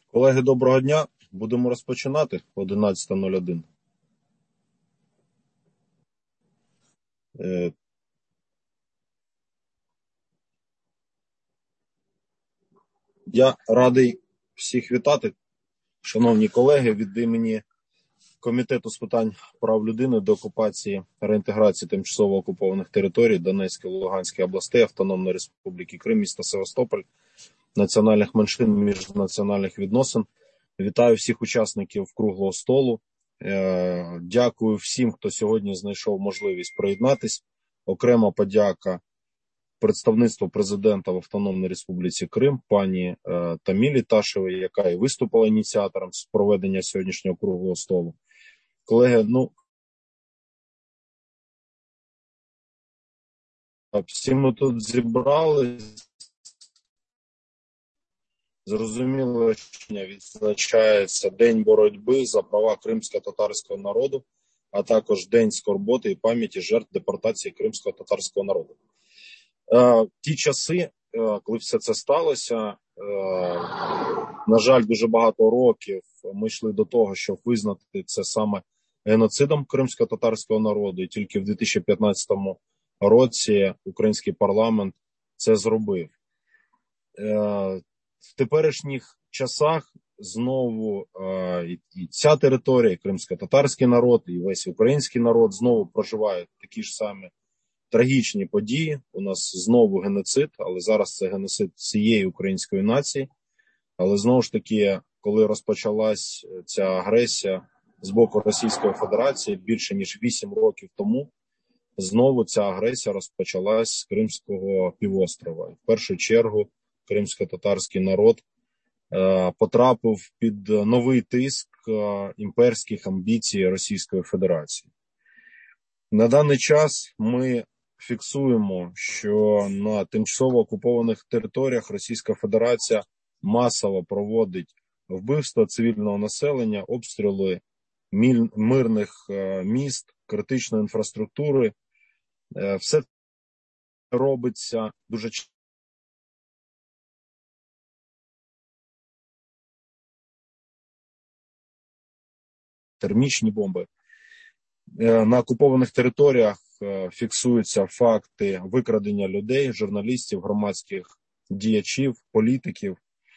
Колеги, доброго дня. Будемо розпочинати 11:01. Я радий всіх вітати, шановні колеги, від імені Комітету з питань прав людини, деокупації, реінтеграції тимчасово окупованих територій Донецької, Луганської областей, Автономної Республіки Крим, міста Севастополь, національних меншин, міжнаціональних відносин. Вітаю всіх учасників круглого столу. Дякую всім, хто сьогодні знайшов можливість приєднатись. Окрема подяка представництву президента в Автономній Республіці Крим, пані Тамілі Ташевій, яка і виступила ініціатором з проведення сьогоднішнього круглого столу. Колеги, всі ми тут зібрались. Зрозуміло, що відзначається День боротьби за права кримсько-татарського народу, а також День скорботи і пам'яті жертв депортації кримсько-татарського народу. Ті часи, коли все це сталося, на жаль, дуже багато років ми йшли до того, щоб визнати це саме геноцидом кримсько-татарського народу, і тільки в 2015 році український парламент це зробив. В теперішніх часах знову і ця територія, і кримсько-татарський народ, і весь український народ знову проживають такі ж самі трагічні події. У нас знову геноцид, але зараз це геноцид всієї української нації. Але знову ж таки, коли розпочалась ця агресія з боку Російської Федерації більше ніж 8 років тому, знову ця агресія розпочалась з Кримського півострова. В першу чергу кримсько-татарський народ потрапив під новий тиск імперських амбіцій Російської Федерації. На даний час ми фіксуємо, що на тимчасово окупованих територіях Російська Федерація масово проводить вбивства цивільного населення, обстріли мирних міст, критичної інфраструктури. Все це робиться дуже термічні бомби. На окупованих територіях фіксуються факти викрадення людей, журналістів, громадських діячів, політиків.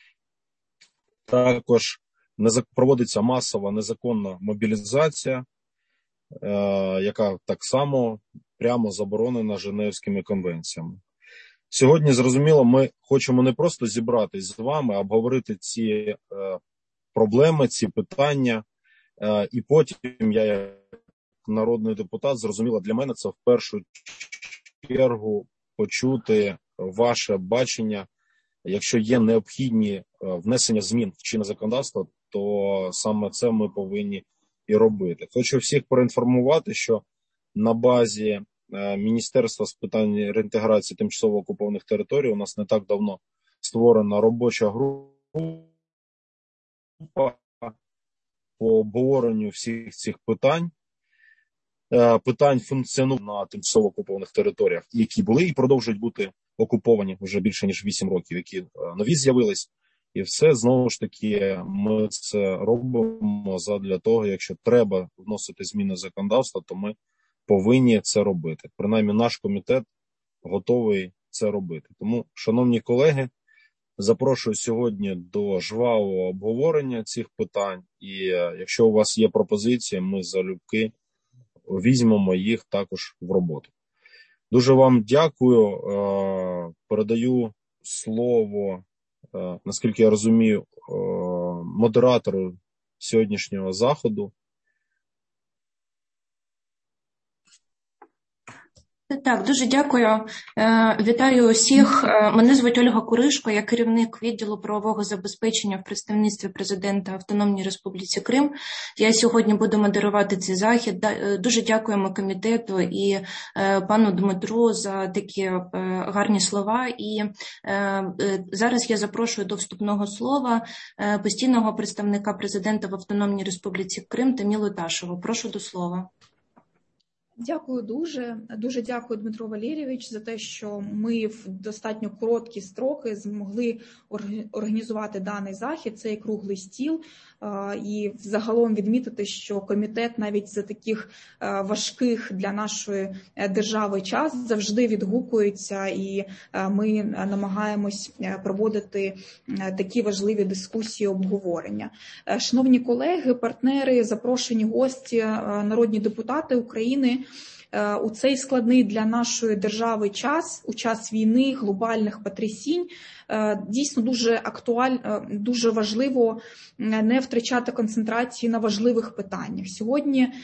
Також проводиться масова незаконна мобілізація, яка так само прямо заборонена Женевськими конвенціями. Сьогодні, зрозуміло, ми хочемо не просто зібратись з вами, а обговорити ці проблеми, ці питання. І потім я, як народний депутат, зрозуміло, для мене це в першу чергу почути ваше бачення. Якщо є необхідні внесення змін в чинне законодавство, то саме це ми повинні і робити. Хочу всіх проінформувати, що на базі Міністерства з питань реінтеграції тимчасово окупованих територій у нас не так давно створена робоча група по обговоренню всіх цих питань функціонування на тимчасово окупованих територіях, які були і продовжують бути окуповані вже більше ніж 8 років, які нові з'явились. І все, знову ж таки, ми це робимо задля того, якщо треба вносити зміни в законодавство, то ми повинні це робити. Принаймні, наш комітет готовий це робити. Тому, шановні колеги, запрошую сьогодні до жвавого обговорення цих питань. І якщо у вас є пропозиції, ми залюбки візьмемо їх також в роботу. Дуже вам дякую. Передаю слово, наскільки я розумію, модератору сьогоднішнього заходу. Так, дуже дякую. Вітаю усіх. Мене звуть Ольга Куришко, я керівник відділу правового забезпечення в представництві президента Автономній Республіці Крим. Я сьогодні буду модерувати цей захід. Дуже дякуємо комітету і пану Дмитру за такі гарні слова. І зараз я запрошую до вступного слова постійного представника президента в Автономній Республіці Крим Тамілу Ташеву. Прошу до слова. Дякую дуже. Дуже дякую, Дмитро Валерійович, за те, що ми в достатньо короткі строки змогли організувати даний захід, цей круглий стіл, і загалом відмітити, що комітет навіть за таких важких для нашої держави час завжди відгукується, і ми намагаємось проводити такі важливі дискусії, обговорення. Шановні колеги, партнери, запрошені гості, народні депутати України, у цей складний для нашої держави час, у час війни, глобальних потрясінь, дійсно дуже актуально, дуже важливо не втрачати концентрації на важливих питаннях. Сьогодні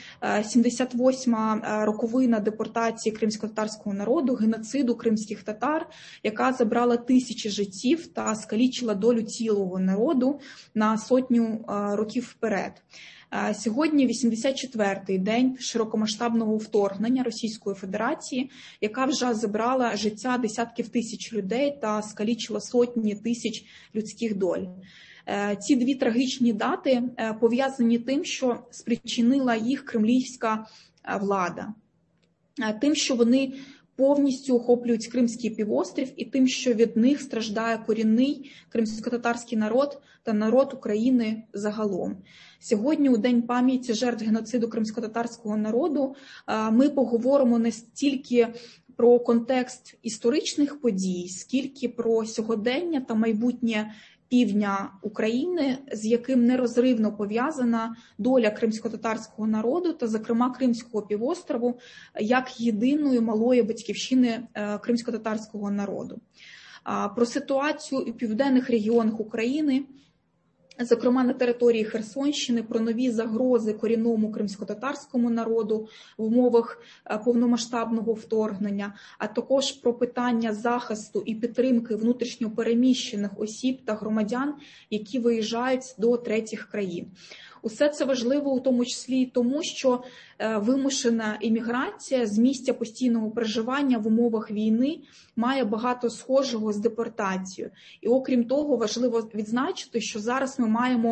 78-ма роковина депортації кримськотатарського народу, геноциду кримських татар, яка забрала тисячі життів та скалічила долю цілого народу на сотню років вперед. Сьогодні 84-й день широкомасштабного вторгнення Російської Федерації, яка вже забрала життя десятків тисяч людей та скалічила сотні тисяч людських доль. Ці дві трагічні дати пов'язані тим, що спричинила їх кремлівська влада, тим, що вони повністю охоплюють Кримський півострів, і тим, що від них страждає корінний кримськотатарський народ та народ України загалом. Сьогодні, у День пам'яті жертв геноциду кримськотатарського народу, ми поговоримо не стільки про контекст історичних подій, скільки про сьогодення та майбутнє півдня України, з яким нерозривно пов'язана доля кримськотатарського народу та, зокрема, Кримського півострову, як єдиної малої батьківщини кримськотатарського народу. Про ситуацію у південних регіонах України, зокрема на території Херсонщини, про нові загрози корінному кримськотатарському народу в умовах повномасштабного вторгнення, а також про питання захисту і підтримки внутрішньо переміщених осіб та громадян, які виїжджають до третіх країн. Усе це важливо у тому числі і тому, що вимушена імміграція з місця постійного проживання в умовах війни має багато схожого з депортацією. І окрім того, важливо відзначити, що зараз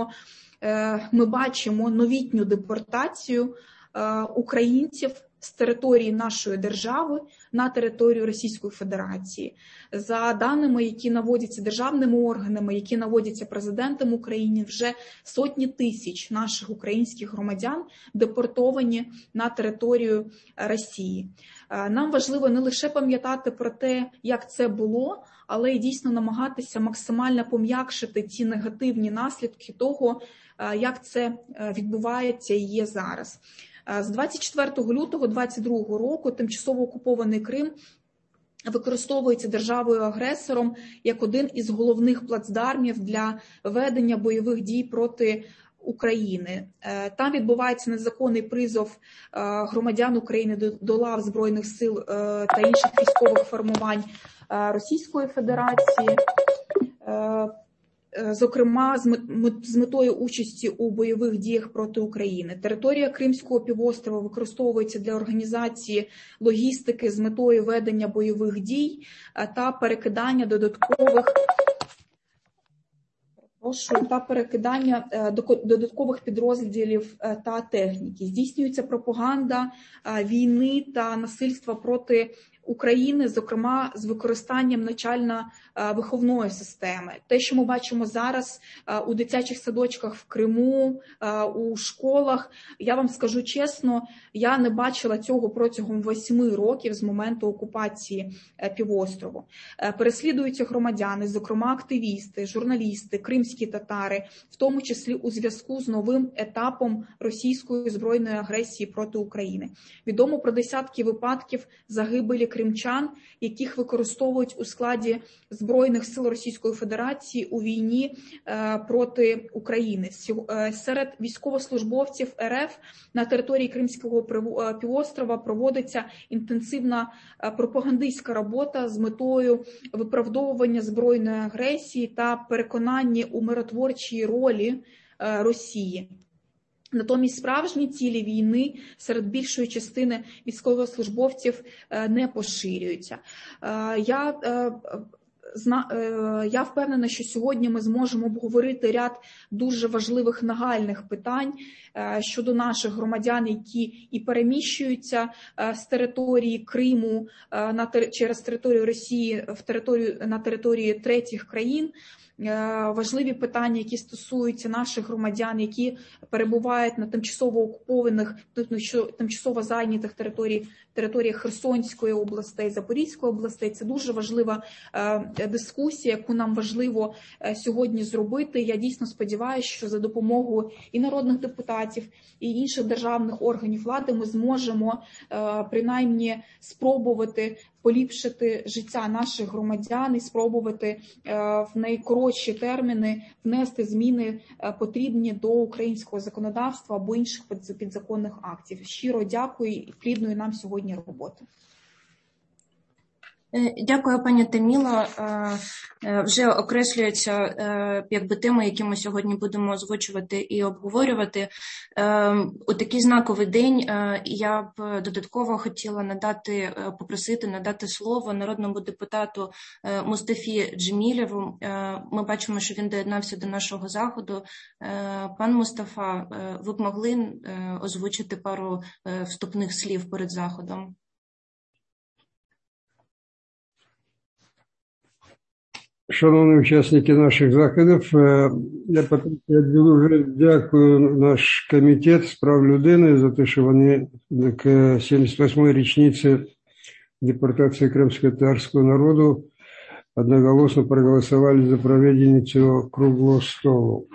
ми бачимо новітню депортацію українців з території нашої держави на територію Російської Федерації. За даними, які наводяться державними органами, які наводяться президентом України, вже сотні тисяч наших українських громадян депортовані на територію Росії. Нам важливо не лише пам'ятати про те, як це було, але й дійсно намагатися максимально пом'якшити ті негативні наслідки того, як це відбувається і є зараз. З 24 лютого 2022 року тимчасово окупований Крим використовується державою-агресором як один із головних плацдармів для ведення бойових дій проти України. Там відбувається незаконний призов громадян України до лав Збройних сил та інших військових формувань Російської Федерації, зокрема з метою участі у бойових діях проти України. Територія Кримського півострова використовується для організації логістики з метою ведення бойових дій та перекидання додаткових підрозділів та техніки. Здійснюється пропаганда війни та насильства проти України, зокрема з використанням навчально-виховної системи. Те, що ми бачимо зараз у дитячих садочках в Криму, у школах, я вам скажу чесно, я не бачила цього протягом 8 років з моменту окупації півострову. Переслідуються громадяни, зокрема активісти, журналісти, кримські татари, в тому числі у зв'язку з новим етапом російської збройної агресії проти України. Відомо про десятки випадків загибелі кримчан, яких використовують у складі Збройних сил Російської Федерації у війні проти України. Серед військовослужбовців РФ на території Кримського півострова проводиться інтенсивна пропагандистська робота з метою виправдовування збройної агресії та переконання у миротворчій ролі Росії. Натомість справжні цілі війни серед більшої частини військовослужбовців не поширюються. Я я впевнена, що сьогодні ми зможемо обговорити ряд дуже важливих нагальних питань щодо наших громадян, які і переміщуються з території Криму через територію Росії на території третіх країн. Важливі питання, які стосуються наших громадян, які перебувають на тимчасово окупованих, тимчасово зайнятих територіях Херсонської області, Запорізької області. Це дуже важлива дискусія, яку нам важливо сьогодні зробити. Я дійсно сподіваюся, що за допомогою і народних депутатів, і інших державних органів влади ми зможемо принаймні спробувати поліпшити життя наших громадян і спробувати в найкоротші терміни внести зміни потрібні до українського законодавства або інших підзаконних актів. Щиро дякую і плідної нам сьогодні роботи. Дякую, пані Таміло. Вже окреслюються теми, які ми сьогодні будемо озвучувати і обговорювати. У такий знаковий день я б додатково хотіла попросити надати слово народному депутату Мустафі Джемілєву. Ми бачимо, що він доєднався до нашого заходу. Пан Мустафа, ви б могли озвучити пару вступних слів перед заходом? Шановні учасники наших заходів, я дуже дякую наш комітет з прав людини за те, що вони к 78-й річниці депортації кримськотатарського народу одноголосно проголосували за проведення цього круглого столу.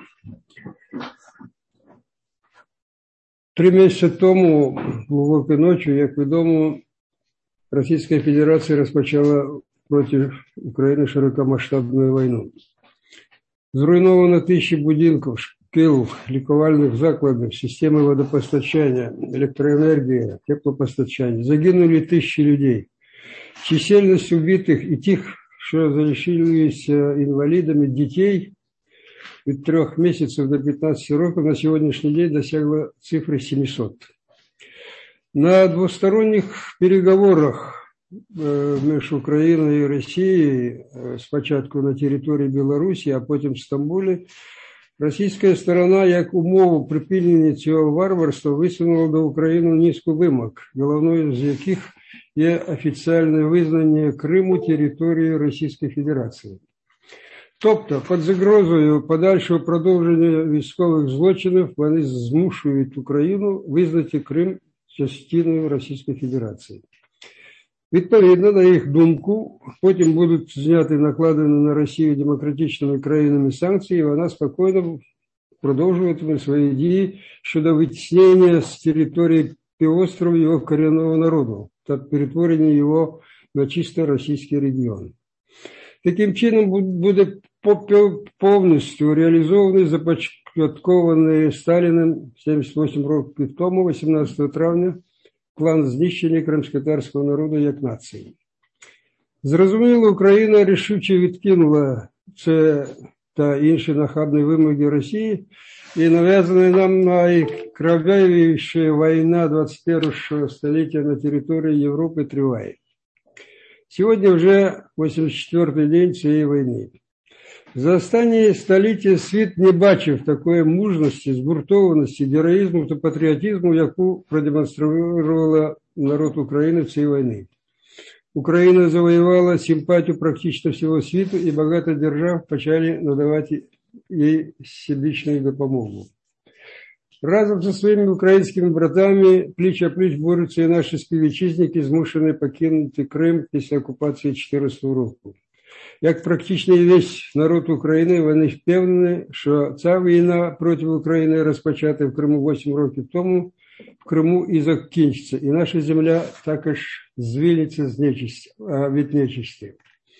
3 місяці тому, глибокою ночі, як відомо, Російська Федерація розпочала проти України широкомасштабную войну. Зруйновано тисячі будинків, шкіл, лікувальних закладів, системи водопостачання, електроенергії, теплопостачання. Загинули тисячі людей. Чисельність убитих і тих, що залишилися інвалідами дітей від 3 місяців до 15 років на сьогоднішній день досягла цифри 700. На двосторонніх переговорах між Україною і Росією, спочатку на території Білорусі, а потім в Стамбулі, російська сторона як умову припинення цього варварства висунула до України низку вимог, головною з яких є офіційне визнання Криму територією Російської Федерації. Тобто, під загрозою подальшого продовження військових злочинів вони змушують Україну визнати Крим частиною Російської Федерації. Відповідно, на їх думку, потім будуть зняті накладені на Росію демократичними країнами санкції, і вона спокійно продовжуватиме свої дії щодо витіснення з території півострова його корінного народу та перетворення його на чисто російський регіон. Таким чином буде повністю реалізований започаткований Сталіним 78 років тому, 18 травня, план знищення кримськотатарського народу як нації. Зрозуміло, Україна рішуче відкинула це та інші нахабні вимоги Росії, і нав'язана нам найкровавіша війна 21-го століття на території Європи триває. Сьогодні вже 84-й день цієї війни. За останні століття світ не бачив такої мужності, згуртованості, героїзму та патріотизму, яку продемонструвала народ України в цій війні. Україна завоювала симпатію практично всього світу, і багато держав почали надавати їй всебічну допомогу. Разом зі своїми українськими братами пліч-о-пліч борються і наші співвітчизники, змушені покинути Крим після окупації 2014 року. Як практично весь народ України, вони впевнені, що ця війна проти України, розпочата в Криму 8 років тому, в Криму і закінчиться, і наша земля також звільниться від нечисті.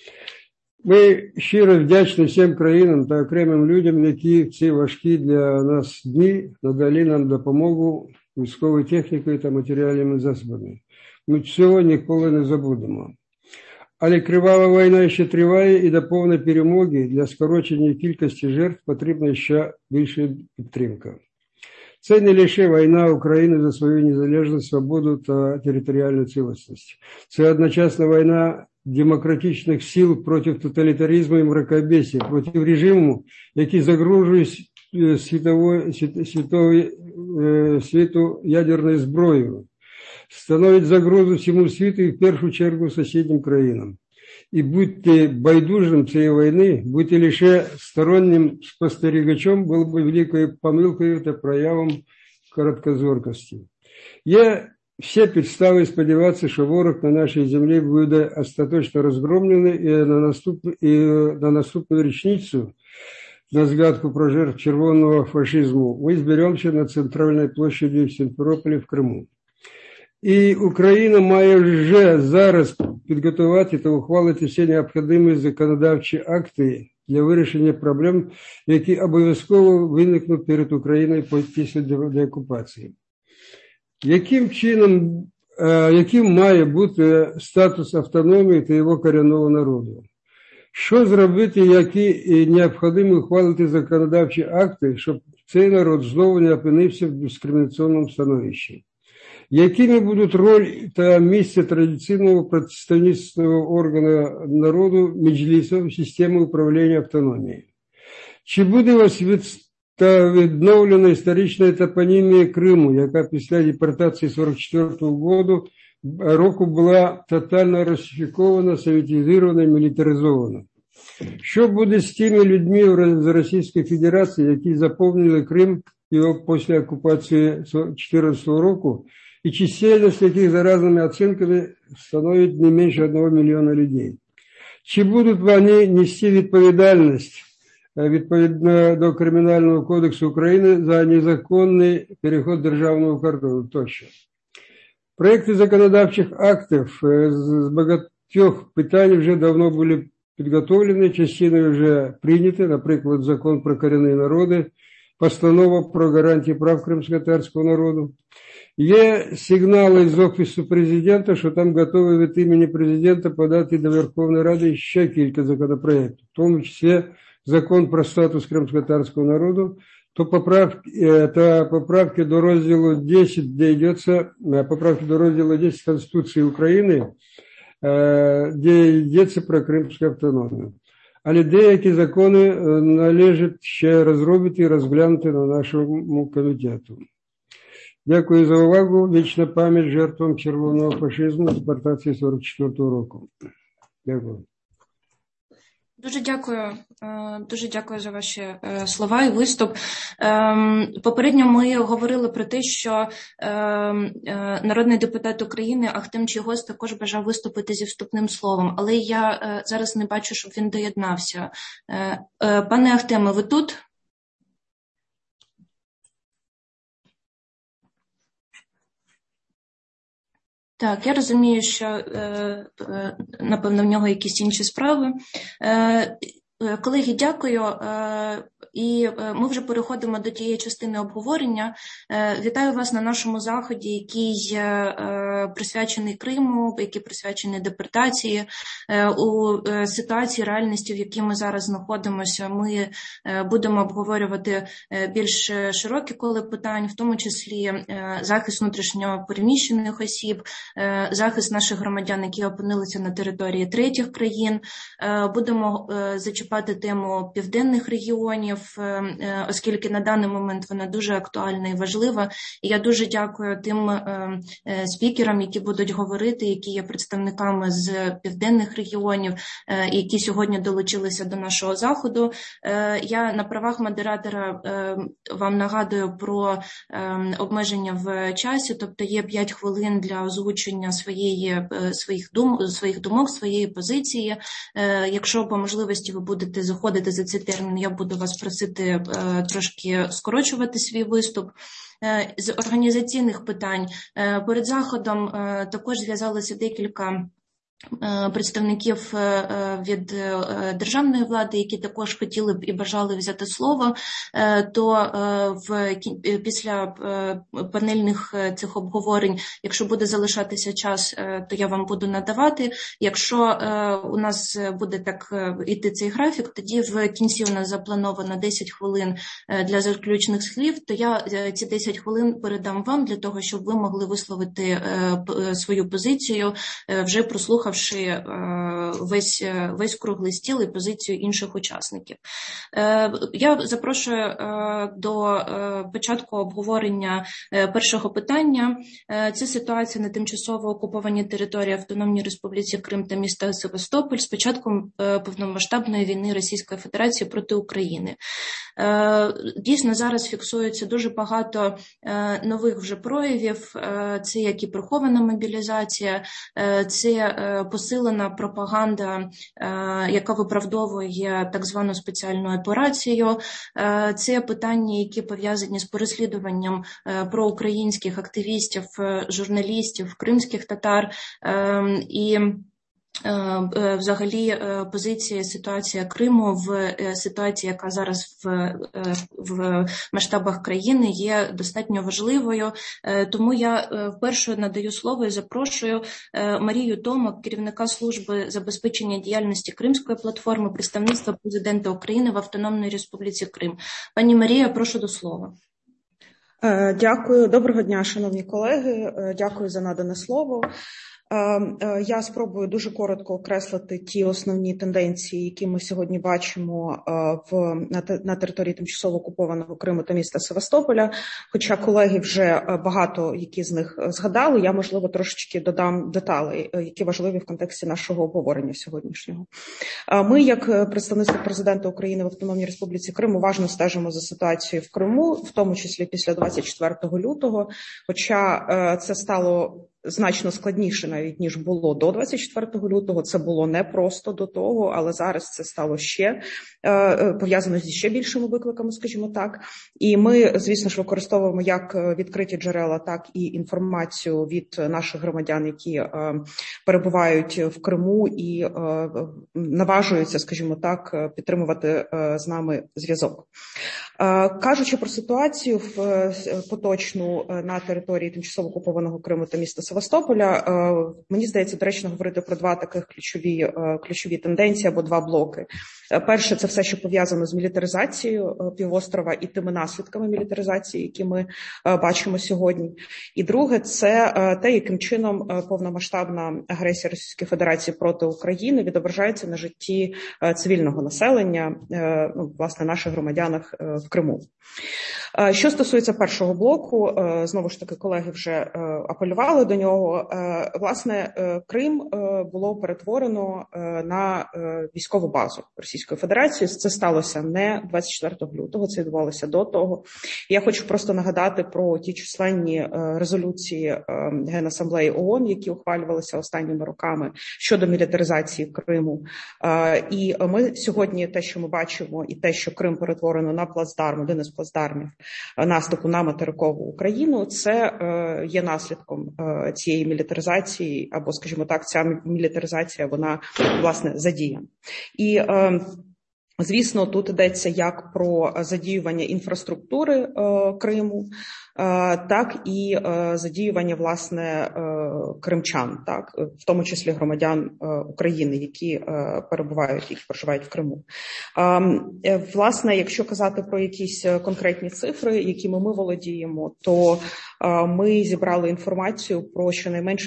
Ми щиро вдячні всім країнам та окремим людям, які в ці важкі для нас дні надали нам допомогу військовою технікою та матеріальними засобами. Ми цього ніколи не забудемо. Але кривава війна ще триває, і до повної перемоги для скорочення кількості жертв потрібна ще більша підтримка. Це не лише війна України за свою незалежність, свободу та територіальну цілісність. Це одночасно війна демократичних сил проти тоталітаризму і мракобесія, проти режиму, який загрожує світу ядерною зброєю, становить загрозу всьому світу і в першу чергу сусіднім країнам. І будьте байдужим цієї війни, будьте лише стороннім спостерігачем, було б великою помилкою та проявом короткозоркості. Є всі підстави сподіватися, що ворог на нашій землі буде остаточно розгромлений і на наступну річницю, на згадку про жертв червоного фашизму, ми зберемося на центральній площаді в Сімферополі в Криму. І Україна має вже зараз підготувати та ухвалити всі необхідні законодавчі акти для вирішення проблем, які обов'язково виникнуть перед Україною після деокупації. Яким має бути статус автономії та його корінного народу? Що зробити, які необхідні ухвалити законодавчі акти, щоб цей народ знову не опинився в дискримінаційному становищі? Якими будуть роль та місце традиційного представництва органу народу Меджлісу в системі управління автономією? Чи буде відновлена історична топонімія Криму, яка після депортації 1944 року була тотально русифікована, советизована і мілітаризована? Що буде з тими людьми з Російської Федерації, які заповнили Крим його після окупації 2014 року, і чисельність яких за різними оцінками становить не менше 1 мільйона людей? Чи будуть вони нести відповідальність відповідно до Кримінального кодексу України за незаконний переход державного кордону тощо? Проекти законодавчих актів з багатьох питань вже давно були підготовлені, частини вже прийняті, наприклад, закон про корінні народи, постанова про гарантії прав кримськотатарського народу. Є сигнали з Офісу президента, що там готові від імені президента подати до Верховної Ради ще кілька законопроєктів, в тому числі закон про статус кримськотатарського народу, то поправки до розділу 10, де йдеться, поправки до розділу 10 Конституції України, де йдеться про кримську автономію. Але деякі закони належить ще розробити і розглянути на нашому комітету. Дякую за увагу. Вічна пам'ять жертвам червоного фашизму, депортації 1944 року. Дякую. Дуже дякую за ваші слова і виступ. Попередньо ми говорили про те, що народний депутат України Ахтем Чийгоз також бажав виступити зі вступним словом, але я зараз не бачу, щоб він доєднався. Пане Ахтеме, ви тут? Так, я розумію, що, напевно, в нього якісь інші справи. Колеги, дякую. І ми вже переходимо до тієї частини обговорення. Вітаю вас на нашому заході, який присвячений Криму, який присвячений депортації. У ситуації реальності, в якій ми зараз знаходимося, ми будемо обговорювати більш широкі кола питань, в тому числі захист внутрішньо переміщених осіб, захист наших громадян, які опинилися на території третіх країн. Будемо зачіпати тему південних регіонів, оскільки на даний момент вона дуже актуальна і важлива. І я дуже дякую тим спікерам, які будуть говорити, які є представниками з південних регіонів, які сьогодні долучилися до нашого заходу. Я на правах модератора вам нагадую про обмеження в часі, тобто є 5 хвилин для озвучення своїх думок, своєї позиції. Якщо по можливості ви будете заходити за цей термін, я буду вас просити трошки скорочувати свій виступ. З організаційних питань перед заходом також зв'язалося декілька представників від державної влади, які також хотіли б і бажали взяти слово, то після панельних цих обговорень, якщо буде залишатися час, то я вам буду надавати. Якщо у нас буде так іти цей графік, тоді в кінці у нас заплановано 10 хвилин для заключних слів, то я ці 10 хвилин передам вам для того, щоб ви могли висловити свою позицію, вже прослухавши прослухавши весь круглий стіл і позицію інших учасників. Я запрошую до початку обговорення першого питання. Це ситуація на тимчасово окупованій території Автономній Республіці Крим та міста Севастополь з початком повномасштабної війни Російської Федерації проти України. Дійсно, зараз фіксується дуже багато нових вже проявів. Це як і прихована мобілізація, це посилена пропаганда, яка виправдовує так звану спеціальну операцію. Це питання, які пов'язані з переслідуванням проукраїнських активістів, журналістів, кримських татар і взагалі позиція, ситуація Криму в ситуації, яка зараз в масштабах країни є достатньо важливою. Тому я вперше надаю слово і запрошую Марію Томак, керівника служби забезпечення діяльності Кримської платформи, представництва президента України в Автономній Республіці Крим. Пані Марія, прошу до слова. Дякую. Доброго дня, шановні колеги. Дякую за надане слово. Я спробую дуже коротко окреслити ті основні тенденції, які ми сьогодні бачимо на території тимчасово окупованого Криму та міста Севастополя. Хоча колеги вже багато які з них згадали, я, можливо, трошечки додам деталей, які важливі в контексті нашого обговорення сьогоднішнього. Ми, як представництво президента України в Автономній Республіці Крим, уважно стежимо за ситуацією в Криму, в тому числі після 24 лютого, хоча це стало значно складніше навіть, ніж було до 24 лютого. Це було непросто до того, але зараз це стало ще пов'язано зі ще більшими викликами, скажімо так. І ми, звісно ж, використовуємо як відкриті джерела, так і інформацію від наших громадян, які перебувають в Криму і наважуються, скажімо так, підтримувати з нами зв'язок. Кажучи про ситуацію поточну на території тимчасово окупованого Криму та міста Севастополя, мені здається, доречно говорити про два таких ключові тенденції або два блоки. Перше, це все, що пов'язано з мілітаризацією півострова і тими наслідками мілітаризації, які ми бачимо сьогодні. І друге, це те, яким чином повномасштабна агресія Російської Федерації проти України відображається на житті цивільного населення, власне, наших громадянах в Криму. Що стосується першого блоку, знову ж таки, колеги вже апелювали до нього. Власне, Крим було перетворено на військову базу Російської Федерації. Це сталося не 24 лютого, це відбувалося до того. Я хочу просто нагадати про ті численні резолюції Генасамблеї ООН, які ухвалювалися останніми роками щодо мілітаризації Криму. І ми сьогодні те, що ми бачимо, і те, що Крим перетворено на плацдарм, один із плацдармів наступу на материкову Україну, це є наслідком цієї мілітаризації, або, скажімо так, ця мілітаризація, вона, власне, задіяна. І звісно, тут йдеться як про задіювання інфраструктури Криму, так і задіювання, власне, кримчан, так, в тому числі громадян України, які перебувають, які проживають в Криму. Власне, якщо казати про якісь конкретні цифри, якими ми володіємо, то ми зібрали інформацію про щонайменше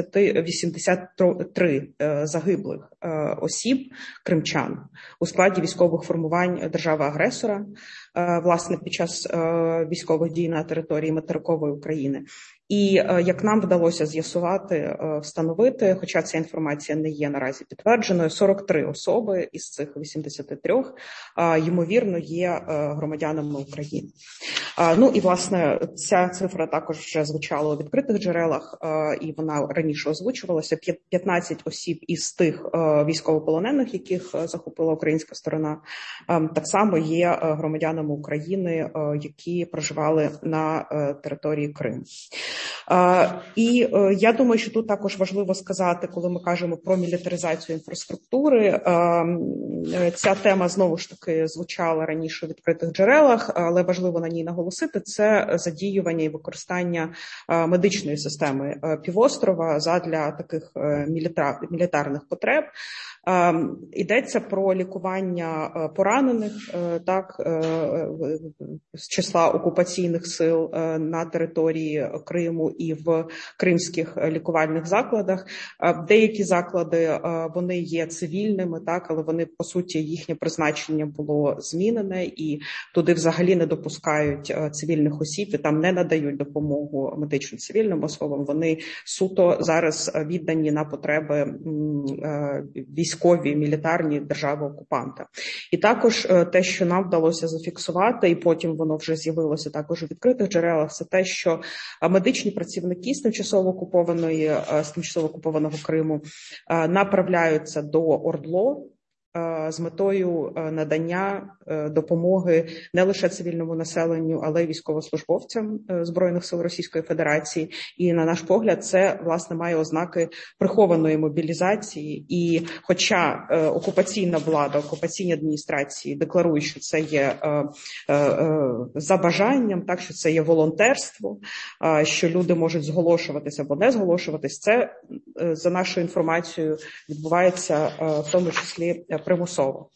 83 загиблих осіб кримчан у складі військових формувань держави-агресора, власне, під час військових дій на території материкової України. І як нам вдалося з'ясувати, встановити, хоча ця інформація не є наразі підтвердженою, 43 особи із цих 83, ймовірно, є громадянами України. Ну і, власне, ця цифра також вже звучала у відкритих джерелах, і вона раніше озвучувалася. 15 осіб із тих військовополонених, яких захопила українська сторона, так само є громадянами України, які проживали на території Криму. І я думаю, що тут також важливо сказати, коли ми кажемо про мілітаризацію інфраструктури, ця тема знову ж таки звучала раніше у відкритих джерелах, але важливо на ній наголосити, це задіювання і використання медичної системи півострова задля таких мілітарних потреб. Йдеться про лікування поранених, так, з числа окупаційних сил на території Криму і в кримських лікувальних закладах. Деякі заклади, вони є цивільними, так, але вони, по суті, їхнє призначення було змінене, і туди взагалі не допускають цивільних осіб, і там не надають допомогу медичним цивільним особам. Вони суто зараз віддані на потреби військові, мілітарні держави-окупанта. І також те, що нам вдалося зафіксувати, і потім воно вже з'явилося також у відкритих джерелах, це те, що медичні працівники з тимчасово окупованого Криму направляються до ОРДЛО з метою надання допомоги не лише цивільному населенню, але й військовослужбовцям Збройних сил Російської Федерації. І, на наш погляд, це, власне, має ознаки прихованої мобілізації. І хоча окупаційна влада, окупаційні адміністрації декларують, що це є за бажанням, так, що це є волонтерство, що люди можуть зголошуватися або не зголошуватись, це, за нашою інформацією, відбувається в тому числі примусово.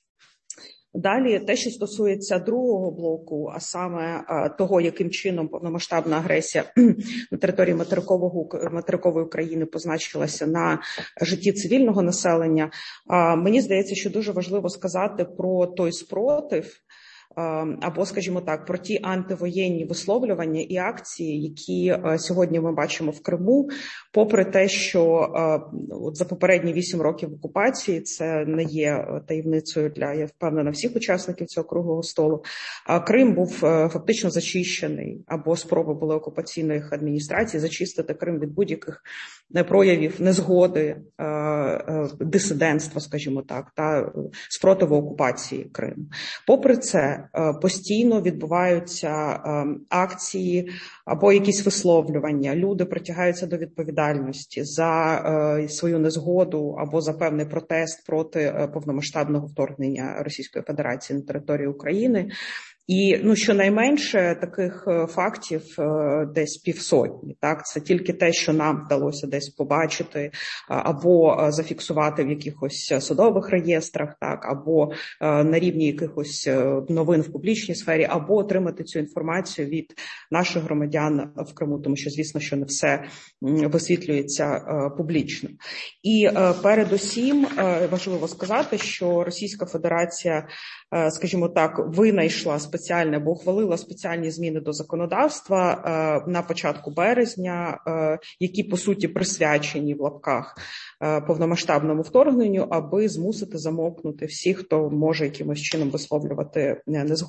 Далі, те, що стосується другого блоку, а саме того, яким чином повномасштабна агресія на території материкової України позначилася на житті цивільного населення, мені здається, що дуже важливо сказати про той спротив, або, скажімо так, про ті антивоєнні висловлювання і акції, які сьогодні ми бачимо в Криму, попри те, що за попередні 8 років окупації, це не є таємницею для, я впевнена, всіх учасників цього круглого столу, Крим був фактично зачищений, або спроби були окупаційних адміністрацій зачистити Крим від будь-яких проявів незгоди, дисидентства, скажімо так, та спротиву окупації Криму. Попри це, постійно відбуваються акції або якісь висловлювання. Люди притягаються до відповідальності за свою незгоду або за певний протест проти повномасштабного вторгнення Російської Федерації на територію України. І, щонайменше таких фактів десь 500. Так, це тільки те, що нам вдалося десь побачити або зафіксувати в якихось судових реєстрах, так, або на рівні якихось новин в публічній сфері, або отримати цю інформацію від наших громадян в Криму, тому що, звісно, що не все висвітлюється публічно. І передусім важливо сказати, що Російська Федерація, скажімо так, винайшла спеціальне або ухвалила спеціальні зміни до законодавства на початку березня, які, по суті, присвячені в лапках повномасштабному вторгненню, аби змусити замовкнути всіх, хто може якимось чином висловлювати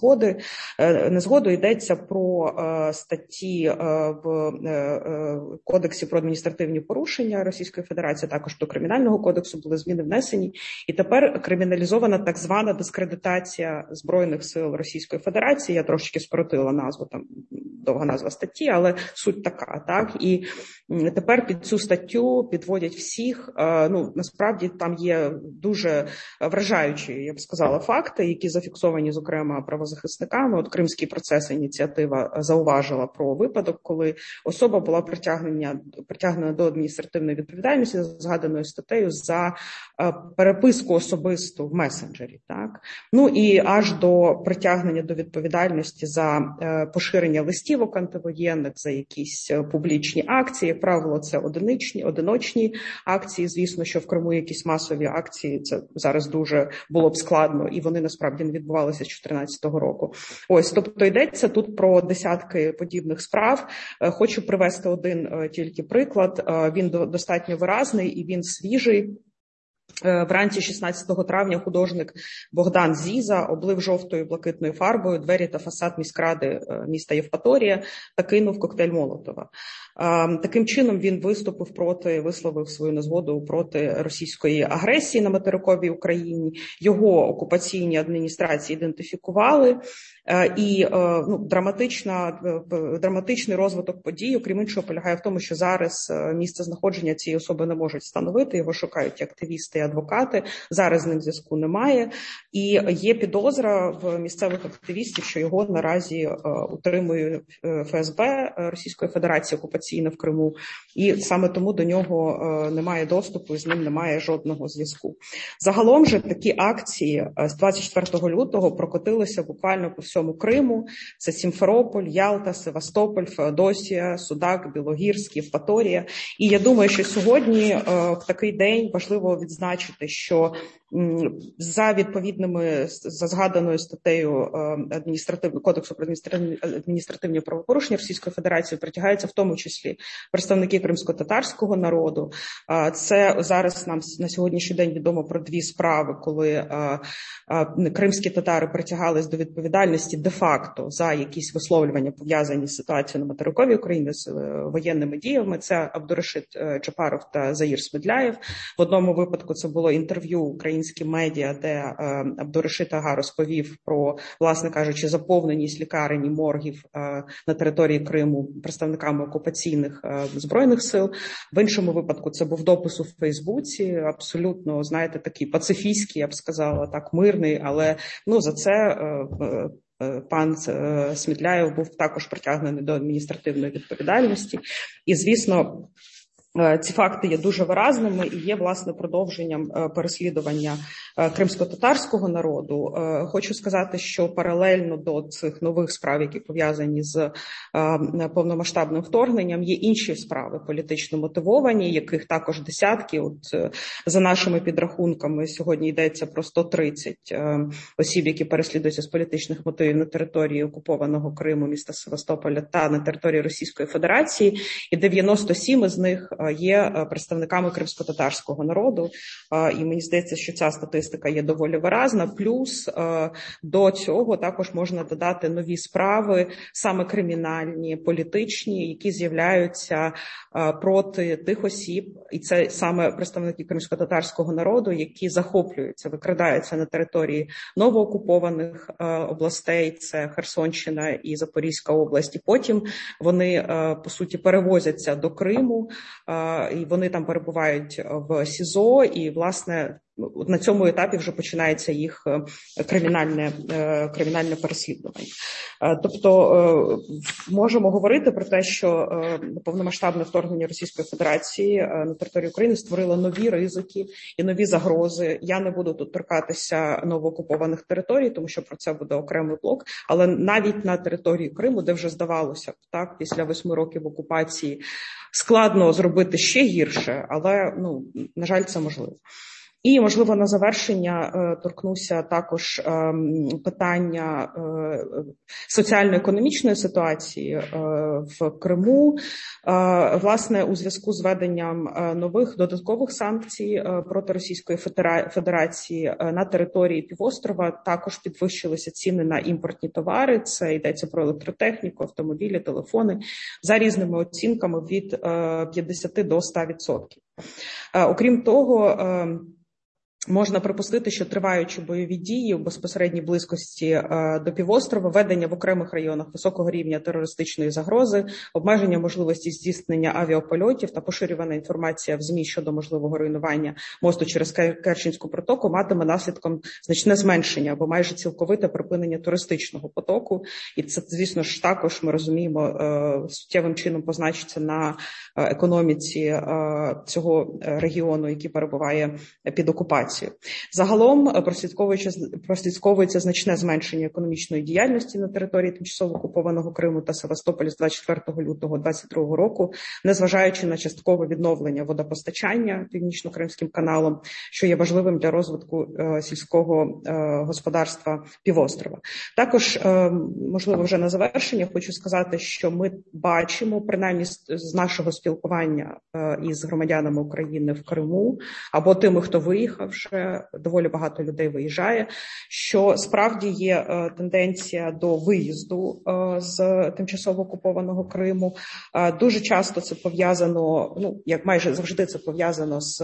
незгоду. Йдеться про статті в Кодексі про адміністративні порушення Російської Федерації, також до Кримінального кодексу були зміни внесені, і тепер криміналізована так звана дискредитація Збройних сил Російської Федерації. Я трошки скоротила назву, там довга назва статті, але суть така, так, і тепер під цю статтю підводять всіх. Насправді там є дуже вражаючі, я б сказала, факти, які зафіксовані, зокрема, правозахисниками. От Кримський процес ініціатива зауважила про випадок, коли особа була притягнена до адміністративної відповідальності за згаданою статтею за переписку особисту в месенджері. Так? І аж до притягнення до відповідальності за поширення листівок антивоєнних, за якісь публічні акції. Як правило, це одиночні акції. Звісно, що в Криму якісь масові акції, це зараз дуже було б складно, і вони насправді не відбувалися з 2014 року. Ось, тобто йдеться тут про десятки подібних справ. Хочу привести один тільки приклад. Він достатньо виразний і він свіжий. Вранці 16 травня художник Богдан Зіза облив жовтою блакитною фарбою двері та фасад міськради міста Євпаторія та кинув коктейль Молотова. Таким чином він висловив свою незгоду проти російської агресії на материковій Україні. Його окупаційні адміністрації ідентифікували. І драматичний розвиток подій, окрім іншого, полягає в тому, що зараз місце знаходження цієї особи не можуть встановити. Його шукають активісти юристи і адвокати. Зараз з ним зв'язку немає. І є підозра в місцевих активістів, що його наразі утримує ФСБ Російської Федерації окупаційно в Криму. І саме тому до нього немає доступу, і з ним немає жодного зв'язку. Загалом же такі акції з 24 лютого прокотилися буквально по всьому Криму. Це Сімферополь, Ялта, Севастополь, Феодосія, Судак, Білогірськ, Євпаторія. І я думаю, що сьогодні в такий день важливо відзначити, що за згаданою статтею Кодексу про адміністративні правопорушення Російської Федерації притягаються в тому числі представники кримсько-татарського народу. Це зараз нам на сьогоднішній день відомо про 2 справи, коли кримські татари притягались до відповідальності де-факто за якісь висловлювання, пов'язані з ситуацією на материковій Україні, з воєнними діями. Це Абдурашид Джапаров та Заїр Смедляєв. В одному випадку це було інтерв'ю українським медіа, де Абдурашид Ага розповів про, власне кажучи, заповненість лікарень і моргів на території Криму представниками окупаційних збройних сил. В іншому випадку це був допис у Фейсбуці, абсолютно, знаєте, такий пацифістський, я б сказала, так, мирний, але за це пан Смедляєв був також притягнений до адміністративної відповідальності. І, звісно, ці факти є дуже виразними і є, власне, продовженням переслідування кримсько-татарського народу. Хочу сказати, що паралельно до цих нових справ, які пов'язані з повномасштабним вторгненням, є інші справи політично мотивовані, яких також десятки. За нашими підрахунками, сьогодні йдеться про 130 осіб, які переслідуються з політичних мотивів на території окупованого Криму, міста Севастополя та на території Російської Федерації, і 97 із них є представниками кримсько-татарського народу. І мені здається, що ця статистика є доволі виразна. Плюс до цього також можна додати нові справи, саме кримінальні, політичні, які з'являються проти тих осіб, і це саме представники кримсько-татарського народу, які захоплюються, викрадаються на території новоокупованих областей, це Херсонщина і Запорізька область. І потім вони, по суті, перевозяться до Криму, і вони там перебувають в СІЗО, і, власне, на цьому етапі вже починається їх кримінальне переслідування. Тобто можемо говорити про те, що повномасштабне вторгнення Російської Федерації на територію України створило нові ризики і нові загрози. Я не буду тут торкатися новоокупованих територій, тому що про це буде окремий блок, але навіть на території Криму, де вже здавалося, так, після 8 років окупації складно зробити ще гірше, але, на жаль, це можливо. І, можливо, на завершення торкнуся також питання соціально-економічної ситуації в Криму. Власне, у зв'язку з введенням нових додаткових санкцій проти Російської Федерації на території півострова також підвищилися ціни на імпортні товари. Це йдеться про електротехніку, автомобілі, телефони, за різними оцінками від 50 до 100%. Окрім того, можна припустити, що триваючі бойові дії в безпосередній близькості до півострова, ведення в окремих районах високого рівня терористичної загрози, обмеження можливості здійснення авіапольотів та поширювана інформація в ЗМІ щодо можливого руйнування мосту через Керченську протоку матиме наслідком значне зменшення або майже цілковите припинення туристичного потоку. І це, звісно ж, також, ми розуміємо, суттєвим чином позначиться на економіці цього регіону, який перебуває під окупацією. Загалом прослідковується значне зменшення економічної діяльності на території тимчасово окупованого Криму та Севастополя з 24 лютого 2022 року, незважаючи на часткове відновлення водопостачання Північно-Кримським каналом, що є важливим для розвитку сільського господарства півострова. Також, можливо, вже на завершення хочу сказати, що ми бачимо, принаймні з нашого спілкування із громадянами України в Криму або тими, хто виїхав, вже доволі багато людей виїжджає, що справді є тенденція до виїзду з тимчасово окупованого Криму. Дуже часто це пов'язано, як майже завжди це пов'язано з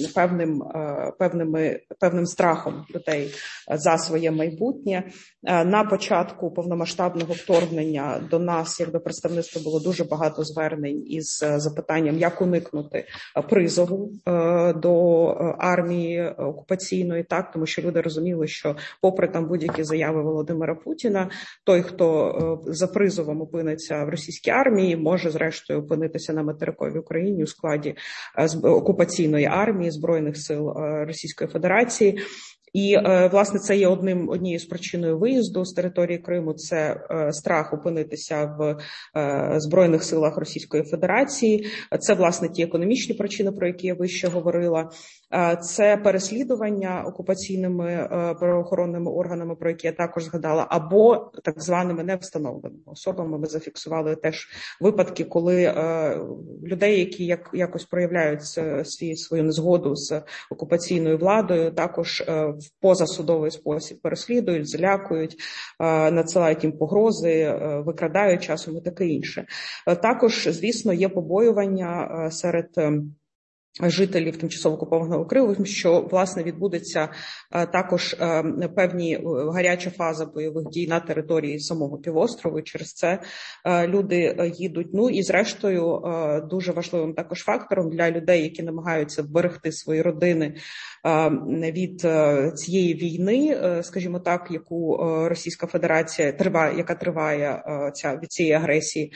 певним страхом людей за своє майбутнє. На початку повномасштабного вторгнення до нас, як до представництва, було дуже багато звернень із запитанням, як уникнути призову до армії окупаційної, так, тому що люди розуміли, що попри там будь-які заяви Володимира Путіна, той, хто за призовом опиниться в російській армії, може зрештою опинитися на материковій Україні у складі окупаційної армії Збройних сил Російської Федерації. І, власне, це є однією з причиною виїзду з території Криму. Це страх опинитися в Збройних силах Російської Федерації. Це, власне, ті економічні причини, про які я вище говорила. Це переслідування окупаційними правоохоронними органами, про які я також згадала, або так званими невстановленими особами. Ми зафіксували теж випадки, коли людей, які якось проявляють свою незгоду з окупаційною владою, також в позасудовий спосіб переслідують, залякують, надсилають їм погрози, викрадають часом і таке інше. Також, звісно, є побоювання серед жителів тимчасово окупованого Криму, що, власне, відбудеться також певні гаряча фаза бойових дій на території самого півострову. Через це люди їдуть. І, зрештою, дуже важливим також фактором для людей, які намагаються вберегти свої родини від цієї війни, скажімо так, яку Російська Федерація яка триває від цієї агресії.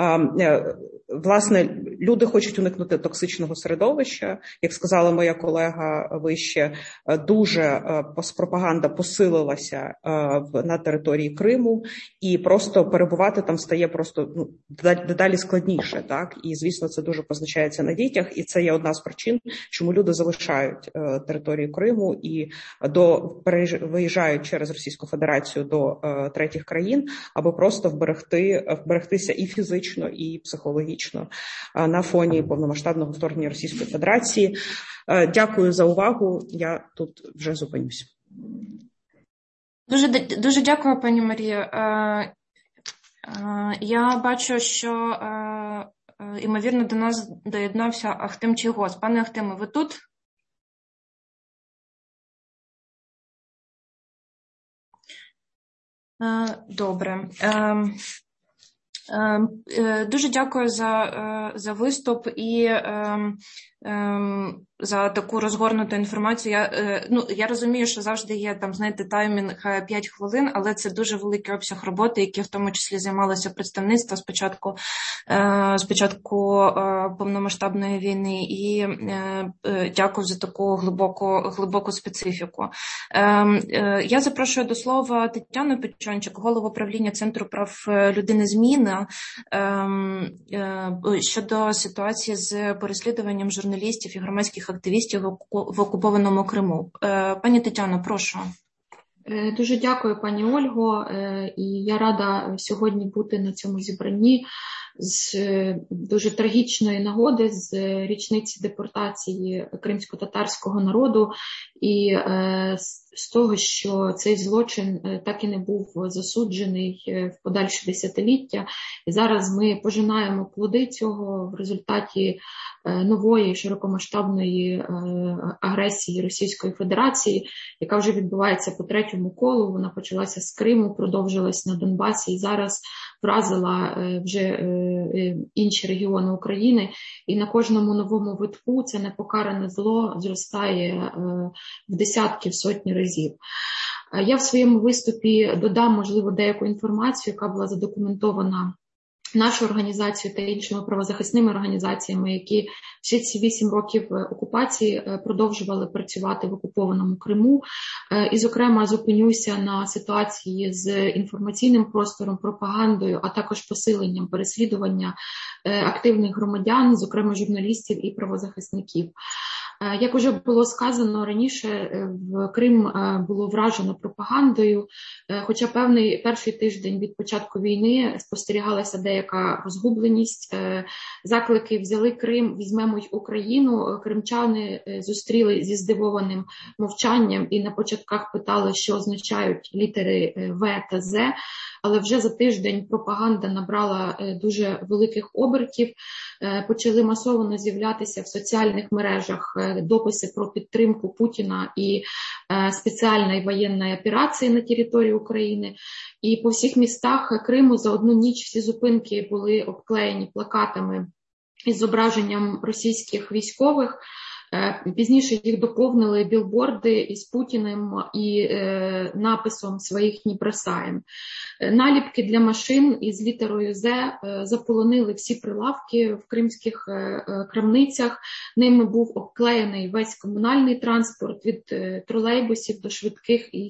Власне, люди хочуть уникнути токсичного середовища. Як сказала моя колега вище, дуже пропаганда посилилася на території Криму, і просто перебувати там стає просто дедалі складніше, так? І, звісно, це дуже позначається на дітях, і це є одна з причин, чому люди залишають територію Криму і виїжджають через Російську Федерацію до третіх країн, аби просто вберегтися і фізично, і психологічно на фоні повномасштабного вторгнення Російської Федерації. Дякую за увагу. Я тут вже зупинюся. Дуже дякую, пані Марія. Я бачу, що, ймовірно, до нас доєднався Ахтем Чийгоз. Пане Ахтеме, ви тут? Добре. Дуже дякую за виступ і за таку розгорнуту інформацію. Я розумію, що завжди є там, знаєте, таймінг 5 хвилин, але це дуже великий обсяг роботи, який в тому числі займалося представництво спочатку повномасштабної війни. І дякую за таку глибоку специфіку. Я запрошую до слова Тетяну Печончик, голову правління Центру прав людини «Зміна», щодо ситуації з переслідуванням журналістів і громадських активістів в окупованому Криму. Пані Тетяно, прошу. Дуже дякую, пані Ольго, і я рада сьогодні бути на цьому зібранні з дуже трагічної нагоди, з річниці депортації кримсько-татарського народу і з того, що цей злочин так і не був засуджений в подальші десятиліття. І зараз ми пожинаємо плоди цього в результаті нової широкомасштабної агресії Російської Федерації, яка вже відбувається по третьому колу. Вона почалася з Криму, продовжилась на Донбасі і зараз вразила вже інші регіони України. І на кожному новому витку це непокаране зло зростає в десятки, в сотні разів. Я в своєму виступі додам, можливо, деяку інформацію, яка була задокументована нашою організацією та іншими правозахисними організаціями, які всі ці 8 років окупації продовжували працювати в окупованому Криму. І, зокрема, зупинюся на ситуації з інформаційним простором, пропагандою, а також посиленням переслідування активних громадян, зокрема журналістів і правозахисників. Як уже було сказано раніше, Крим було вражено пропагандою, хоча перший тиждень від початку війни спостерігалася деяка розгубленість, заклики «взяли Крим, візьмемо й Україну», кримчани зустріли зі здивованим мовчанням і на початках питали, що означають літери В та З, але вже за тиждень пропаганда набрала дуже великих обертів, почали масово з'являтися в соціальних мережах дописи про підтримку Путіна і спеціальної воєнної операції на території України. І по всіх містах Криму за одну ніч всі зупинки були обклеєні плакатами із зображенням російських військових. Пізніше їх доповнили білборди із Путіним і написом «Своїх не бросаєм». Наліпки для машин із літерою «З» заполонили всі прилавки в кримських крамницях. Ними був обклеєний весь комунальний транспорт від тролейбусів до швидких і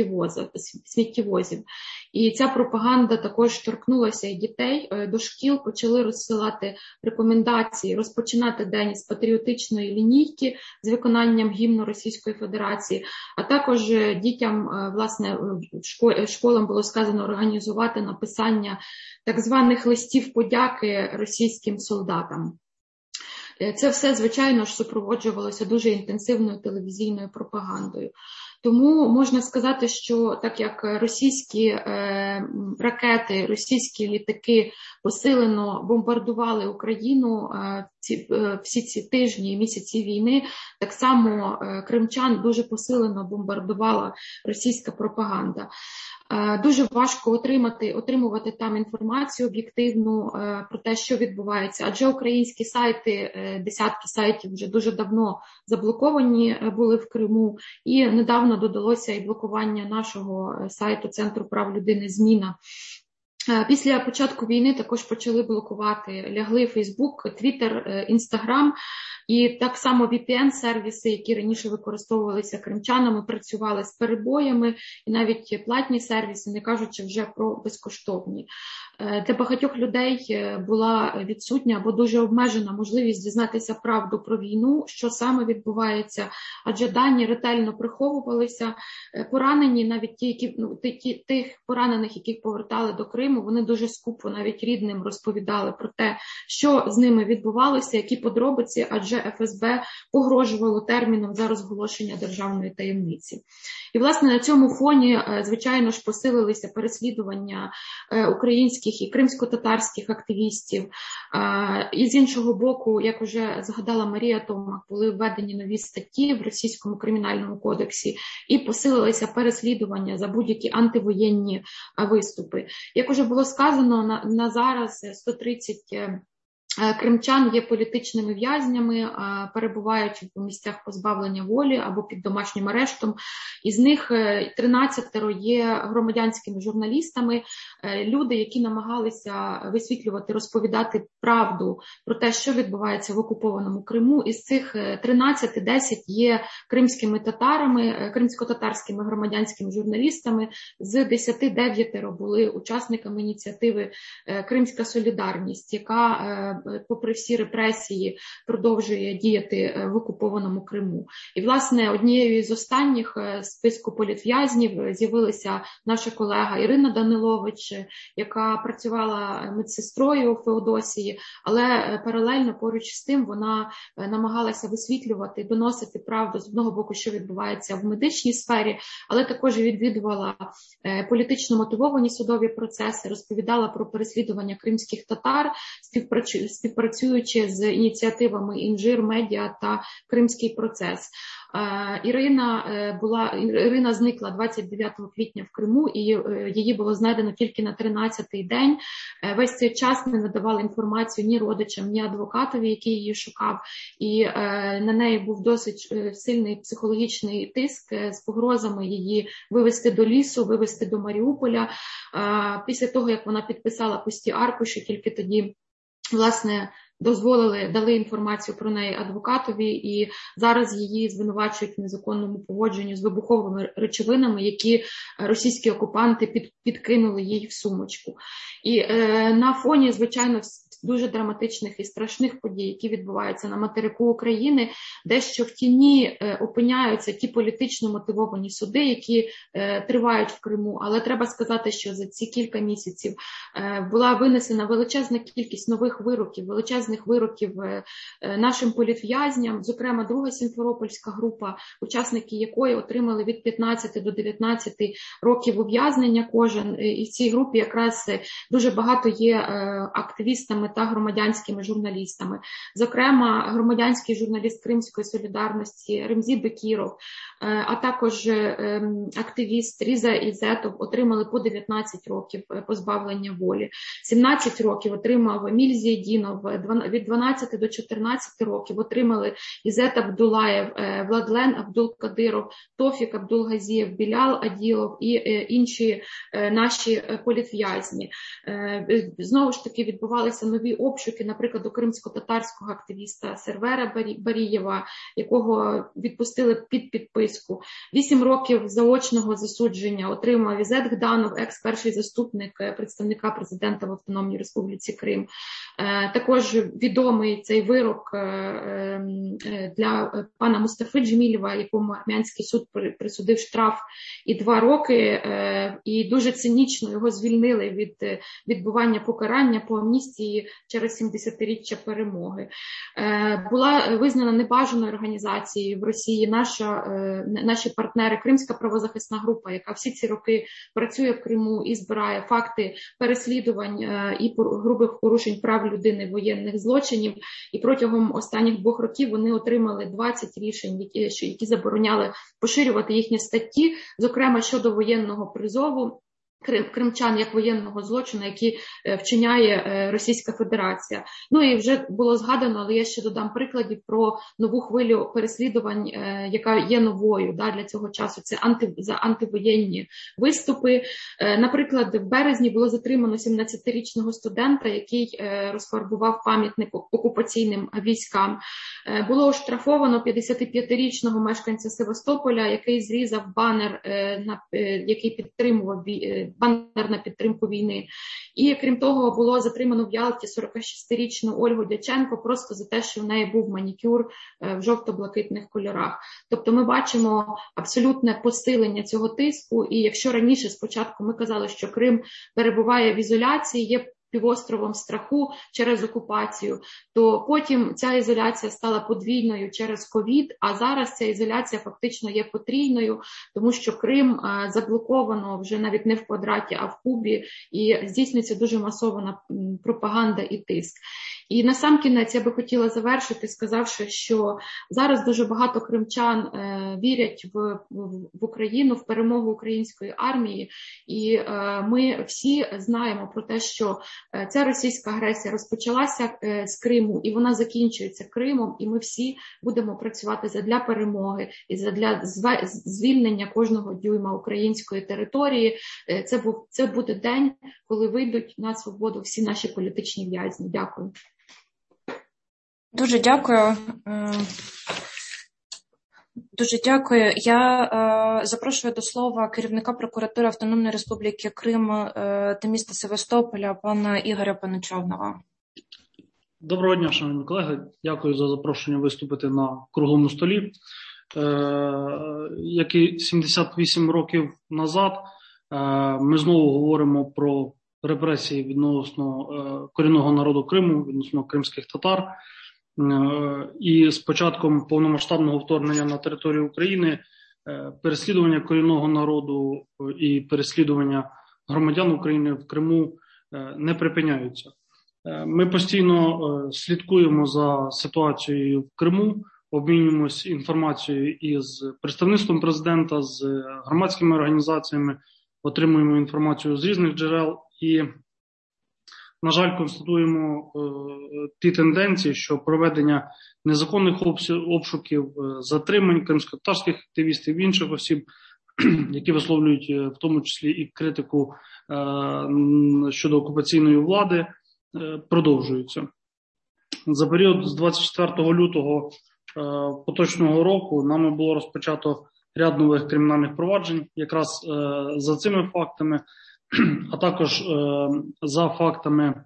сміттєвозів. І ця пропаганда також торкнулася і дітей. До шкіл почали розсилати рекомендації розпочинати день з патріотичної лінійки з виконанням гімну Російської Федерації, а також дітям, власне, школам було сказано організувати написання так званих листів подяки російським солдатам. Це все, звичайно ж, супроводжувалося дуже інтенсивною телевізійною пропагандою. Тому можна сказати, що так як російські ракети, російські літаки посилено бомбардували Україну всі ці тижні і місяці війни, так само кримчан дуже посилено бомбардувала російська пропаганда. Дуже важко отримувати там інформацію об'єктивну про те, що відбувається, адже українські сайти, десятки сайтів вже дуже давно заблоковані були в Криму, і недавно додалося і блокування нашого сайту Центру прав людини «Зміна». Після початку війни також почали блокувати, лягли Facebook, Twitter, Instagram, і так само VPN-сервіси, які раніше використовувалися кримчанами, працювали з перебоями, і навіть платні сервіси, не кажучи вже про безкоштовні. Для багатьох людей була відсутня або дуже обмежена можливість дізнатися правду про війну, що саме відбувається, адже дані ретельно приховувалися. Поранені, навіть тих поранених, яких повертали до Криму, вони дуже скупо навіть рідним розповідали про те, що з ними відбувалося, які подробиці, адже ФСБ погрожувало терміном за розголошення державної таємниці. І, власне, на цьому фоні, звичайно ж, посилилися переслідування українських і кримсько-татарських активістів. І з іншого боку, як уже згадала Марія Томак, були введені нові статті в Російському кримінальному кодексі і посилилися переслідування за будь-які антивоєнні виступи. Як уже було сказано, на зараз 130 кримчан є політичними в'язнями, перебувають в місцях позбавлення волі або під домашнім арештом. Із них 13 є громадянськими журналістами, люди, які намагалися висвітлювати, розповідати правду про те, що відбувається в окупованому Криму. Із цих 13 10 є кримськими татарами, кримсько-татарськими громадянськими журналістами, з 10 9 були учасниками ініціативи «Кримська солідарність», яка попри всі репресії продовжує діяти в окупованому Криму. І, власне, однією з останніх списку політв'язнів з'явилася наша колега Ірина Данилович, яка працювала медсестрою в Феодосії, але паралельно поруч з тим вона намагалася висвітлювати, доносити правду з одного боку, що відбувається в медичній сфері, але також відвідувала політично мотивовані судові процеси, розповідала про переслідування кримських татар, співпрацюючи з ініціативами «Інжир», «Медіа» та «Кримський процес». Ірина зникла 29 квітня в Криму, і її було знайдено тільки на 13-й день. Весь цей час не надавали інформацію ні родичам, ні адвокатові, який її шукав, і на неї був досить сильний психологічний тиск з погрозами її вивезти до лісу, вивезти до Маріуполя. Після того, як вона підписала пусті аркуші, тільки тоді, власне, дали інформацію про неї адвокатові, і зараз її звинувачують в незаконному поводженні з вибуховими речовинами, які російські окупанти підкинули їй в сумочку. І на фоні, звичайно, дуже драматичних і страшних подій, які відбуваються на материку України, дещо в тіні опиняються ті політично мотивовані суди, які тривають в Криму. Але треба сказати, що за ці кілька місяців була винесена величезна кількість нових вироків, величезних вироків нашим політв'язням, зокрема, друга Сімферопольська група, учасники якої отримали від 15 до 19 років ув'язнення кожен. І в цій групі якраз дуже багато є активістами та громадянськими журналістами. Зокрема, громадянський журналіст Кримської солідарності Ремзі Бекіров, а також активіст Різа Ізетов отримали по 19 років позбавлення волі. 17 років отримав Еміль Зієдінов, від 12 до 14 років отримали Ізет Абдулаєв, Владлен Абдулкадиров, Тофік Абдулгазієв, Білял Аділов і інші наші політв'язні. Знову ж таки відбувалися нові обшуки, наприклад, у кримсько-татарського активіста Сервера Барієва, якого відпустили під підписку. 8 років заочного засудження отримав Ізет Гданов, екс-перший заступник представника президента в Автономній Республіці Крим. Також відомий цей вирок для пана Мустафи Джемілєва, якому армянський суд присудив штраф і 2 роки, і дуже цинічно його звільнили від відбування покарання по амністії через 70-річчя перемоги. Була визнана небажаною організацією в Росії наші партнери Кримська правозахисна група, яка всі ці роки працює в Криму і збирає факти переслідувань і грубих порушень прав людини, воєнних злочинів. І протягом останніх 2 років вони отримали 20 рішень, які забороняли поширювати їхні статті, зокрема щодо воєнного призову кримчан як воєнного злочину, який вчиняє Російська Федерація. Ну і вже було згадано, але я ще додам прикладів про нову хвилю переслідувань, яка є новою для цього часу. Це за антивоєнні виступи. Наприклад, в березні було затримано 17-річного студента, який розфарбував пам'ятник окупаційним військам. Було оштрафовано 55-річного мешканця Севастополя, який зрізав банер, який підтримував банер на підтримку війни. І, крім того, було затримано в Ялті 46-річну Ольгу Дяченко просто за те, що в неї був манікюр в жовто-блакитних кольорах. Тобто ми бачимо абсолютне посилення цього тиску, і якщо раніше спочатку ми казали, що Крим перебуває в ізоляції, є півостровом страху через окупацію, то потім ця ізоляція стала подвійною через ковід, а зараз ця ізоляція фактично є потрійною, тому що Крим заблоковано вже навіть не в квадраті, а в кубі, і здійснюється дуже масована пропаганда і тиск. І насамкінець я би хотіла завершити, сказавши, що зараз дуже багато кримчан вірять в Україну, в перемогу української армії, і ми всі знаємо про те, що ця російська агресія розпочалася з Криму, і вона закінчується Кримом, і ми всі будемо працювати задля перемоги і задля звільнення кожного дюйма української території. Це буде день, коли вийдуть на свободу всі наші політичні в'язні. Дякую. Дуже дякую. Дуже дякую. Я запрошую до слова керівника прокуратури Автономної Республіки Крим та міста Севастополя пана Ігоря Паничевного. Доброго дня, шановні колеги. Дякую за запрошення виступити на круглому столі. Як і 78 років назад, ми знову говоримо про репресії відносно корінного народу Криму, відносно кримських татар. І з початком повномасштабного вторгнення на територію України переслідування корінного народу і переслідування громадян України в Криму не припиняються. Ми постійно слідкуємо за ситуацією в Криму, обмінюємось інформацією із представництвом президента, з громадськими організаціями, отримуємо інформацію з різних джерел і, на жаль, констатуємо ті тенденції, що проведення незаконних обшуків, затримань кримськотатарських активістів і інших осіб, які висловлюють в тому числі і критику щодо окупаційної влади, продовжуються. За період з 24 лютого поточного року нами було розпочато ряд нових кримінальних проваджень якраз за цими фактами, а також за фактами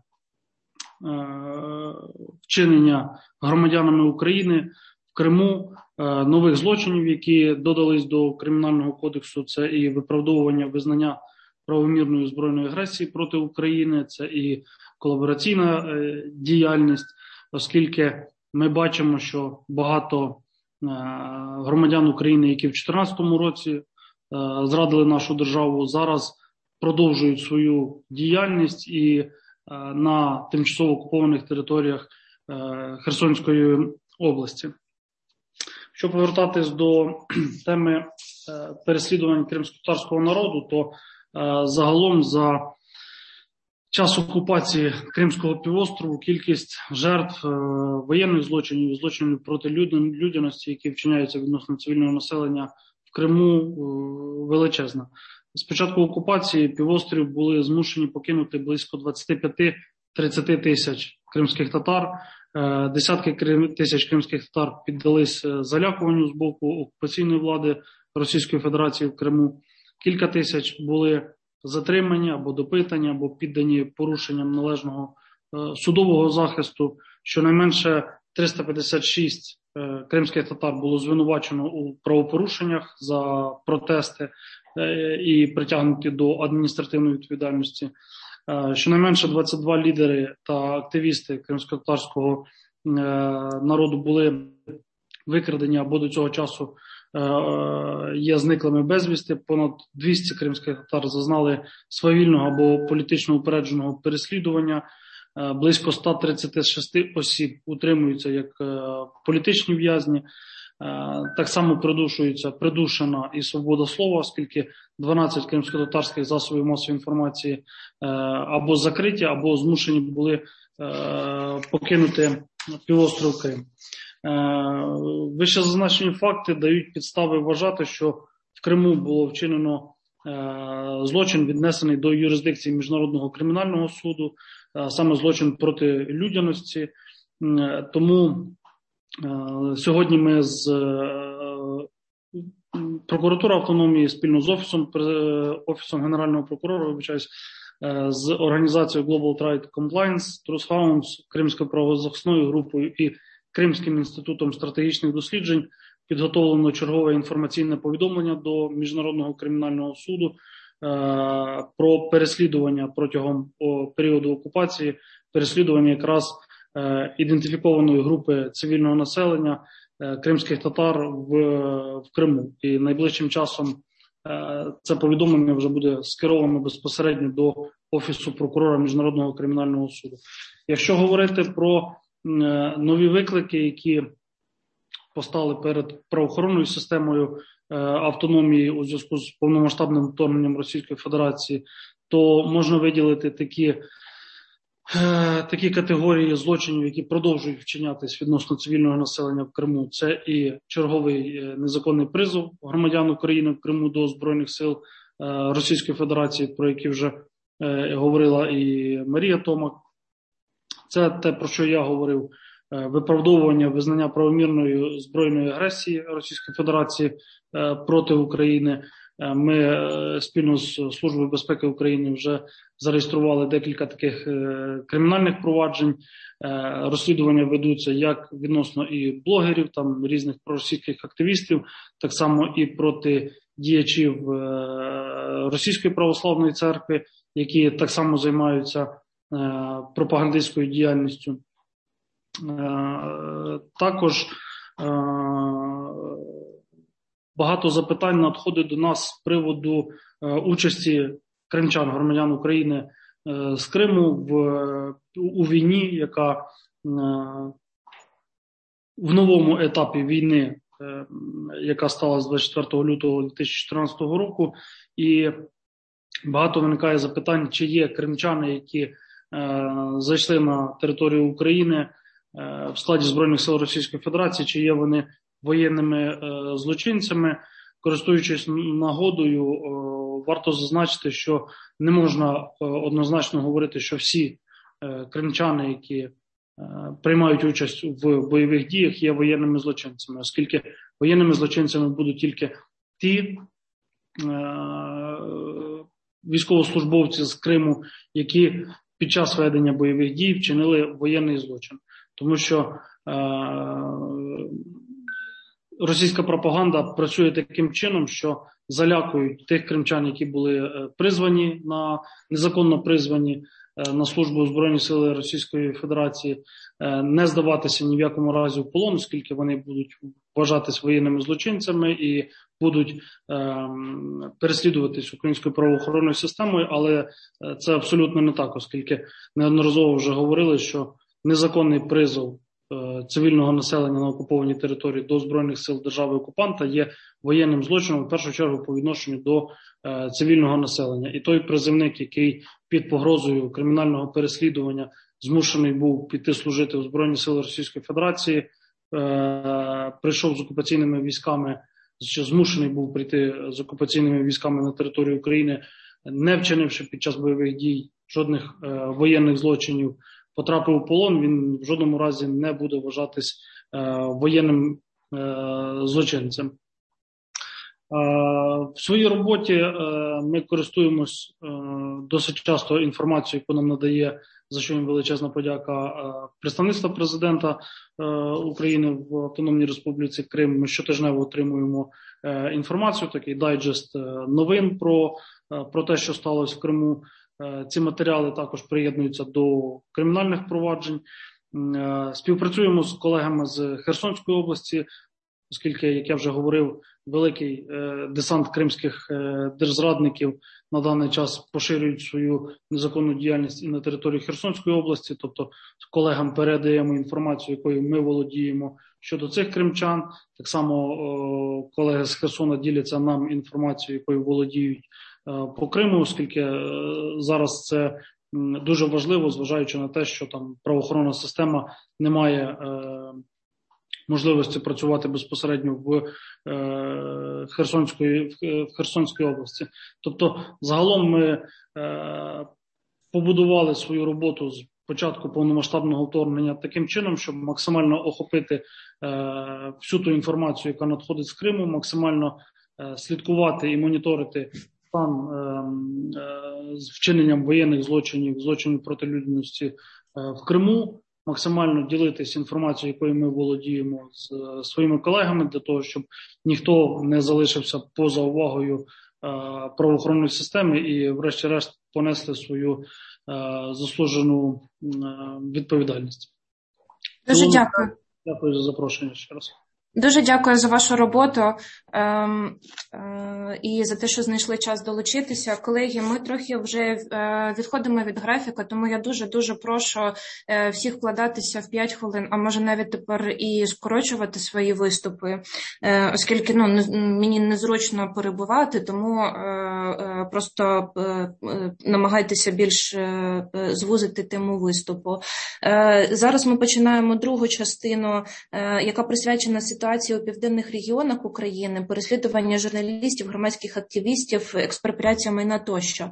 вчинення громадянами України в Криму нових злочинів, які додались до Кримінального кодексу. Це і виправдовування визнання правомірної збройної агресії проти України, це і колабораційна діяльність, оскільки ми бачимо, що багато громадян України, які в 2014 році зрадили нашу державу, зараз продовжують свою діяльність і на тимчасово окупованих територіях Херсонської області. Щоб повертатись до теми переслідувань кримськотатарського народу, то загалом за час окупації Кримського півострову кількість жертв воєнних злочинів і злочинів проти людяності, які вчиняються відносно цивільного населення в Криму, величезна. З початку окупації півострів були змушені покинути близько 25-30 тисяч кримських татар. Десятки тисяч кримських татар піддались залякуванню з боку окупаційної влади Російської Федерації в Криму. Кілька тисяч були затримані або допитані, або піддані порушенням належного судового захисту. Щонайменше 356 кримських татар було звинувачено у правопорушеннях за протести і притягнуті до адміністративної відповідальності. Щонайменше 22 лідери та активісти кримськотатарського народу були викрадені або до цього часу є зниклими безвісти. Понад 200 кримських татар зазнали свавільного або політично упередженого переслідування. Близько 136 осіб утримуються як політичні в'язні. Так само придушена і свобода слова, оскільки 12 кримськотатарських засобів масової інформації або закриті, або змушені були покинути півостров Крим. Вище зазначені факти дають підстави вважати, що в Криму було вчинено злочин, віднесений до юрисдикції Міжнародного кримінального суду, саме злочин проти людяності. Тому сьогодні ми з прокуратури автономії спільно з Офісом Генерального прокурора, з організацією Global Trade Compliance, Trusthouse, Кримською правозахисною групою і Кримським інститутом стратегічних досліджень підготовлено чергове інформаційне повідомлення до Міжнародного кримінального суду про переслідування протягом періоду окупації, переслідування якраз ідентифікованої групи цивільного населення кримських татар в Криму. І найближчим часом це повідомлення вже буде скеровано безпосередньо до Офісу прокурора Міжнародного кримінального суду. Якщо говорити про нові виклики, які постали перед правоохоронною системою автономії у зв'язку з повномасштабним вторгненням Російської Федерації, то можна виділити такі категорії злочинів, які продовжують вчинятись відносно цивільного населення в Криму. Це і черговий незаконний призов громадян України в Криму до Збройних сил Російської Федерації, про які вже говорила і Марія Томак. Це те, про що я говорив, виправдовування визнання правомірної збройної агресії Російської Федерації проти України. Ми спільно з Службою безпеки України вже зареєстрували декілька таких кримінальних проваджень. Розслідування ведуться як відносно і блогерів, там різних проросійських активістів, так само і проти діячів Російської православної церкви, які так само займаються пропагандистською діяльністю. Також багато запитань надходить до нас з приводу участі кримчан, громадян України з Криму у війні, яка в новому етапі війни, яка сталася 24 лютого 2014 року. І багато виникає запитань, чи є кримчани, які зайшли на територію України в складі Збройних сил Російської Федерації, чи є вони воєнними злочинцями. Користуючись нагодою, варто зазначити, що не можна однозначно говорити, що всі кримчани, які приймають участь в бойових діях, є воєнними злочинцями, оскільки воєнними злочинцями будуть тільки ті військовослужбовці з Криму, які під час ведення бойових дій вчинили воєнний злочин. Тому що російська пропаганда працює таким чином, що залякують тих кримчан, які були незаконно призвані на службу у Збройні сили Російської Федерації, не здаватися ні в якому разі в полон, оскільки вони будуть вважатись воєнними злочинцями і будуть переслідуватись українською правоохоронною системою, але це абсолютно не так, оскільки неодноразово вже говорили, що незаконний призов цивільного населення на окупованій території до Збройних сил держави-окупанта є воєнним злочином, в першу чергу, по відношенню до цивільного населення. І той призовник, який під погрозою кримінального переслідування змушений був піти служити у Збройні сили Російської Федерації, прийшов з окупаційними військами, що змушений був прийти з окупаційними військами на територію України, не вчинивши під час бойових дій жодних воєнних злочинів, потрапив у полон, він в жодному разі не буде вважатись воєнним злочинцем. В своїй роботі ми користуємось досить часто інформацією, яку нам надає, за що їм величезна подяка, представництва президента України в Автономній Республіці Крим. Ми щотижнево отримуємо інформацію, такий дайджест новин про те, що сталося в Криму. Ці матеріали також приєднуються до кримінальних проваджень. Співпрацюємо з колегами з Херсонської області, оскільки, як я вже говорив, великий десант кримських держзрадників на даний час поширюють свою незаконну діяльність і на території Херсонської області, тобто колегам передаємо інформацію, якою ми володіємо щодо цих кримчан. Так само колеги з Херсона діляться нам інформацією, якою володіють по Криму, оскільки зараз це дуже важливо, зважаючи на те, що там правоохоронна система не має можливості працювати безпосередньо в Херсонській області. Тобто, загалом ми побудували свою роботу з початку повномасштабного вторгнення таким чином, щоб максимально охопити всю ту інформацію, яка надходить з Криму, максимально слідкувати і моніторити стан з вчиненням воєнних злочинів проти людяності в Криму, максимально ділитись інформацією, якою ми володіємо з своїми колегами, для того, щоб ніхто не залишився поза увагою правоохоронної системи і врешті-решт понесли свою заслужену відповідальність. Дуже дякую. Дякую за запрошення ще раз. Дуже дякую за вашу роботу і за те, що знайшли час долучитися. Колеги, ми трохи вже відходимо від графіка, тому я дуже прошу всіх вкладатися в 5 хвилин, а може навіть тепер і скорочувати свої виступи, оскільки мені незручно перебувати, тому просто намагайтеся більш звузити тему виступу. Зараз ми починаємо другу частину, яка присвячена ситуації у південних регіонах України, переслідування журналістів, громадських активістів, експропріація майна тощо.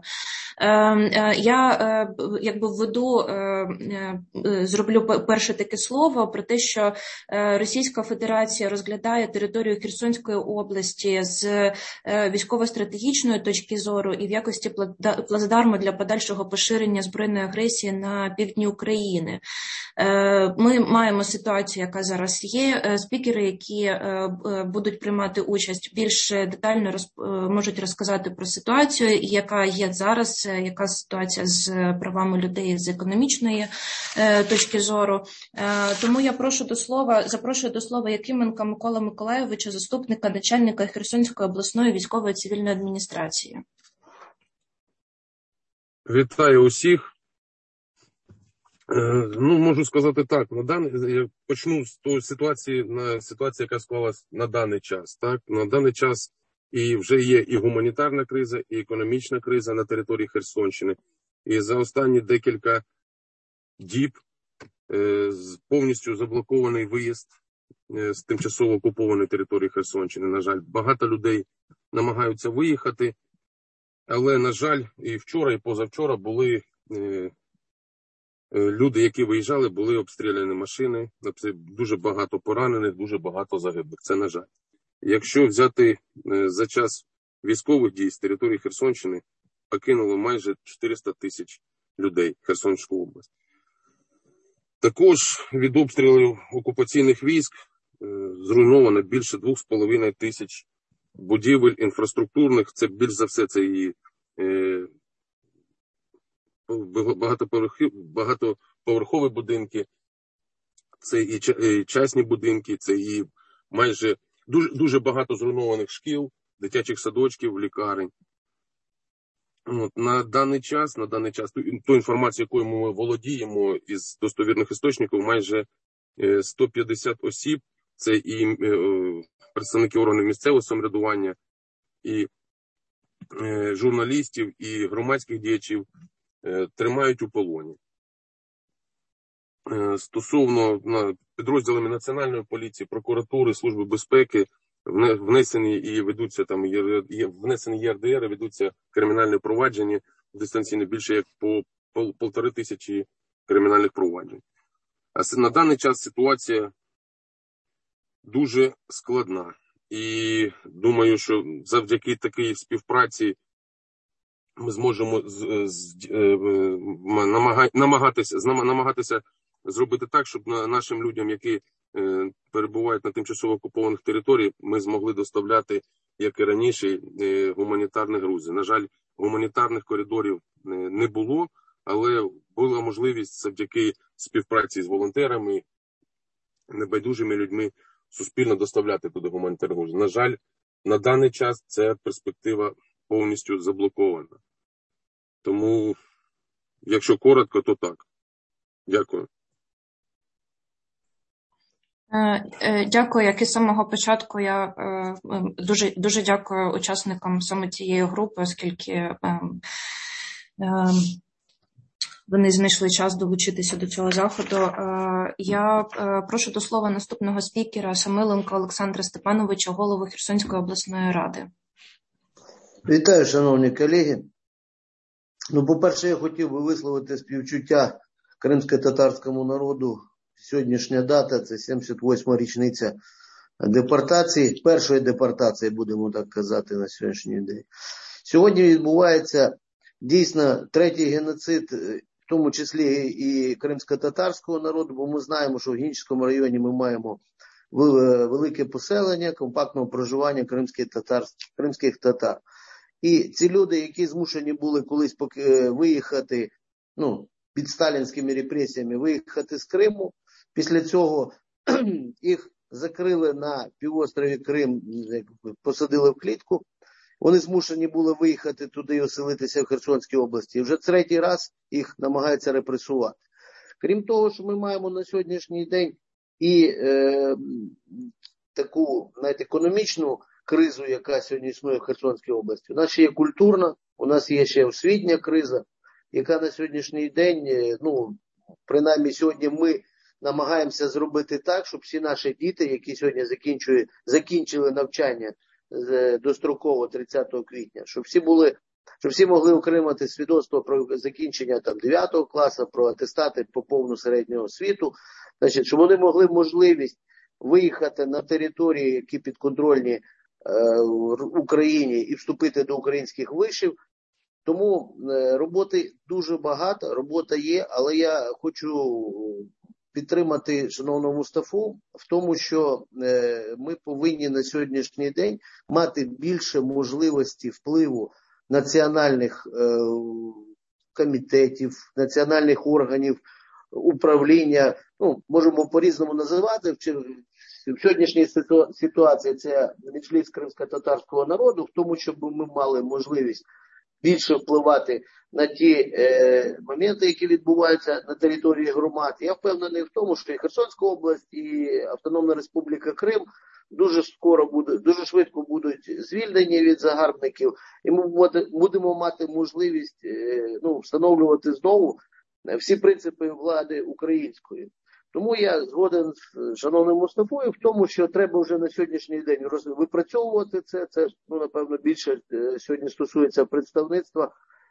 Я введу, зроблю перше таке слово про те, що Російська Федерація розглядає територію Херсонської області з військово-стратегічної точки зору і в якості плацдарму для подальшого поширення збройної агресії на півдні України. Ми маємо ситуацію, яка зараз є. Спікери, які будуть приймати участь, більш детально можуть розказати про ситуацію, яка є зараз, яка ситуація з правами людей з економічної точки зору. Тому я запрошую до слова Якименка Микола Миколайовича, заступника начальника Херсонської обласної військової цивільної адміністрації. Вітаю усіх. Можу сказати так, я почну з тої ситуації, яка склалась на даний час. Так? На даний час і вже є і гуманітарна криза, і економічна криза на території Херсонщини. І за останні декілька діб повністю заблокований виїзд з тимчасово окупованої території Херсонщини. На жаль, багато людей намагаються виїхати, але, на жаль, і вчора, і позавчора були люди, які виїжджали, були обстріляні машини, дуже багато поранених, дуже багато загиблих. Це, на жаль. Якщо взяти за час військових дій з території Херсонщини, покинуло майже 400 тисяч людей Херсонську область. Також від обстрілів окупаційних військ зруйновано більше 2,5 тисяч будівель інфраструктурних. Це більш за все це і багатоповерхові будинки, це і частні будинки, це і майже дуже багато зруйнованих шкіл, дитячих садочків, лікарень. От, на даний час, ту інформацію, якою ми володіємо із достовірних істочників, майже 150 осіб, це і представники органів місцевого самоврядування, і журналістів, і громадських діячів, тримають у полоні. Стосовно підрозділами Національної поліції, прокуратури, Служби безпеки, внесені і ведуться там внесені ЄРДР, ведуться кримінальні провадження дистанційно більше як по 1500 кримінальних проваджень. А на даний час ситуація дуже складна. І думаю, що завдяки такій співпраці ми зможемо намагатися зробити так, щоб нашим людям, які перебувають на тимчасово окупованих територіях, ми змогли доставляти, як і раніше, гуманітарні грузи. На жаль, гуманітарних коридорів не було, але була можливість завдяки співпраці з волонтерами, небайдужими людьми, суспільно доставляти туди гуманітарні грузи. На жаль, на даний час ця перспектива повністю заблокована. Тому, якщо коротко, то так. Дякую. Дякую. Як і з самого початку, я дуже дякую учасникам саме цієї групи, оскільки вони знайшли час долучитися до цього заходу. Я прошу до слова наступного спікера Самиленка Олександра Степановича, голову Херсонської обласної ради. Вітаю, шановні колеги. По-перше, я хотів би висловити співчуття кримсько-татарському народу. Сьогоднішня дата – це 78-ма річниця депортації, першої депортації, будемо так казати, на сьогоднішній день. Сьогодні відбувається дійсно третій геноцид, в тому числі і кримсько-татарського народу, бо ми знаємо, що в Генічеському районі ми маємо велике поселення компактного проживання кримських татар. І ці люди, які змушені були колись виїхати, під сталінськими репресіями, виїхати з Криму, після цього їх закрили на півострові Крим, посадили в клітку. Вони змушені були виїхати туди і оселитися в Херсонській області. І вже третій раз їх намагаються репресувати. Крім того, що ми маємо на сьогоднішній день і таку економічну кризу, яка сьогодні існує в Херсонській області. У нас ще є культурна, у нас є ще освітня криза, яка на сьогоднішній день, принаймні сьогодні ми намагаємося зробити так, щоб всі наші діти, які сьогодні закінчили навчання достроково 30 квітня, щоб всі могли отримати свідоцтво про закінчення 9 класу, про атестати по повну середнього освіту, щоб вони могли можливість виїхати на території, які підконтрольні Україні, і вступити до українських вишів. Тому роботи дуже багато, робота є, але я хочу підтримати шановного Мустафу в тому, що ми повинні на сьогоднішній день мати більше можливості впливу національних комітетів, національних органів управління, можемо по-різному називати. В сьогоднішній ситуації це Меджліс кримсько-татарського народу, в тому, щоб ми мали можливість більше впливати на ті моменти, які відбуваються на території громад. Я впевнений в тому, що і Херсонська область, і Автономна Республіка Крим дуже швидко будуть звільнені від загарбників, і ми будемо мати можливість встановлювати знову всі принципи влади української. Тому я згоден з шановним Мустафою в тому, що треба вже на сьогоднішній день випрацьовувати це. Це, напевно, більше сьогодні стосується представництва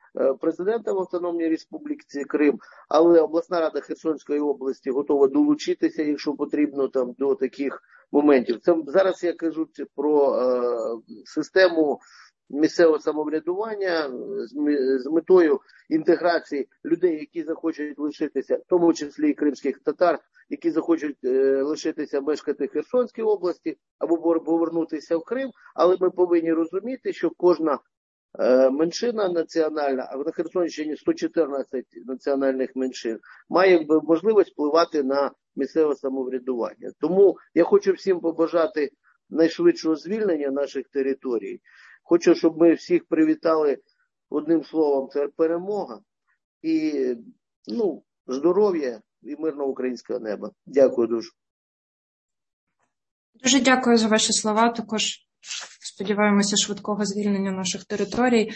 президента в Автономній Республіці Крим, але обласна рада Херсонської області готова долучитися, якщо потрібно, там, до таких моментів. Це зараз я кажу про систему місцевого самоврядування з метою інтеграції людей, які захочуть лишитися, в тому числі і кримських татар, які захочуть лишитися мешкати в Херсонській області або повернутися в Крим, але ми повинні розуміти, що кожна меншина національна, а на Херсонщині 114 національних меншин, має можливість впливати на місцеве самоврядування. Тому я хочу всім побажати найшвидшого звільнення наших територій. Хочу, щоб ми всіх привітали одним словом, це перемога і здоров'я і мирного українського неба. Дякую дуже. Дуже дякую за ваші слова. Також сподіваємося швидкого звільнення наших територій.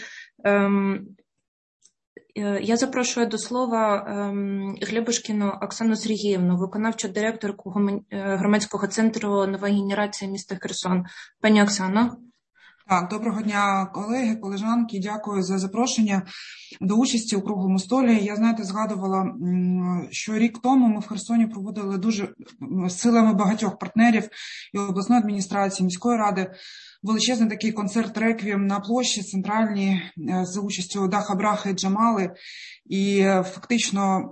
Я запрошую до слова Глебушкіну Оксану Сергіївну, виконавчу директорку громадського центру «Нова генерація» міста Херсон. Пані Оксано. Так, доброго дня, колеги, колежанки. Дякую за запрошення до участі у круглому столі. Я, знаєте, згадувала, що рік тому ми в Херсоні проводили дуже силами багатьох партнерів і обласної адміністрації, міської ради величезний такий концерт-реквієм на площі центральній за участю Даха Браха і Джамали. І фактично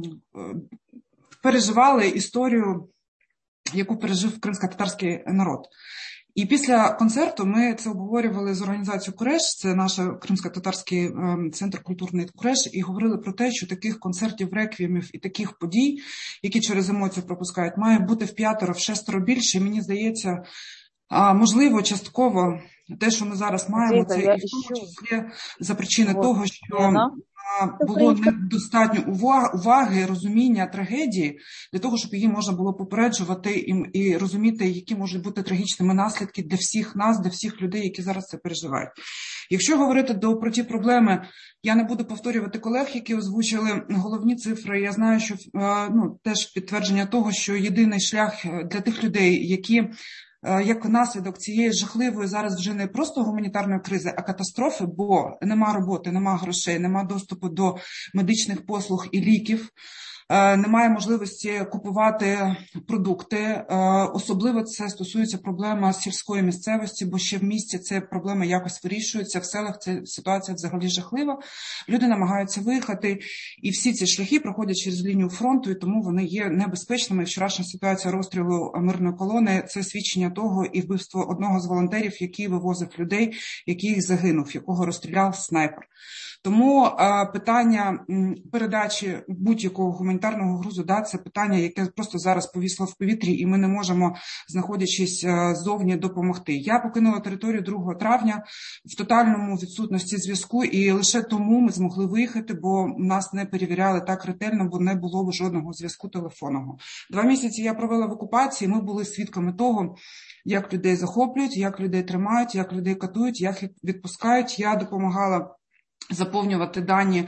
переживали історію, яку пережив кримсько-татарський народ. І після концерту ми це обговорювали з організацією «Куреш», це наш кримсько-татарський центр культурний «Куреш», і говорили про те, що таких концертів, реквіємів і таких подій, які через емоцію пропускають, має бути в 5-6 більше. І мені здається, можливо, частково те, що ми зараз маємо, це і в тому числі за причини того, що було недостатньо уваги, розуміння трагедії для того, щоб її можна було попереджувати і розуміти, які можуть бути трагічними наслідки для всіх нас, для всіх людей, які зараз це переживають. Якщо говорити про ті проблеми, я не буду повторювати колег, які озвучили головні цифри. Я знаю, що теж підтвердження того, що єдиний шлях для тих людей, які як наслідок цієї жахливої зараз вже не просто гуманітарної кризи, а катастрофи, бо нема роботи, нема грошей, нема доступу до медичних послуг і ліків, немає можливості купувати продукти. Особливо це стосується проблеми сільської місцевості, бо ще в місті ці проблеми якось вирішуються, в селах ця ситуація взагалі жахлива. Люди намагаються виїхати, і всі ці шляхи проходять через лінію фронту, і тому вони є небезпечними. Вчорашня ситуація розстрілу мирної колони – це свідчення того і вбивство одного з волонтерів, який вивозив людей, який загинув, якого розстріляв снайпер. Тому питання передачі будь-якого гуманітарного грузу, це питання, яке просто зараз повісло в повітрі, і ми не можемо, знаходячись ззовні, допомогти. Я покинула територію 2 травня в тотальному відсутності зв'язку, і лише тому ми змогли виїхати, бо нас не перевіряли так ретельно, бо не було жодного зв'язку телефонного. 2 місяці я провела в окупації, ми були свідками того, як людей захоплюють, як людей тримають, як людей катують, як їх відпускають. Я допомагала заповнювати дані,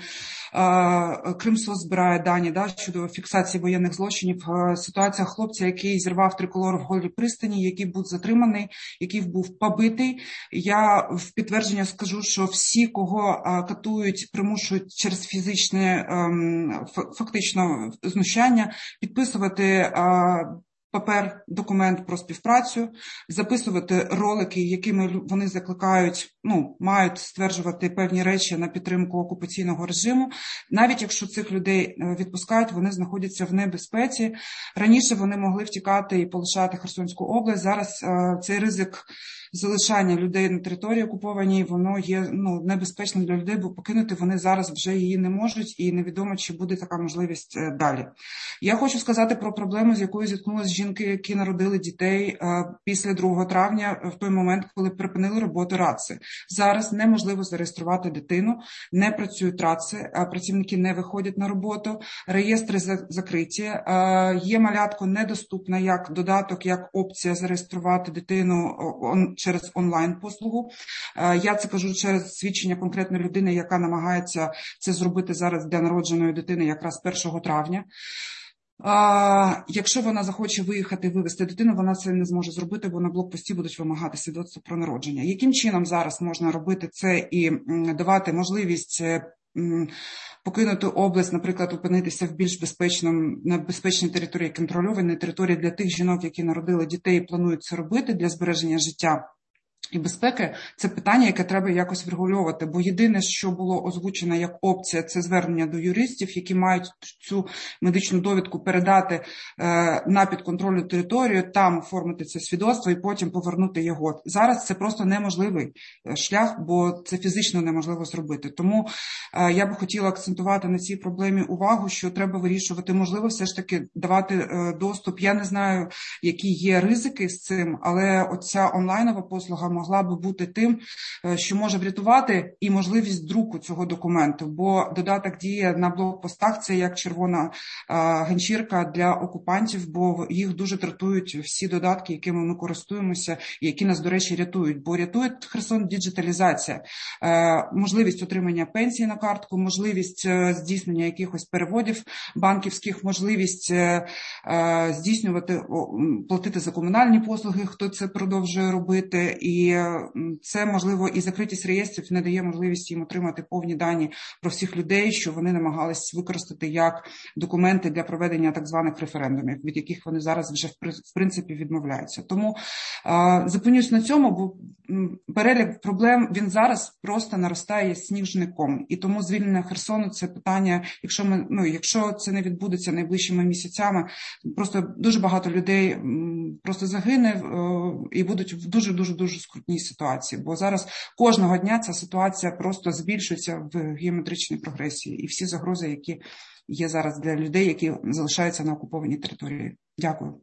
Кримсоц збирає дані щодо фіксації воєнних злочинів. Ситуація хлопця, який зірвав триколор в Голій пристані, який був затриманий, який був побитий. Я в підтвердження скажу, що всі, кого катують, примушують через фізичне фактично знущання, підписувати документ про співпрацю, записувати ролики, якими вони закликають, мають стверджувати певні речі на підтримку окупаційного режиму. Навіть якщо цих людей відпускають, вони знаходяться в небезпеці. Раніше вони могли втікати і полишати Херсонську область. Зараз цей ризик залишання людей на території окупованій, воно є небезпечним для людей, бо покинути вони зараз вже її не можуть, і невідомо, чи буде така можливість далі. Я хочу сказати про проблему, з якою зіткнулися жінки, які народили дітей після 2 травня, в той момент, коли припинили роботу РАЦи. Зараз неможливо зареєструвати дитину, не працюють РАЦи, працівники не виходять на роботу, реєстри закриті, є малятко недоступна як додаток, як опція зареєструвати дитину через онлайн-послугу. Я це кажу через свідчення конкретної людини, яка намагається це зробити зараз для народженої дитини якраз 1 травня. Якщо вона захоче виїхати і вивезти дитину, вона це не зможе зробити, бо на блокпості будуть вимагати свідоцтво про народження. Яким чином зараз можна робити це і давати можливість покинути область, наприклад, опинитися в більш на безпечній території, контрольованій території для тих жінок, які народили дітей і планують це робити для збереження життя і безпеки, це питання, яке треба якось врегульовувати. Бо єдине, що було озвучено як опція, це звернення до юристів, які мають цю медичну довідку передати на підконтрольну територію, там оформити це свідоцтво і потім повернути його. Зараз це просто неможливий шлях, бо це фізично неможливо зробити. Тому я би хотіла акцентувати на цій проблемі увагу, що треба вирішувати, можливо, все ж таки давати доступ. Я не знаю, які є ризики з цим, але оця онлайнова послуга могла би бути тим, що може врятувати і можливість друку цього документу, бо додаток діє на блокпостах, це як червона ганчірка для окупантів, бо їх дуже дратують всі додатки, якими ми користуємося, і які нас, до речі, рятують. Бо рятує Херсон діджиталізація, можливість отримання пенсії на картку, можливість здійснення якихось переводів банківських, можливість здійснювати, платити за комунальні послуги, хто це продовжує робити, і це, можливо, і закритість реєстрів не дає можливість їм отримати повні дані про всіх людей, що вони намагались використати як документи для проведення так званих референдумів, від яких вони зараз вже в принципі відмовляються. Тому зупинюсь на цьому, бо перелік проблем, він зараз просто наростає сніжником. І тому звільнення Херсону – це питання, якщо це не відбудеться найближчими місяцями, просто дуже багато людей просто загине і будуть в дуже скрутній ситуації. Бо зараз кожного дня ця ситуація просто збільшується в геометричній прогресії. І всі загрози, які є зараз для людей, які залишаються на окупованій території. Дякую.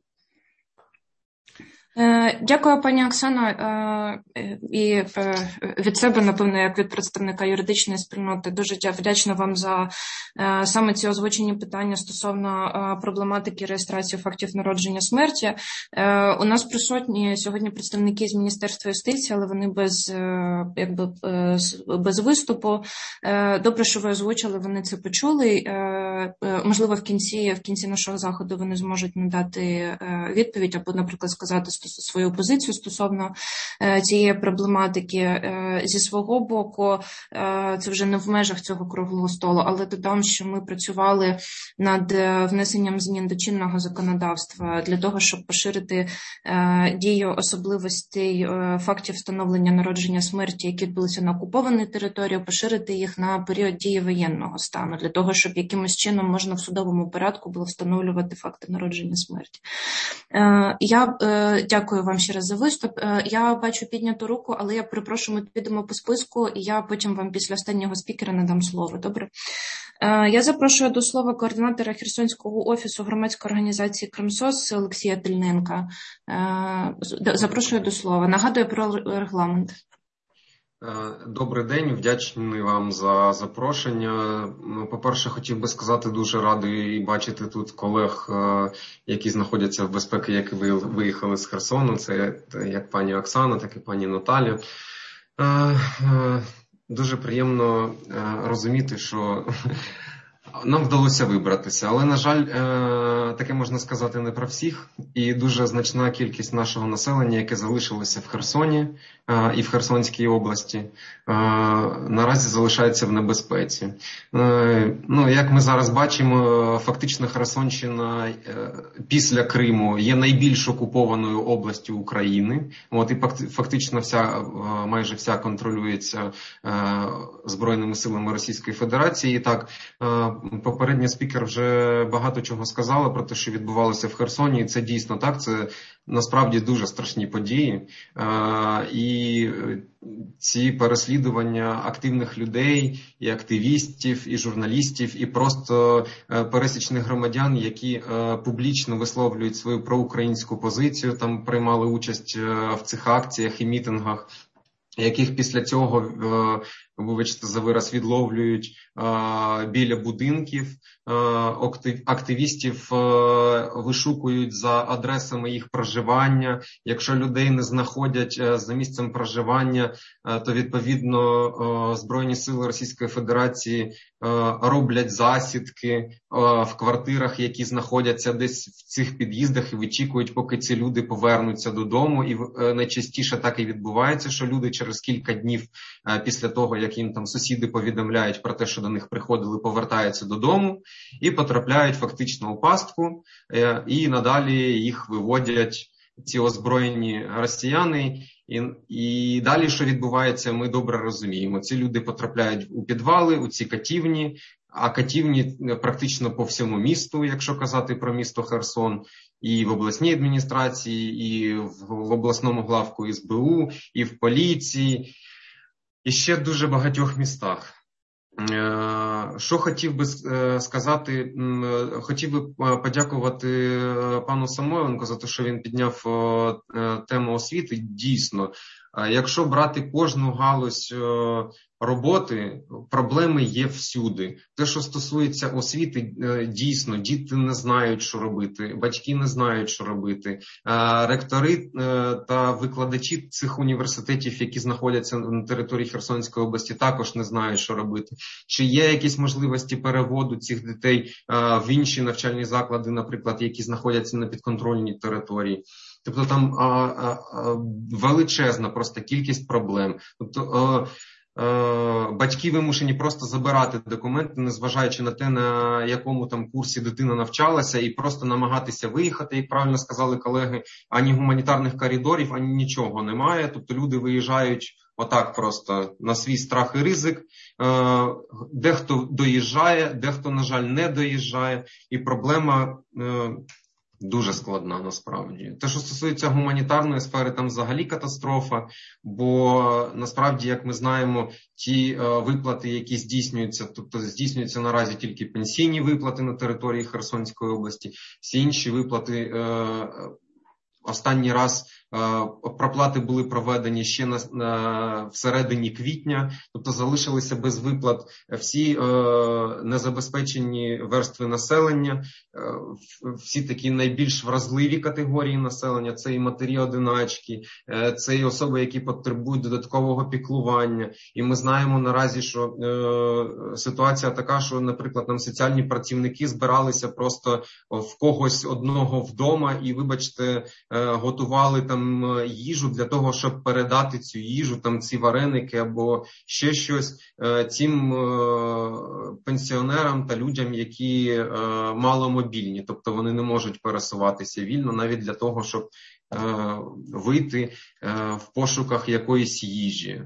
Дякую, пані Оксано. І від себе, напевно, як від представника юридичної спільноти, дуже вдячна вам за саме ці озвучені питання стосовно проблематики реєстрації фактів народження смерті. У нас присутні сьогодні представники з Міністерства юстиції, але вони без виступу. Добре, що ви озвучили, вони це почули. Можливо, в кінці нашого заходу вони зможуть надати відповідь або, наприклад, сказати свою позицію стосовно цієї проблематики. Зі свого боку, це вже не в межах цього круглого столу, але додам, що ми працювали над внесенням змін до чинного законодавства для того, щоб поширити дію особливостей фактів встановлення народження смерті, які відбулися на окупованій території, поширити їх на період дії воєнного стану, для того, щоб якимось чином можна в судовому порядку було встановлювати факти народження смерті. Я дякую вам ще раз за виступ. Я бачу підняту руку, але я перепрошую, ми підемо по списку, і я потім вам після останнього спікера надам слово. Добре? Я запрошую до слова координатора Херсонського офісу громадської організації «Кримсос» Олексія Тельненка. Запрошую до слова. Нагадую про регламент. Добрий день, вдячний вам за запрошення. По-перше, хотів би сказати, дуже радий бачити тут колег, які знаходяться в безпеці, які виїхали з Херсону. Це як пані Оксана, так і пані Наталя. Дуже приємно розуміти, що нам вдалося вибратися, але, на жаль, таке можна сказати не про всіх. І дуже значна кількість нашого населення, яке залишилося в Херсоні і в Херсонській області, наразі залишається в небезпеці. Як ми зараз бачимо, фактично Херсонщина після Криму є найбільш окупованою областю України. І фактично майже вся контролюється Збройними силами Російської Федерації. І так, попередній спікер вже багато чого сказала про те, що відбувалося в Херсоні, і це дійсно так, це насправді дуже страшні події. І ці переслідування активних людей, і активістів, і журналістів, і просто пересічних громадян, які публічно висловлюють свою проукраїнську позицію, там приймали участь в цих акціях і мітингах, яких після цього, вибачте за вираз, відловлюють біля будинків, активістів вишукують за адресами їх проживання. Якщо людей не знаходять за місцем проживання, то відповідно Збройні сили Російської Федерації роблять засідки в квартирах, які знаходяться десь в цих під'їздах, і вичікують, поки ці люди повернуться додому. І найчастіше так і відбувається, що люди через кілька днів після того, як як їм там сусіди повідомляють про те, що до них приходили, повертаються додому і потрапляють фактично у пастку, і надалі їх виводять ці озброєні росіяни. І далі, що відбувається, ми добре розуміємо. Ці люди потрапляють у підвали, у ці катівні, а катівні практично по всьому місту, якщо казати про місто Херсон, і в обласній адміністрації, і в обласному главку СБУ, і в поліції, і ще в дуже багатьох містах. Що хотів би сказати, хотів би подякувати пану Самойленку за те, що він підняв тему освіти. Дійсно, якщо брати кожну галузь роботи, проблеми є всюди. Те, що стосується освіти, дійсно, діти не знають, що робити, батьки не знають, що робити. Ректори та викладачі цих університетів, які знаходяться на території Херсонської області, також не знають, що робити. Чи є якісь можливості переводу цих дітей в інші навчальні заклади, наприклад, які знаходяться на підконтрольній території? Тобто там величезна просто кількість проблем. Тобто батьки вимушені просто забирати документи, незважаючи на те, на якому там курсі дитина навчалася, і просто намагатися виїхати, як правильно сказали колеги, ані гуманітарних коридорів, ані нічого немає. Тобто люди виїжджають отак просто на свій страх і ризик. Дехто доїжджає, дехто, на жаль, не доїжджає. І проблема дуже складна насправді. Те, що стосується гуманітарної сфери, там взагалі катастрофа, бо насправді, як ми знаємо, ті виплати, які здійснюються, тобто здійснюються наразі тільки пенсійні виплати на території Херсонської області, всі інші виплати останній раз проплати були проведені ще в середині квітня, тобто залишилися без виплат всі незабезпечені верстви населення, всі такі найбільш вразливі категорії населення, це і матері-одиначки, це і особи, які потребують додаткового піклування. І ми знаємо наразі, що ситуація така, що, наприклад, нам соціальні працівники збиралися просто в когось одного вдома і, вибачте, готували там їжу для того, щоб передати цю їжу, там ці вареники або ще щось цим пенсіонерам та людям, які маломобільні, тобто вони не можуть пересуватися вільно навіть для того, щоб вийти в пошуках якоїсь їжі.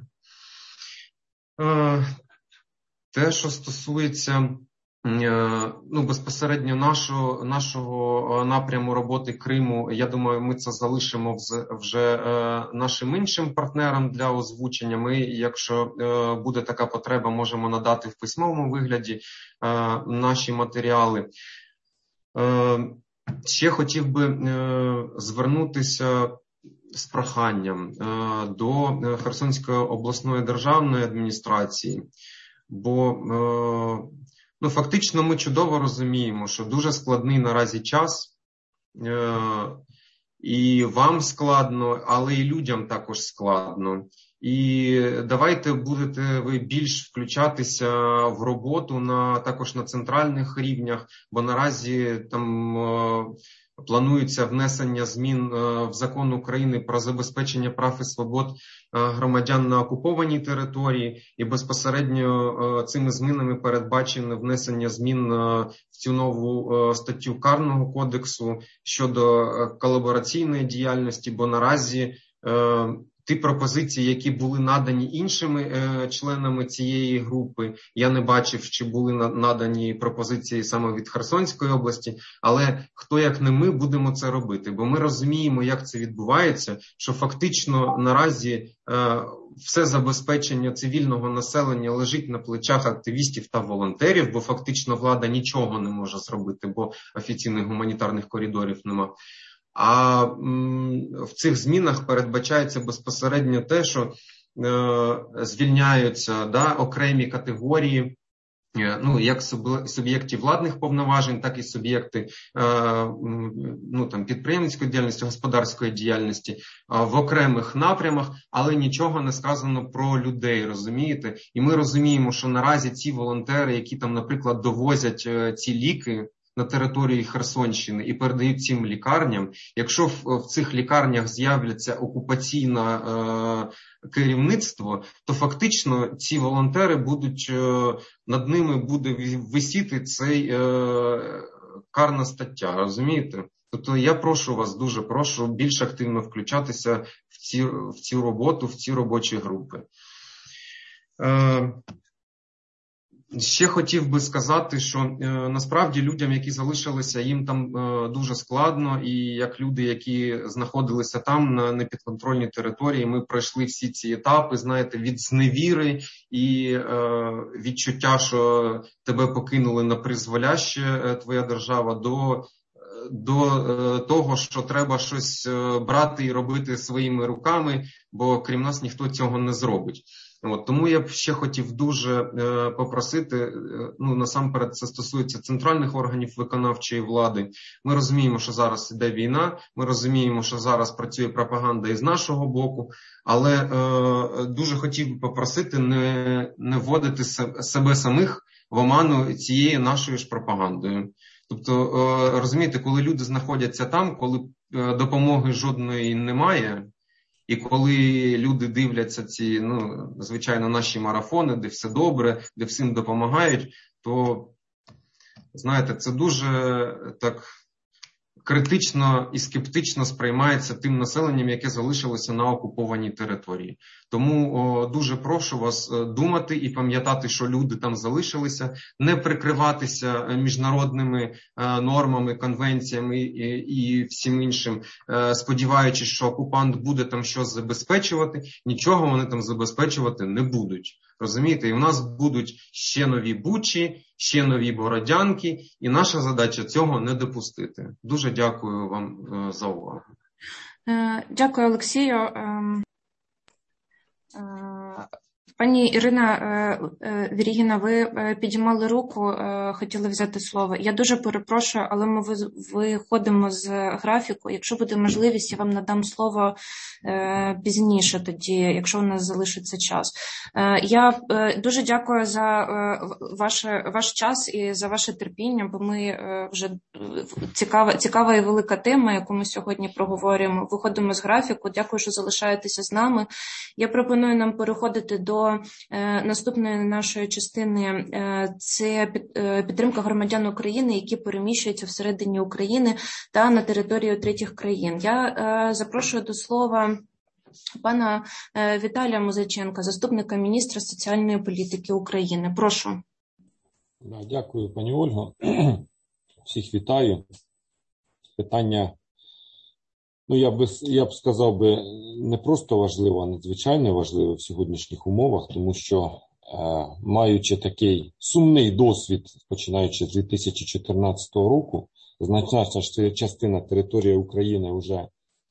Те, що стосується безпосередньо нашого напряму роботи Криму, я думаю, ми це залишимо вже нашим іншим партнерам для озвучення. Ми, якщо буде така потреба, можемо надати в письмовому вигляді наші матеріали. Ще хотів би звернутися з проханням до Херсонської обласної державної адміністрації, бо фактично ми чудово розуміємо, що дуже складний наразі час, і вам складно, але і людям також складно. І давайте будете ви більш включатися в роботу також на центральних рівнях, бо наразі там планується внесення змін в закон України про забезпечення прав і свобод громадян на окупованій території, і безпосередньо цими змінами передбачено внесення змін в цю нову статтю Карного кодексу щодо колабораційної діяльності, бо наразі ті пропозиції, які були надані іншими членами цієї групи, я не бачив, чи були надані пропозиції саме від Херсонської області, але хто як не ми будемо це робити, бо ми розуміємо, як це відбувається, що фактично наразі все забезпечення цивільного населення лежить на плечах активістів та волонтерів, бо фактично влада нічого не може зробити, бо офіційних гуманітарних коридорів нема. А в цих змінах передбачається безпосередньо те, що звільняються окремі категорії, як суб'єктів владних повноважень, так і суб'єкти підприємницької діяльності, господарської діяльності в окремих напрямах, але нічого не сказано про людей, розумієте? І ми розуміємо, що наразі ці волонтери, які там, наприклад, довозять ці ліки на території Херсонщини і передають цим лікарням, якщо в цих лікарнях з'являться окупаційна керівництво, то фактично ці волонтери будуть, над ними буде висіти цей карна стаття, розумієте? Тобто я прошу вас, дуже прошу більш активно включатися в цю роботу, в ці робочі групи. Ще хотів би сказати, що насправді людям, які залишилися, їм там дуже складно, і як люди, які знаходилися там на непідконтрольній території, ми пройшли всі ці етапи, знаєте, від зневіри і відчуття, що тебе покинули на призволяще твоя держава, до того, що треба щось брати і робити своїми руками, бо крім нас ніхто цього не зробить. Тому я б ще хотів дуже попросити, насамперед це стосується центральних органів виконавчої влади. Ми розуміємо, що зараз іде війна, ми розуміємо, що зараз працює пропаганда із нашого боку, але дуже хотів би попросити не вводити себе самих в оману цією нашою ж пропагандою. Тобто, розумієте, коли люди знаходяться там, коли допомоги жодної немає, і коли люди дивляться ці, звичайно, наші марафони, де все добре, де всім допомагають, то, знаєте, це дуже так критично і скептично сприймається тим населенням, яке залишилося на окупованій території. Тому дуже прошу вас думати і пам'ятати, що люди там залишилися, не прикриватися міжнародними нормами, конвенціями і всім іншим, сподіваючись, що окупант буде там щось забезпечувати. Нічого вони там забезпечувати не будуть. Розумієте? І в нас будуть ще нові Бучі, ще нові Бородянки, і наша задача цього не допустити. Дуже дякую вам за увагу. Дякую, Олексію. Пані Ірина Вірігіна, ви підіймали руку, хотіли взяти слово. Я дуже перепрошую, але ми виходимо з графіку. Якщо буде можливість, я вам надам слово пізніше тоді, якщо у нас залишиться час. Я дуже дякую за ваш час і за ваше терпіння, бо ми вже цікава і велика тема, яку ми сьогодні проговорюємо. Виходимо з графіку. Дякую, що залишаєтеся з нами. Я пропоную нам переходити до наступної нашої частини. Це підтримка громадян України, які переміщуються всередині України та на територію третіх країн. Я запрошую до слова пана Віталія Музиченка, заступника міністра соціальної політики України. Прошу. Дякую, пані Ольго. Всіх вітаю. Питання, я б сказав би, не просто важливе, а надзвичайно важливе в сьогоднішніх умовах, тому що, маючи такий сумний досвід, починаючи з 2014 року, значна частина території України вже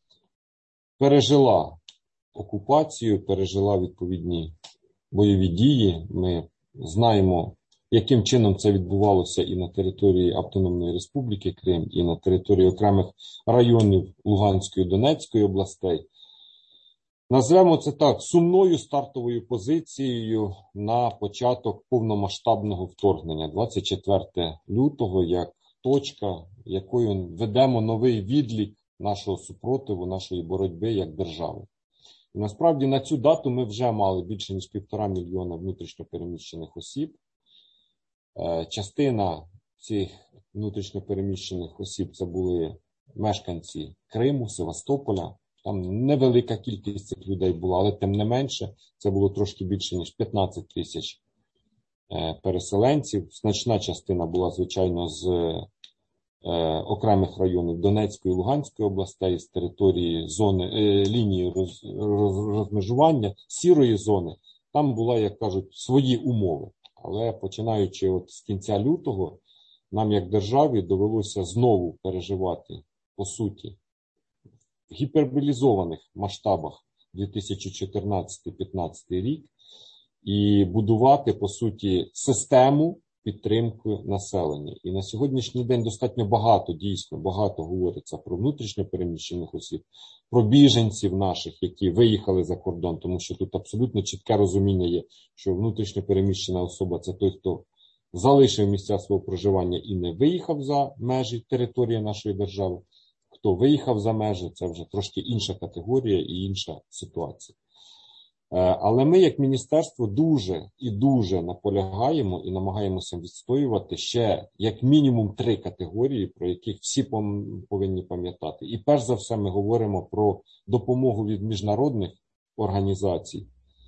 пережила окупацію, пережила відповідні бойові дії. Ми знаємо, яким чином це відбувалося і на території Автономної Республіки Крим, і на території окремих районів Луганської і Донецької областей. Назвемо це так, сумною стартовою позицією на початок повномасштабного вторгнення, 24 лютого, як точка, якою ведемо новий відлік нашого супротиву, нашої боротьби як держави. І насправді на цю дату ми вже мали більше ніж 1,5 мільйона внутрішньопереміщених осіб. Частина цих внутрішньопереміщених осіб це були мешканці Криму, Севастополя. Там невелика кількість цих людей була, але тим не менше це було трошки більше ніж 15 тисяч переселенців. Значна частина була, звичайно, з окремих районів Донецької і Луганської областей, з території лінії розмежування, сірої зони. Там була, як кажуть, свої умови. Але починаючи з кінця лютого, нам як державі довелося знову переживати, по суті, в гіперболізованих масштабах 2014-2015 рік і будувати, по суті, систему підтримки населення. І на сьогоднішній день достатньо багато, дійсно, багато говориться про внутрішньо переміщених осіб, про біженців наших, які виїхали за кордон, тому що тут абсолютно чітке розуміння є, що внутрішньо переміщена особа – це той, хто залишив місця свого проживання і не виїхав за межі території нашої держави. Хто виїхав за межі – це вже трошки інша категорія і інша ситуація. Але ми, як міністерство, дуже і дуже наполягаємо і намагаємося відстоювати ще як мінімум 3 категорії, про яких всі повинні пам'ятати. І перш за все ми говоримо про допомогу від міжнародних організацій,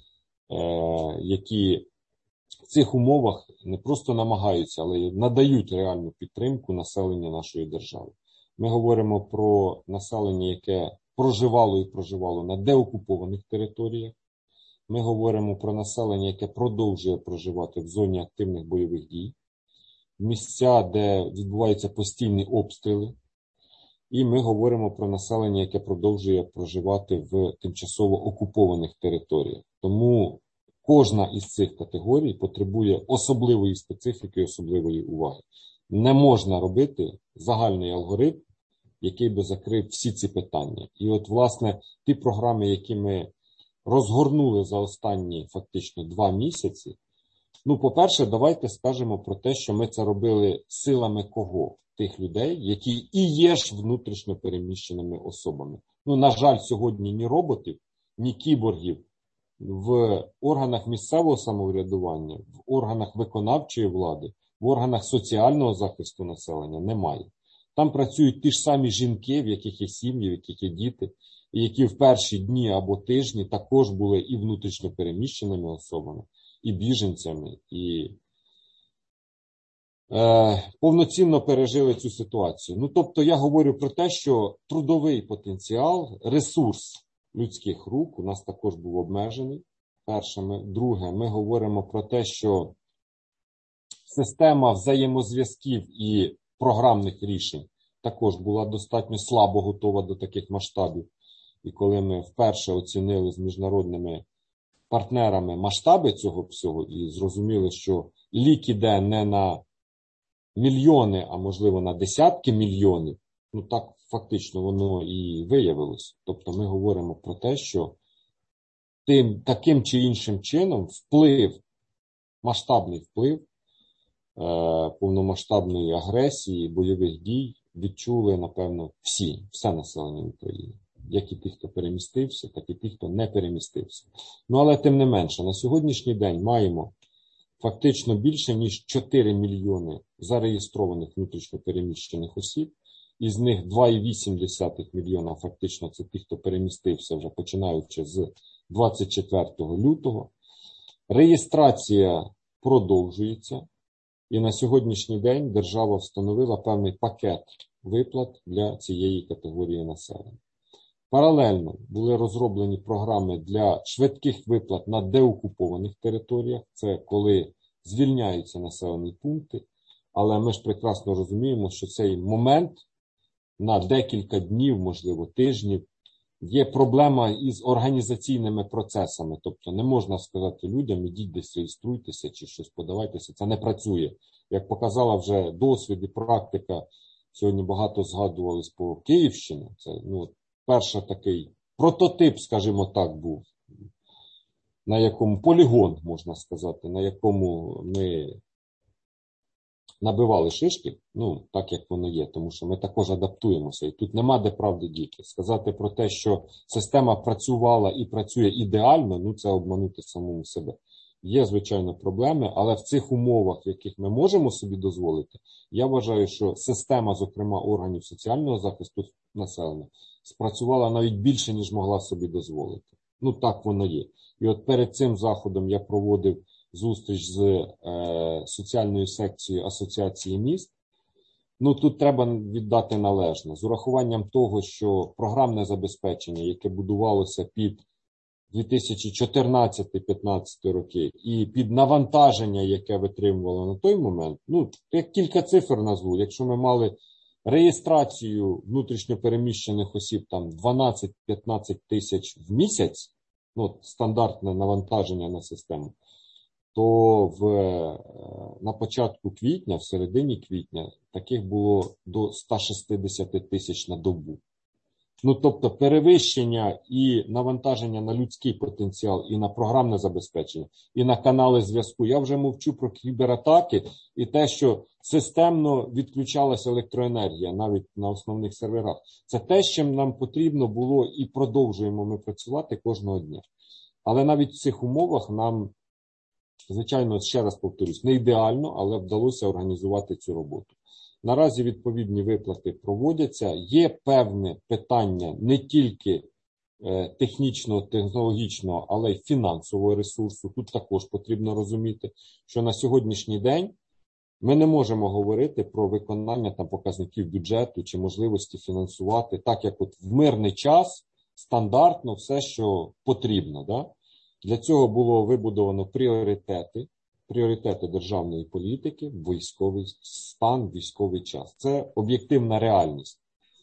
які в цих умовах не просто намагаються, але й надають реальну підтримку населенню нашої держави. Ми говоримо про населення, яке проживало на деокупованих територіях. Ми говоримо про населення, яке продовжує проживати в зоні активних бойових дій, місця, де відбуваються постійні обстріли. І ми говоримо про населення, яке продовжує проживати в тимчасово окупованих територіях. Тому кожна із цих категорій потребує особливої специфіки, особливої уваги. Не можна робити загальний алгоритм, який би закрив всі ці питання. І от, власне, ті програми, які ми розгорнули за останні фактично 2 місяці, по-перше, давайте скажемо про те, що ми це робили силами кого? Тих людей, які і є ж внутрішньо переміщеними особами. На жаль, сьогодні ні роботів, ні кіборгів в органах місцевого самоврядування, в органах виконавчої влади, в органах соціального захисту населення немає. Там працюють ті ж самі жінки, в яких є сім'ї, в яких є діти, і які в перші дні або тижні також були і внутрішньо переміщеними особами, і біженцями, і повноцінно пережили цю ситуацію. Тобто я говорю про те, що трудовий потенціал, ресурс людських рук у нас також був обмежений. Друге, ми говоримо про те, що система взаємозв'язків і програмних рішень також була достатньо слабо готова до таких масштабів. І коли ми вперше оцінили з міжнародними партнерами масштаби цього всього і зрозуміли, що лік іде не на мільйони, а можливо на десятки мільйонів, так фактично воно і виявилось. Тобто ми говоримо про те, що таким чи іншим чином масштабний вплив повномасштабної агресії, бойових дій відчули, напевно, все населення України. Як і ті, хто перемістився, так і ті, хто не перемістився. Але тим не менше, на сьогоднішній день маємо фактично більше, ніж 4 мільйони зареєстрованих внутрішньо переміщених осіб. Із них 2,8 мільйона фактично це ті, хто перемістився вже починаючи з 24 лютого. Реєстрація продовжується. І на сьогоднішній день держава встановила певний пакет виплат для цієї категорії населення. Паралельно були розроблені програми для швидких виплат на деокупованих територіях. Це коли звільняються населені пункти. Але ми ж прекрасно розуміємо, що цей момент на декілька днів, можливо, тижнів, є проблема із організаційними процесами. Тобто не можна сказати людям, ідіть десь реєструйтеся чи щось подавайтеся. Це не працює. Як показала вже досвід і практика, сьогодні багато згадувались по Київщині. Це перший такий прототип, скажімо так, був, на якому полігон, можна сказати, на якому ми набивали шишки, так як воно є, тому що ми також адаптуємося. І тут нема де правди діти. Сказати про те, що система працювала і працює ідеально, це обманути самому себе. Є, звичайно, проблеми, але в цих умовах, в яких ми можемо собі дозволити, я вважаю, що система, зокрема, органів соціального захисту населення, спрацювала навіть більше, ніж могла собі дозволити. Так воно є. І от перед цим заходом я проводив зустріч з соціальною секцією Асоціації міст. Тут треба віддати належне. З урахуванням того, що програмне забезпечення, яке будувалося під 2014-15 роки, і під навантаження, яке витримувало на той момент, як кілька цифр назву, якщо ми мали реєстрацію внутрішньопереміщених осіб там 12-15 тисяч в місяць, стандартне навантаження на систему, то на початку квітня, в середині квітня, таких було до 160 тисяч на добу. Тобто перевищення і навантаження на людський потенціал, і на програмне забезпечення, і на канали зв'язку. Я вже мовчу про кібератаки і те, що системно відключалася електроенергія навіть на основних серверах. Це те, з чим нам потрібно було і продовжуємо ми працювати кожного дня. Але навіть в цих умовах нам, звичайно, ще раз повторюсь, не ідеально, але вдалося організувати цю роботу. Наразі відповідні виплати проводяться. Є певне питання не тільки технічного, технологічного, але й фінансового ресурсу. Тут також потрібно розуміти, що на сьогоднішній день ми не можемо говорити про виконання там показників бюджету чи можливості фінансувати, так як от в мирний час стандартно все, що потрібно. Да? Для цього було вибудовано пріоритети державної політики, військовий стан, військовий час. Це об'єктивна реальність.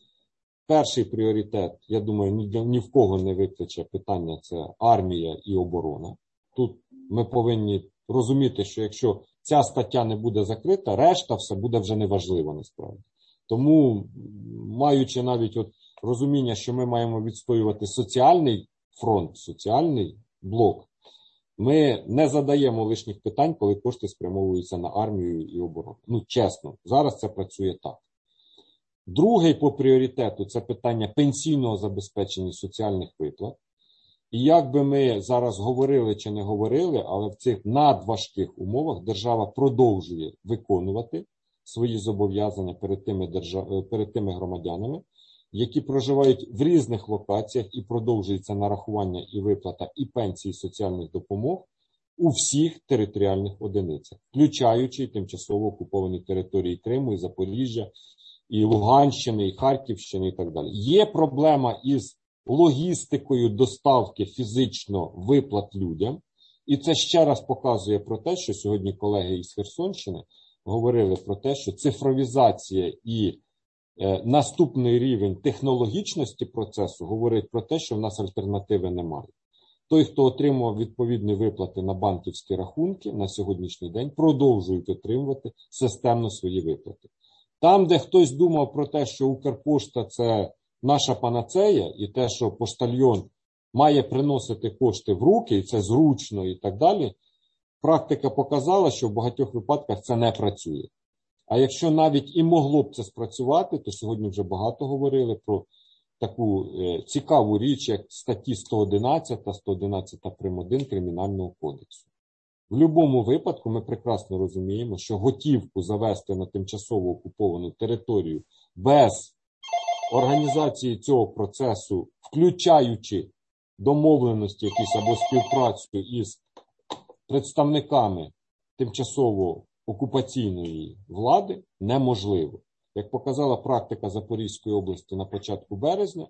Перший пріоритет, я думаю, ні в кого не викличе питання, це армія і оборона. Тут ми повинні розуміти, що якщо ця стаття не буде закрита, решта все буде вже неважливо насправді. Тому, маючи навіть от розуміння, що ми маємо відстоювати соціальний фронт, соціальний блок, ми не задаємо лишніх питань, коли кошти спрямовуються на армію і оборону. Ну, чесно, зараз це працює так. Другий по пріоритету – це питання пенсійного забезпечення соціальних виплат. І як би ми зараз говорили чи не говорили, але в цих надважких умовах держава продовжує виконувати свої зобов'язання перед тими громадянами, які проживають в різних локаціях і продовжується нарахування і виплата і пенсій, і соціальних допомог у всіх територіальних одиницях, включаючи тимчасово окуповані території Криму і Запоріжжя, і Луганщини, і Харківщини, і так далі. Є проблема із логістикою доставки фізично виплат людям, і це ще раз показує про те, що сьогодні колеги із Херсонщини говорили про те, що цифровізація і наступний рівень технологічності процесу говорить про те, що в нас альтернативи немає. Той, хто отримував відповідні виплати на банківські рахунки, на сьогоднішній день продовжують отримувати системно свої виплати. Там, де хтось думав про те, що Укрпошта – це наша панацея, і те, що поштальйон має приносити кошти в руки, і це зручно і так далі, практика показала, що в багатьох випадках це не працює. А якщо навіть і могло б це спрацювати, то сьогодні вже багато говорили про таку цікаву річ, як статті 111 та 111 прим. 1 Кримінального кодексу. В будь-якому випадку ми прекрасно розуміємо, що готівку завести на тимчасово окуповану територію без організації цього процесу, включаючи домовленості якісь або співпрацю із представниками тимчасово окупаційної влади, неможливо. Як показала практика Запорізької області на початку березня,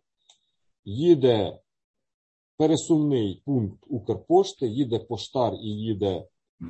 їде пересувний пункт Укрпошти, їде поштар і їде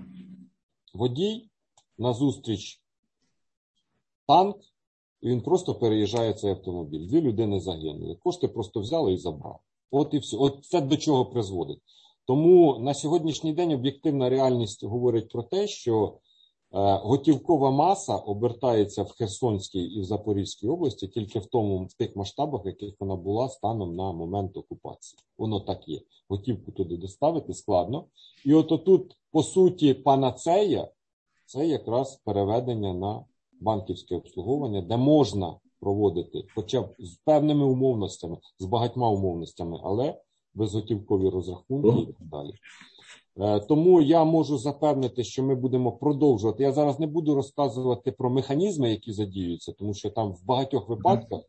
водій, назустріч танк, і він просто переїжджає цей автомобіль. 2 людини загинули. Кошти просто взяли і забрали. От і все. От це до чого призводить. Тому на сьогоднішній день об'єктивна реальність говорить про те, що готівкова маса обертається в Херсонській і в Запорізькій області тільки в тих масштабах, в яких вона була станом на момент окупації. Воно так є. Готівку туди доставити складно. І от тут, по суті, панацея – це якраз переведення на банківське обслуговування, де можна проводити, хоча б з певними умовностями, з багатьма умовностями, але безготівкові розрахунки і так далі. Тому я можу запевнити, що ми будемо продовжувати. Я зараз не буду розказувати про механізми, які задіюються, тому що там в багатьох випадках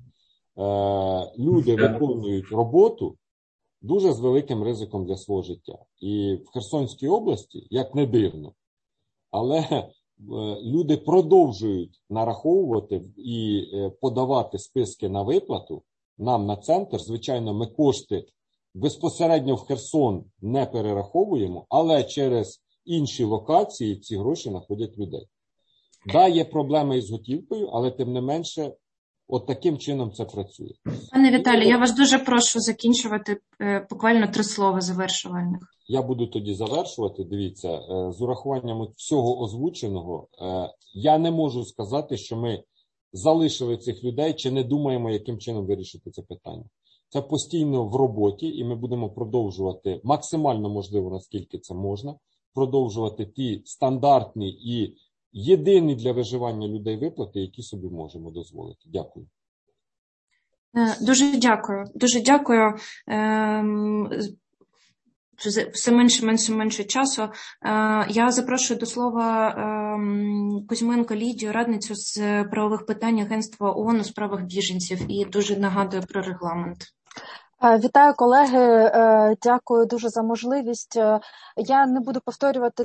люди виконують роботу дуже з великим ризиком для свого життя. І в Херсонській області, як не дивно, але люди продовжують нараховувати і подавати списки на виплату нам на центр. Звичайно, ми кошти безпосередньо в Херсон не перераховуємо, але через інші локації ці гроші знаходять людей. Да, є проблеми із готівкою, але тим не менше, от таким чином це працює. Пане Віталію, я вас дуже прошу закінчувати буквально 3 слова завершувальних. Я буду тоді завершувати. Дивіться, з урахуванням всього озвученого, я не можу сказати, що ми залишили цих людей чи не думаємо, яким чином вирішити це питання. Це постійно в роботі, і ми будемо продовжувати максимально можливо, наскільки це можна, продовжувати ті стандартні і єдині для виживання людей виплати, які собі можемо дозволити. Дякую. Дуже дякую. Дуже дякую. все менше часу. Я запрошую до слова Кузьменко Лідію, радницю з правових питань Агентства ООН у справах біженців, і дуже нагадую про регламент. Вітаю, колеги. Дякую дуже за можливість. Я не буду повторювати.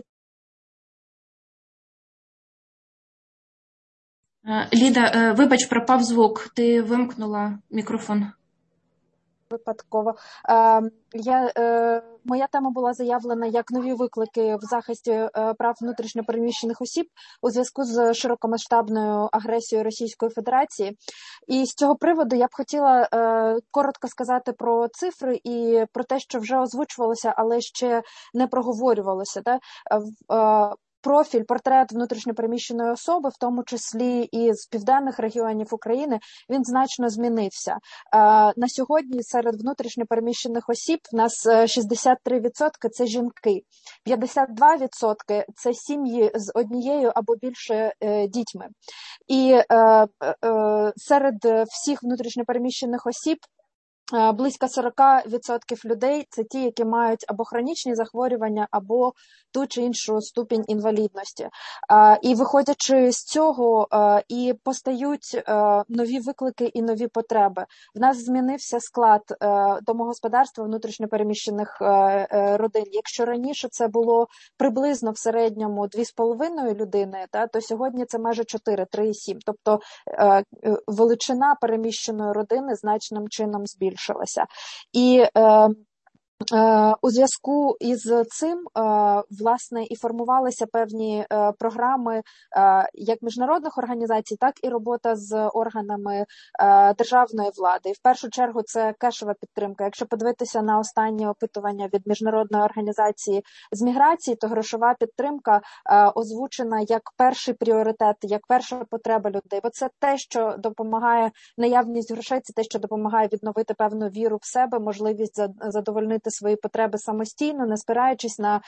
Ліда, вибач, пропав звук. Ти вимкнула мікрофон. Випадково. Моя тема була заявлена як нові виклики в захисті прав внутрішньопереміщених осіб у зв'язку з широкомасштабною агресією Російської Федерації. І з цього приводу я б хотіла коротко сказати про цифри і про те, що вже озвучувалося, але ще не проговорювалося. Портрет внутрішньопереміщеної особи, в тому числі і з південних регіонів України, він значно змінився. На сьогодні серед внутрішньопереміщених осіб в нас 63% – це жінки, 52% – це сім'ї з однією або більше дітьми. І серед всіх внутрішньопереміщених осіб близько 40% людей – це ті, які мають або хронічні захворювання, або ту чи іншу ступінь інвалідності. І виходячи з цього, і постають нові виклики і нові потреби. В нас змінився склад домогосподарства внутрішньопереміщених родин. Якщо раніше це було приблизно в середньому 2,5 людини, то сьогодні це майже 4, 3,7. Тобто величина переміщеної родини значним чином збільшилася. І у зв'язку із цим, власне, і формувалися певні програми як міжнародних організацій, так і робота з органами державної влади. І в першу чергу це кешова підтримка. Якщо подивитися на останні опитування від міжнародної організації з міграції, то грошова підтримка озвучена як перший пріоритет, як перша потреба людей. Бо це те, що допомагає, наявність грошей, це те, що допомагає відновити певну віру в себе, можливість задовольнити свої потреби самостійно, не спираючись на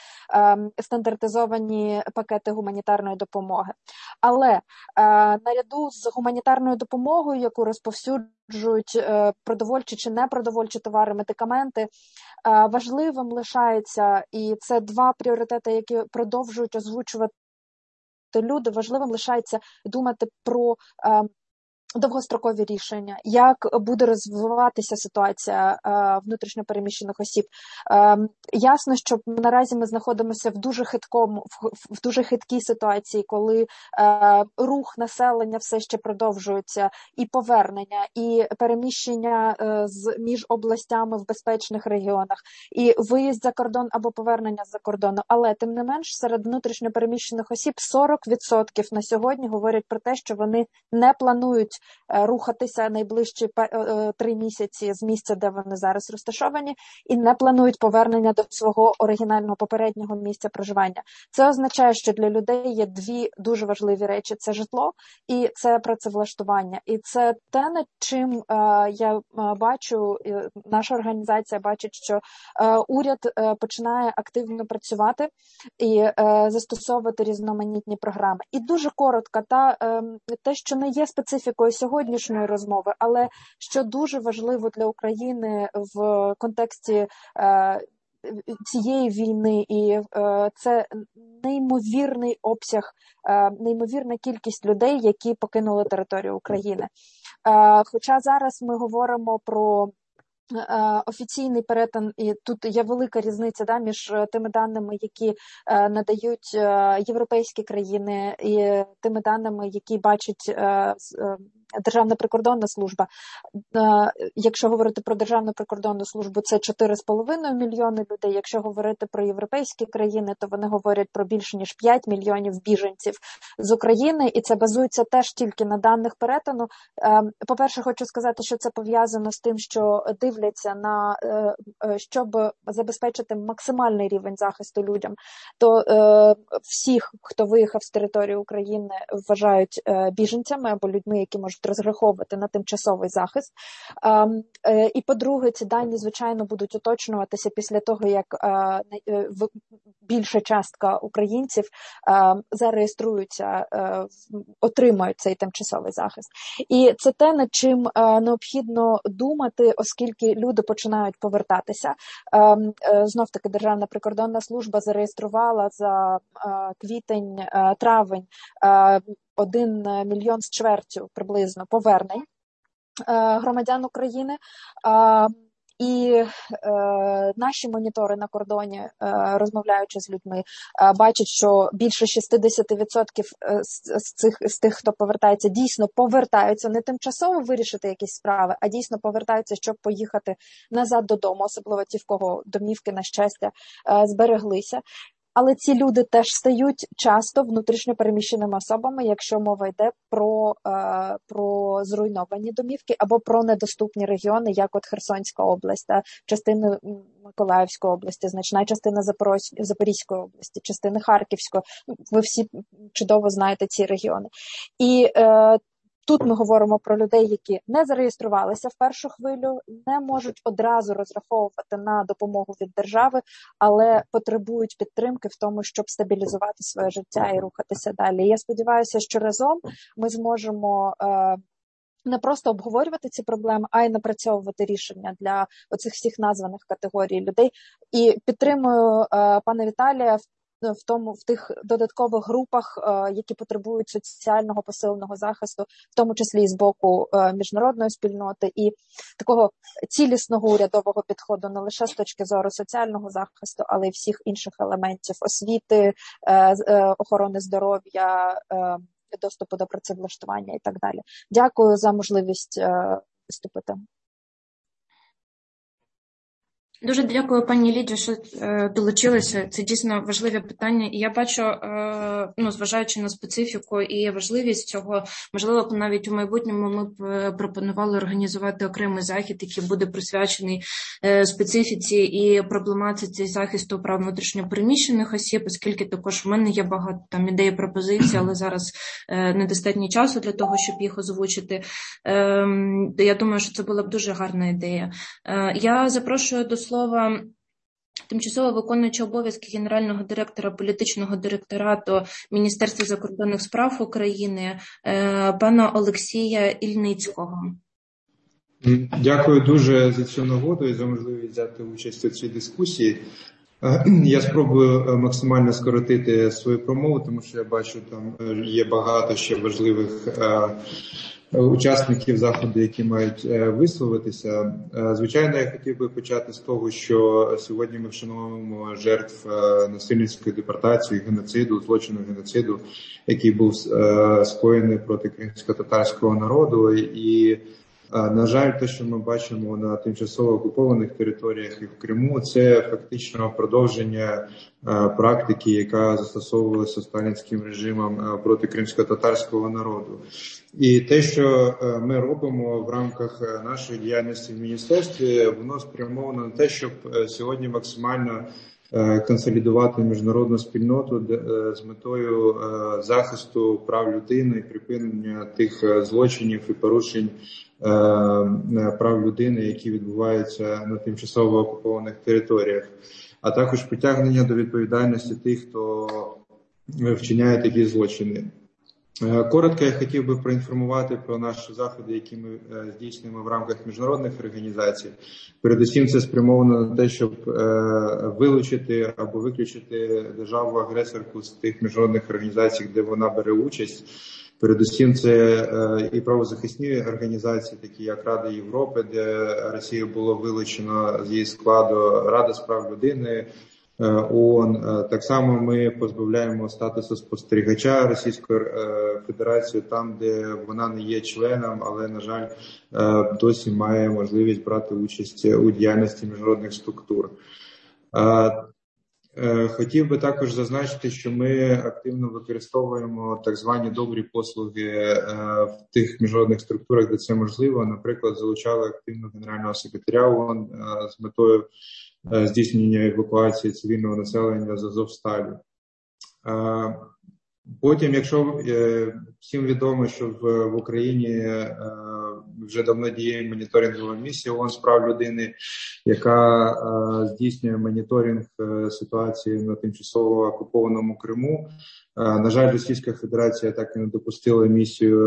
стандартизовані пакети гуманітарної допомоги. Але наряду з гуманітарною допомогою, яку розповсюджують продовольчі чи непродовольчі товари, медикаменти, важливим лишається, і це два пріоритети, які продовжують озвучувати люди, важливим лишається думати про довгострокові рішення, як буде розвиватися ситуація внутрішньопереміщених осіб. Ясно, що наразі ми знаходимося в дуже хиткій ситуації, коли рух населення все ще продовжується, і повернення, і переміщення між областями в безпечних регіонах, і виїзд за кордон або повернення з-за кордону. Але, тим не менш, серед внутрішньопереміщених осіб 40% на сьогодні говорять про те, що вони не планують рухатися найближчі 3 місяці з місця, де вони зараз розташовані, і не планують повернення до свого оригінального попереднього місця проживання. Це означає, що для людей є дві дуже важливі речі – це житло і це працевлаштування. І це те, над чим я бачу, наша організація бачить, що уряд починає активно працювати і застосовувати різноманітні програми. І дуже коротко, те, що не є специфікою сьогоднішньої розмови, але що дуже важливо для України в контексті цієї війни, і це неймовірний обсяг, неймовірна кількість людей, які покинули територію України. Хоча зараз ми говоримо про офіційний перетин, і тут є велика різниця між тими даними, які надають європейські країни, і тими даними, які бачить Державна прикордонна служба. Якщо говорити про Державну прикордонну службу, це 4,5 мільйони людей. Якщо говорити про європейські країни, то вони говорять про більше ніж 5 мільйонів біженців з України, і це базується теж тільки на даних перетину. По-перше, хочу сказати, що це пов'язано з тим, що дивляться на, щоб забезпечити максимальний рівень захисту людям, то всіх, хто виїхав з території України, вважають біженцями або людьми, які можуть розраховувати на тимчасовий захист. І, по-друге, ці дані, звичайно, будуть уточнюватися після того, як більша частка українців зареєструються, отримають цей тимчасовий захист. І це те, над чим необхідно думати, оскільки оскільки люди починають повертатися. Знов-таки Державна прикордонна служба зареєструвала за квітень-травень 1 мільйон з чвертю приблизно повернень громадян України. І наші монітори на кордоні, розмовляючи з людьми, бачать, що більше 60% з тих, хто повертається, дійсно повертаються не тимчасово вирішити якісь справи, а дійсно повертаються, щоб поїхати назад додому, особливо ті, в кого домівки, на щастя, збереглися. Але ці люди теж стають часто внутрішньо переміщеними особами, якщо мова йде про зруйновані домівки або про недоступні регіони, як от Херсонська область, частина Миколаївської області, значна частина Запорізької області, частина Харківської. Ви всі чудово знаєте ці регіони. І тут ми говоримо про людей, які не зареєструвалися в першу хвилю, не можуть одразу розраховувати на допомогу від держави, але потребують підтримки в тому, щоб стабілізувати своє життя і рухатися далі. Я сподіваюся, що разом ми зможемо не просто обговорювати ці проблеми, а й напрацьовувати рішення для оцих всіх названих категорій людей. І підтримую пана Віталія в тих додаткових групах, які потребують соціального посиленого захисту, в тому числі і з боку міжнародної спільноти, і такого цілісного урядового підходу не лише з точки зору соціального захисту, але й всіх інших елементів освіти, охорони здоров'я, доступу до працевлаштування і так далі. Дякую за можливість виступити. Дуже дякую, пані Лідія, що долучилися. Це дійсно важливе питання. І я бачу, зважаючи на специфіку і важливість цього, можливо, навіть у майбутньому ми б пропонували організувати окремий захід, який буде присвячений специфіці і проблематиці захисту прав внутрішньопереміщених осіб, оскільки також в мене є багато там ідей і пропозицій, але зараз недостатньо часу для того, щоб їх озвучити. Я думаю, що це була б дуже гарна ідея. Я запрошую до слова тимчасово виконуючого обов'язки генерального директора політичного директорату Міністерства закордонних справ України пана Олексія Ільницького. Дякую дуже за цю нагоду і за можливість взяти участь у цій дискусії. Я спробую максимально скоротити свою промову, тому що я бачу, там є багато ще важливих учасників заходу, які мають висловитися. Звичайно, я хотів би почати з того, що сьогодні ми вшановуємо жертв насильницької депортації, геноциду, злочину геноциду, який був скоєний проти кримсько-татарського народу. І, на жаль, те, що ми бачимо на тимчасово окупованих територіях і в Криму, це фактично продовження практики, яка застосовувалася сталінським режимом проти кримсько-татарського народу. І те, що ми робимо в рамках нашої діяльності в міністерстві, воно спрямовано на те, щоб сьогодні максимально консолідувати міжнародну спільноту з метою захисту прав людини, припинення тих злочинів і порушень прав людини, які відбуваються на тимчасово окупованих територіях, а також притягнення до відповідальності тих, хто вчиняє такі злочини. Коротко я хотів би проінформувати про наші заходи, які ми здійснюємо в рамках міжнародних організацій. Передусім це спрямовано на те, щоб вилучити або виключити державу-агресорку з тих міжнародних організацій, де вона бере участь. Передусім це і правозахисні організації, такі як Рада Європи, де Росію було вилучено з її складу, Рада з прав людини, ООН. Так само ми позбавляємо статусу спостерігача Російської Федерації там, де вона не є членом, але, на жаль, досі має можливість брати участь у діяльності міжнародних структур. Хотів би також зазначити, що ми активно використовуємо так звані добрі послуги в тих міжнародних структурах, де це можливо. Наприклад, залучали активно генерального секретаря ООН з метою здійснення евакуації цивільного населення з Азовсталі. Потім, якщо всім відомо, що в Україні вже давно діє моніторингова місія ООН з прав людини, яка здійснює моніторинг ситуації на тимчасово окупованому Криму. На жаль, Російська Федерація так і не допустила місію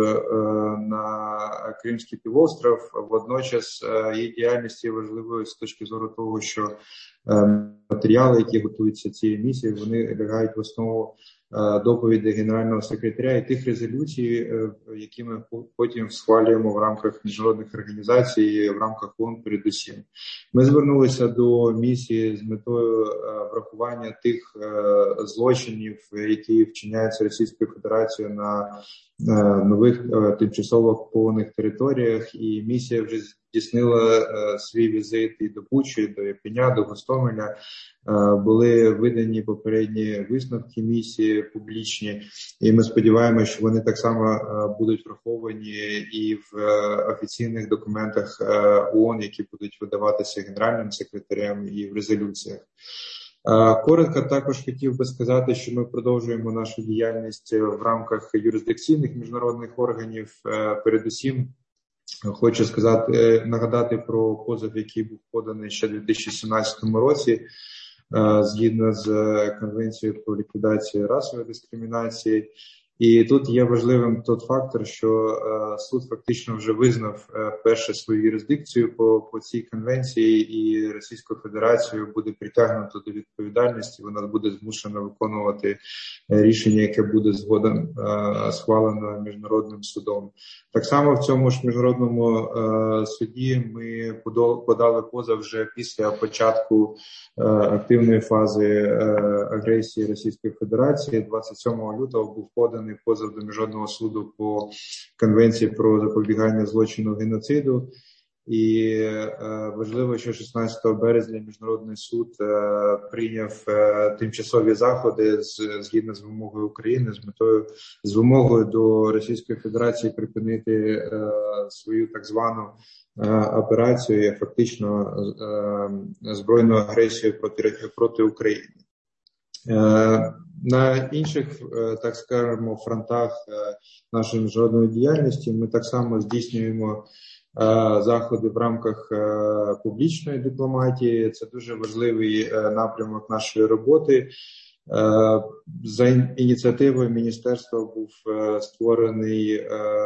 на Кримський півостров. Водночас її діяльність є важливою з точки зору того, що матеріали, які готуються цією місією, вони лягають в основу доповіді Генерального секретаря і тих резолюцій, які ми потім схвалюємо в рамках міжнародних організацій і в рамках ООН передусім. Ми звернулися до місії з метою врахування тих злочинів, які вчиняються Російською Федерацією на нових тимчасово окупованих територіях, і місія вже здійснила свій візит і до Бучі, до Ірпеня, до Гостомеля. Були видані попередні висновки місії публічні, і ми сподіваємося, що вони так само будуть враховані і в офіційних документах ООН, які будуть видаватися Генеральним секретарем, і в резолюціях. Коротко також хотів би сказати, що ми продовжуємо нашу діяльність в рамках юрисдикційних міжнародних органів. Передусім, хочу нагадати про позов, який був поданий ще в 2017 році, згідно з Конвенцією про ліквідацію расової дискримінації. І тут є важливим той фактор, що суд фактично вже визнав перше свою юрисдикцію по цій конвенції, і Російську Федерацію буде притягнуто до відповідальності, вона буде змушена виконувати рішення, яке буде згодом схвалено міжнародним судом. Так само в цьому ж міжнародному суді ми подали позов вже після початку активної фази агресії Російської Федерації. 27 лютого був поданий позов до Міжнародного суду по Конвенції про запобігання злочину геноциду. І важливо, що 16 березня Міжнародний суд прийняв тимчасові заходи згідно з вимогою України, з вимогою до Російської Федерації припинити свою так звану операцію і фактично збройну агресію проти України. На інших, так скажемо, фронтах нашої міжнародної діяльності ми так само здійснюємо заходи в рамках публічної дипломатії. Це дуже важливий напрямок нашої роботи. За ініціативою міністерства був створений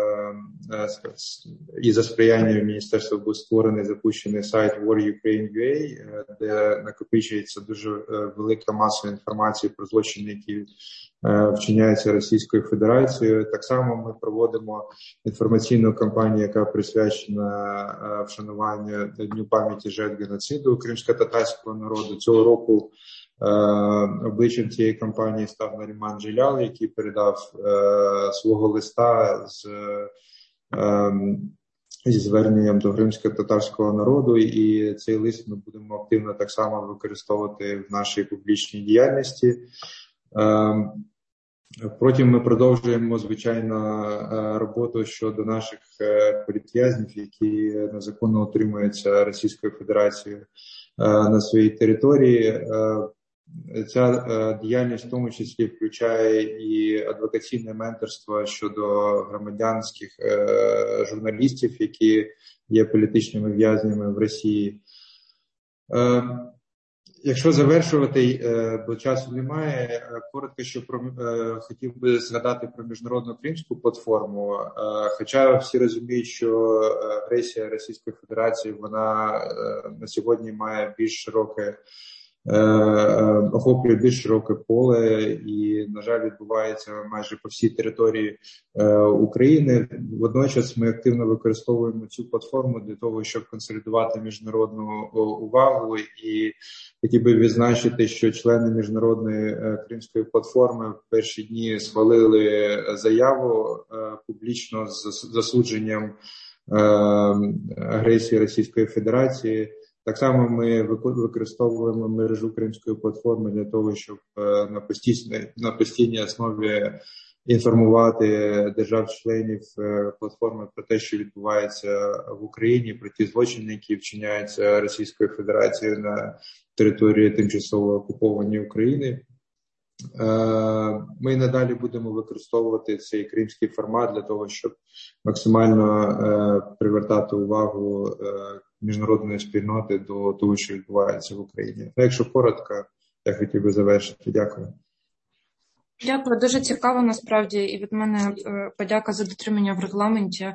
і за сприяння міністерства був створений, запущений сайт WarUkraine.ua, де накопичується дуже велика маса інформації про злочини, які вчиняються Російською Федерацією. Так само ми проводимо інформаційну кампанію, яка присвячена вшануванню Дню пам'яті жертв геноциду кримськотатарського народу. Цього року обличчям цієї кампанії став Наріман Джелял, який передав свого листа зі зверненням до кримськотатарського народу, і цей лист ми будемо активно так само використовувати в нашій публічній діяльності. Потім ми продовжуємо, звичайно, роботу щодо наших політв'язнів, які незаконно утримуються Російською Федерацією на своїй території. Ця діяльність в тому числі включає і адвокаційне менторство щодо громадянських журналістів, які є політичними в'язнями в Росії. Якщо завершувати, бо часу немає, коротко, що хотів би згадати про міжнародну кримську платформу. Хоча всі розуміють, що агресія Російської Федерації, вона на сьогодні має більш широке, охоплює більш широке поле і, на жаль, відбувається майже по всій території України. Водночас ми активно використовуємо цю платформу для того, щоб консолідувати міжнародну увагу, і хотів би відзначити, що члени міжнародної кримської платформи в перші дні схвалили заяву публічно з засудженням агресії Російської Федерації. Так само ми використовуємо мережу Кримської платформи для того, щоб на постійній основі інформувати держав-членів платформи про те, що відбувається в Україні, про ті злочини, які вчиняються Російською Федерацією на території тимчасово окупованої України. Ми і надалі будемо використовувати цей кримський формат для того, щоб максимально привертати увагу міжнародної спільноти до того, що відбувається в Україні. Якщо коротко, я хотів би завершити. Дякую. Дякую, дуже цікаво насправді, і від мене подяка за дотримання в регламенті.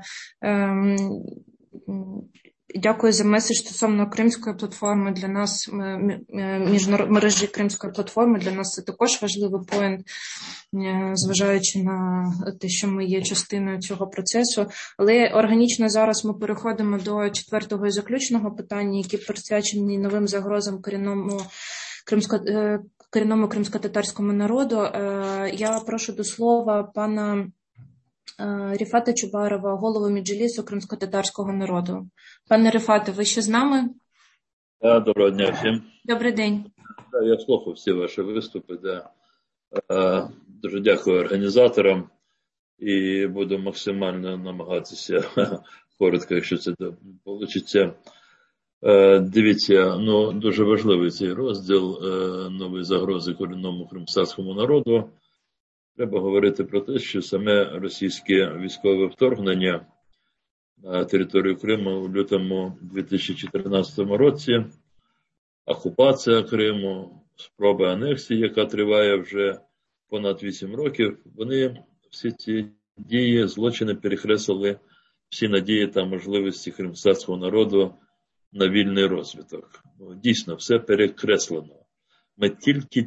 Дякую за меседж стосовно Кримської платформи. Для нас, мережі Кримської платформи, для нас це також важливий поінт, зважаючи на те, що ми є частиною цього процесу. Але органічно зараз ми переходимо до 4-го і заключного питання, які присвячені новим загрозам корінному кримсько-татарському народу. Я прошу до слова пана Ріфата Чубарова, голову Меджлісу кримсько-татарського народу. Пане Ріфате, ви ще з нами? Да, доброго дня всім. Добрий день. Да, я слухав всі ваші виступи. Да. Дуже дякую організаторам і буду максимально намагатися коротко, якщо це вийде. Дивіться, дуже важливий цей розділ нової загрози корінному кримськотатарському народу. Треба говорити про те, що саме російське військове вторгнення на територію Криму у лютому 2014 році, окупація Криму, спроба анексії, яка триває вже понад 8 років, вони всі ці дії, злочини перекреслили всі надії та можливості кримськотатарського народу на вільний розвиток. Дійсно, все перекреслено. Ми тільки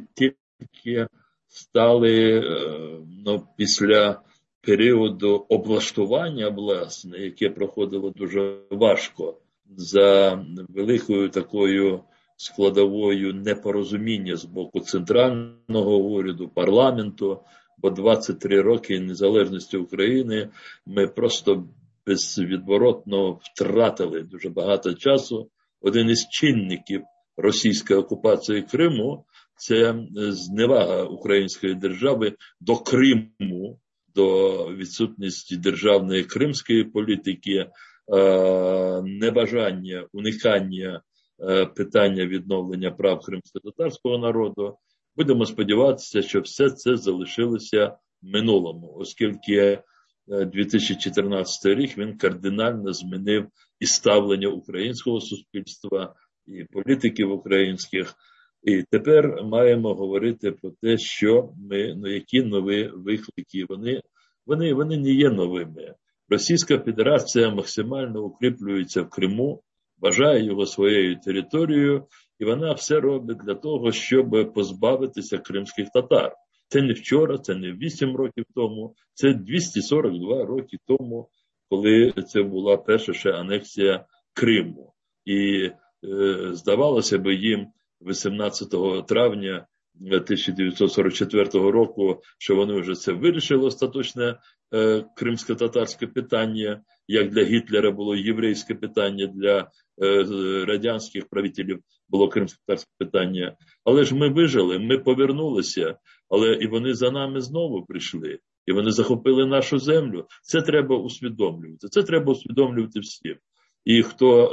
стали після періоду облаштування, власне, яке проходило дуже важко, за великою такою складовою непорозуміння з боку центрального уряду, парламенту, бо 23 роки незалежності України ми просто безвідворотно втратили дуже багато часу. Один із чинників російської окупації Криму – це зневага української держави до Криму, до відсутності державної кримської політики, небажання, уникання питання відновлення прав кримськотатарського народу. Будемо сподіватися, що все це залишилося в минулому, оскільки 2014 рік він кардинально змінив і ставлення українського суспільства, і політиків українських. І тепер маємо говорити про те, що які нові виклики. Вони не є новими. Російська Федерація максимально укріплюється в Криму, вважає його своєю територією, і вона все робить для того, щоб позбавитися кримських татар. Це не вчора, це не 8 років тому, це 242 роки тому, коли це була перша ще анексія Криму. І здавалося б їм 18 травня 1944 року, що вони вже це вирішили остаточне кримсько-татарське питання, як для Гітлера було єврейське питання, для радянських правителів було кримсько-татарське питання. Але ж ми вижили, ми повернулися, але і вони за нами знову прийшли. І вони захопили нашу землю. Це треба усвідомлювати. Це треба усвідомлювати всім. І хто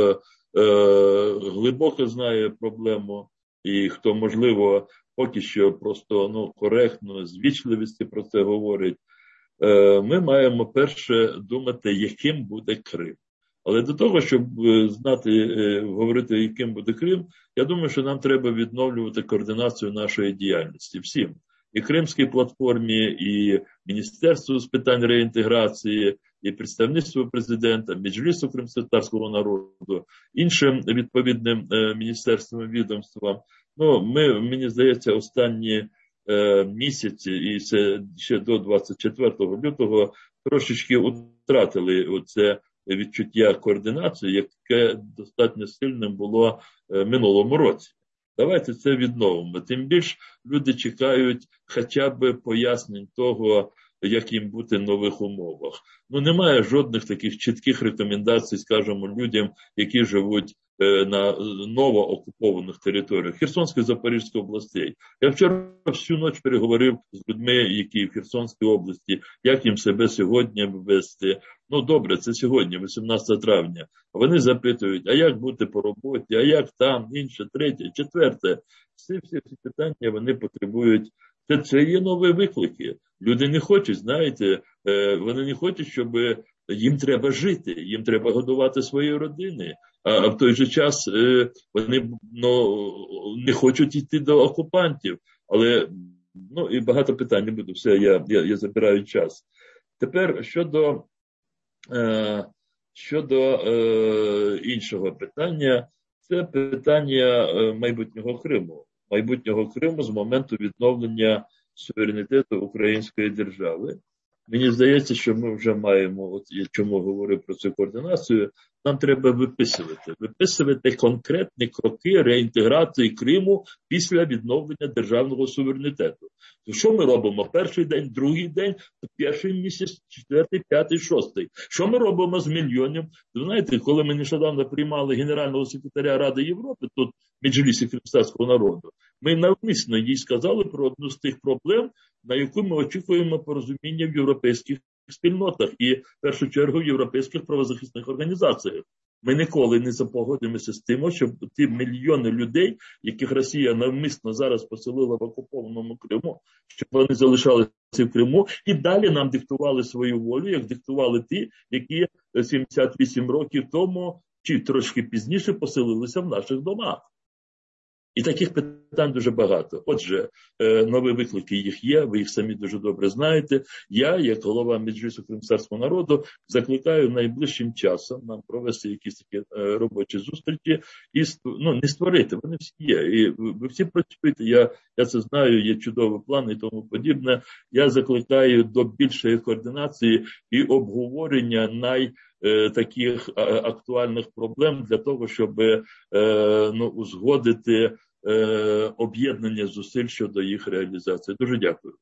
глибоко знає проблему, і хто, можливо, поки що просто коректно, з вічливості про це говорить, ми маємо перше думати, яким буде Крим. Але до того, щоб знати, говорити, яким буде Крим, я думаю, що нам треба відновлювати координацію нашої діяльності всім. І Кримській платформі, і Міністерству з питань реінтеграції, і представництву президента, Меджлісу кримськотатарського народу, іншим відповідним міністерствам, відомствам. Мені здається, останні місяці, і це ще до 24 лютого, трошечки втратили оце відчуття координації, яке достатньо сильним було минулому році. Давайте це відновимо. Тим більше люди чекають хоча б пояснень того, як їм бути в нових умовах. Немає жодних таких чітких рекомендацій, скажімо, людям, які живуть на новоокупованих територіях Херсонської, Запорізької областей. Я вчора всю ніч переговорив з людьми, які в Херсонській області, як їм себе сьогодні вести. Добре, це сьогодні, 18 травня. Вони запитують, а як бути по роботі, а як там, інше, третє, четверте. Всі питання вони потребують Це є нові виклики. Люди не хочуть, знаєте, вони не хочуть, щоб їм треба жити, їм треба годувати свої родини, а в той же час вони не хочуть йти до окупантів. Але і багато питань не буду, все, я забираю час. Тепер щодо іншого питання, це питання майбутнього Криму. Майбутнього Криму з моменту відновлення суверенітету української держави. Мені здається, що ми вже маємо, от я чому говорю про цю координацію, нам треба виписувати конкретні кроки реінтеграції Криму після відновлення державного суверенітету. Що ми робимо? Перший день, другий день, перший місяць, четвертий, п'ятий, шостий. Що ми робимо з мільйонів? Ви знаєте, коли ми нещодавно приймали генерального секретаря Ради Європи, тут в Меджлісі кримськотатарського народу, ми навмисно їй сказали про одну з тих проблем, на яку ми очікуємо порозуміння в європейських спільнотах і, в першу чергу, в європейських правозахисних організаціях. Ми ніколи не запогодимося з тим, щоб ті мільйони людей, яких Росія навмисно зараз поселила в окупованому Криму, щоб вони залишалися в Криму і далі нам диктували свою волю, як диктували ті, які 78 років тому чи трошки пізніше поселилися в наших домах. І таких питань дуже багато. Отже, нові виклики їх є, ви їх самі дуже добре знаєте. Я, як голова Меджлісу кримськотатарського народу, закликаю найближчим часом нам провести якісь такі робочі зустрічі і не створити, вони всі є. І ви всі працюєте, я це знаю, є чудовий план і тому подібне. Я закликаю до більшої координації і обговорення таких актуальних проблем для того, щоб узгодити об'єднання зусиль щодо їх реалізації. Дуже дякую.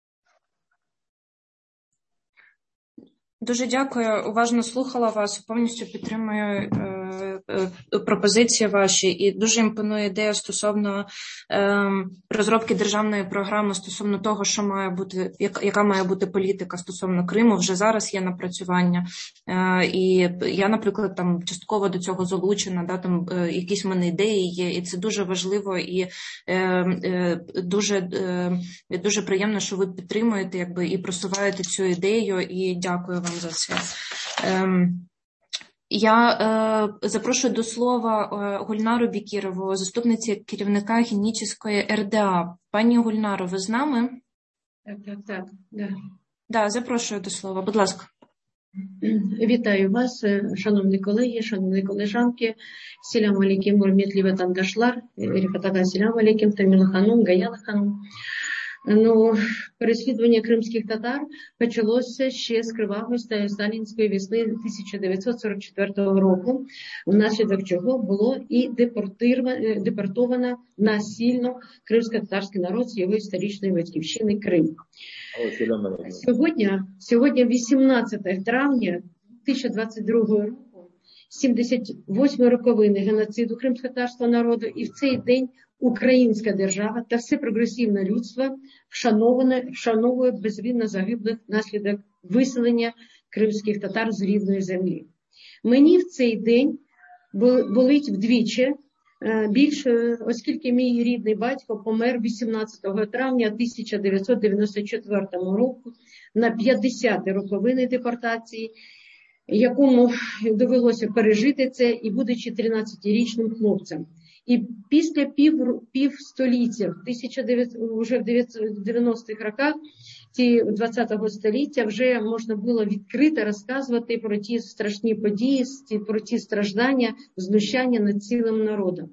Дуже дякую. Уважно слухала вас, повністю підтримую пропозиції ваші і дуже імпонує ідея стосовно розробки державної програми стосовно того, що має бути, яка має бути політика стосовно Криму. Вже зараз є напрацювання. І я, наприклад, там частково до цього залучена, там якісь в мене ідеї є, і це дуже важливо і дуже приємно, що ви підтримуєте і просуваєте цю ідею, і дякую вам за це. Я запрошую до слова Гульнару Бекірову, заступниці керівника Генічеської РДА. Пані Гульнаро, ви з нами? Так. Да. Да, запрошую до слова, будь ласка. Вітаю вас, шановні колеги, шановні колежанки. Селям алейким, урметли ватандашлар, репатага селям алейким, тамила ханум, гаяла ханум. Переслідування кримських татар почалося ще з кривавої сталінської весни 1944 року, внаслідок чого було і депортовано насильно кримсько-татарський народ з його історичної батьківщини Крим. Сьогодні 18 травня 2022 року, 78 роковини геноциду кримськотатарського народу, і в цей день українська держава та все прогресивне людство вшановує безвинно загиблих внаслідок виселення кримських татар з рідної землі. Мені в цей день болить вдвічі більше, оскільки мій рідний батько помер 18 травня 1994 року на 50-ті роковини депортації, якому довелося пережити це і будучи 13-річним хлопцем. І після півстоліття, вже в 90-х роках 20-го століття, вже можна було відкрито розказувати про ті страшні події, про ті страждання, знущання над цілим народом.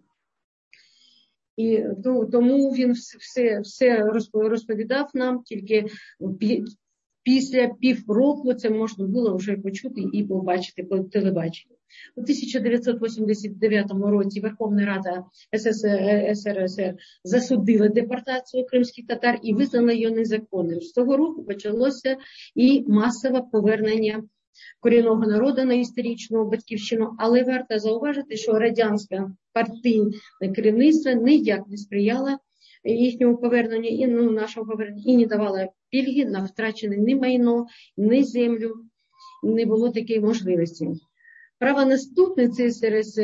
І тому він все розповідав нам, тільки після півроку це можна було вже почути і побачити по телебаченню. У 1989 році Верховна Рада СРСР засудила депортацію кримських татар і визнала її незаконним. З того року почалося і масове повернення корінного народу на історичну батьківщину, але варто зауважити, що радянське партійне керівництво ніяк не сприяло їхньому поверненню і нашому поверненню, і не давало пільги на втрачене ні майно, ні землю, не було такої можливості. Правонаступниці СРСР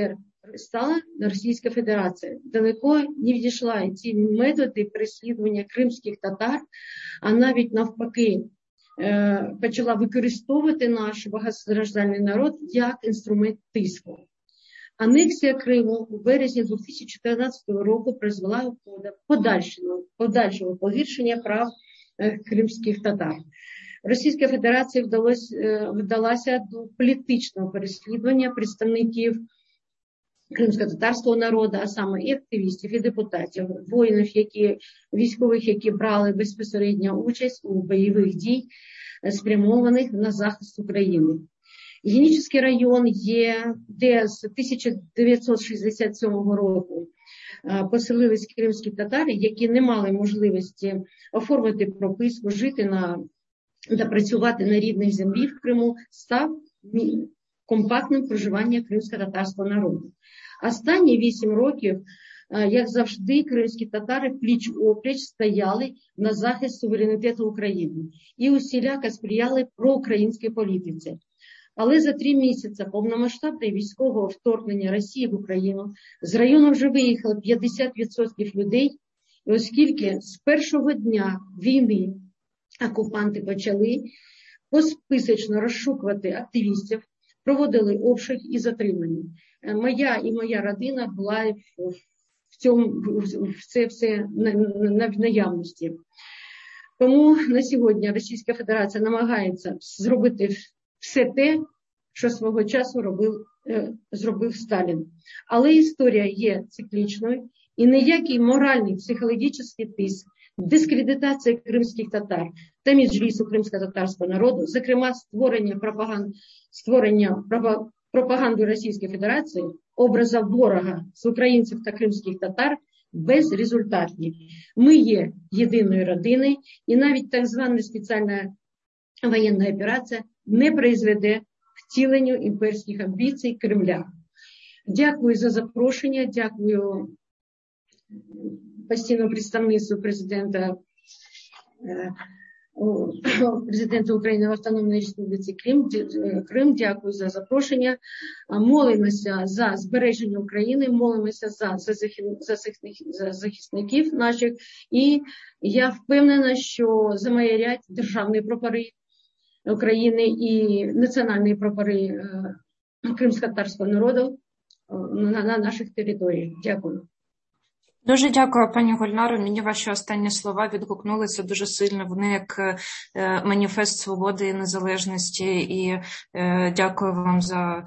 стала Російська Федерація. Далеко не відійшла, і ці методи переслідування кримських татар, а навіть навпаки почала використовувати наш багатостраждальний народ як інструмент тиску. Анексія Криму у березні 2014 року призвела до подальшого погіршення прав кримських татар. Російська Федерація вдалася до політичного переслідування представників кримсько-татарського народу, а саме і активістів, і депутатів, воїнів, військових, які брали безпосередньо участь у бойових дій, спрямованих на захист України. Генічеський район є, де з 1967 року поселились кримські татари, які не мали можливості оформити прописку, жити та працювати на рідній землі в Криму, став компактним проживанням кримсько-татарського народу. Останні 8 років, як завжди, кримські татари пліч-опліч стояли на захист суверенітету України і усіляко сприяли проукраїнській політиці. Але за 3 місяці повномасштабного військового вторгнення Росії в Україну з району вже виїхало 50% людей, і оскільки з першого дня війни окупанти почали посписочно розшукувати активістів, проводили обшук і затримання. Моя родина була в це все в наявності. Тому на сьогодні Російська Федерація намагається зробити все те, що свого часу зробив Сталін. Але історія є циклічною, і ніякий моральний, психологічний тиск, дискредитація кримських татар та меджлісу кримсько-татарського народу, зокрема створення пропаганди Російської Федерації, образа ворога з українців та кримських татар безрезультатні. Ми є єдиною родиною, і навіть так звана спеціальна воєнна операція не призведе втіленню імперських амбіцій Кремля. Дякую за запрошення, дякую постійному представництву президента України в Автономній Республіці Крим, дякую за запрошення. Молимося за збереження України, молимося за захисників наших, і я впевнена, що замаярять державні прапори України і національні прапори кримсько-татарського народу на наших територіях. Дякую. Дуже дякую, пані Гульнаро. Мені ваші останні слова відгукнулися дуже сильно. Вони як маніфест свободи і незалежності. І дякую вам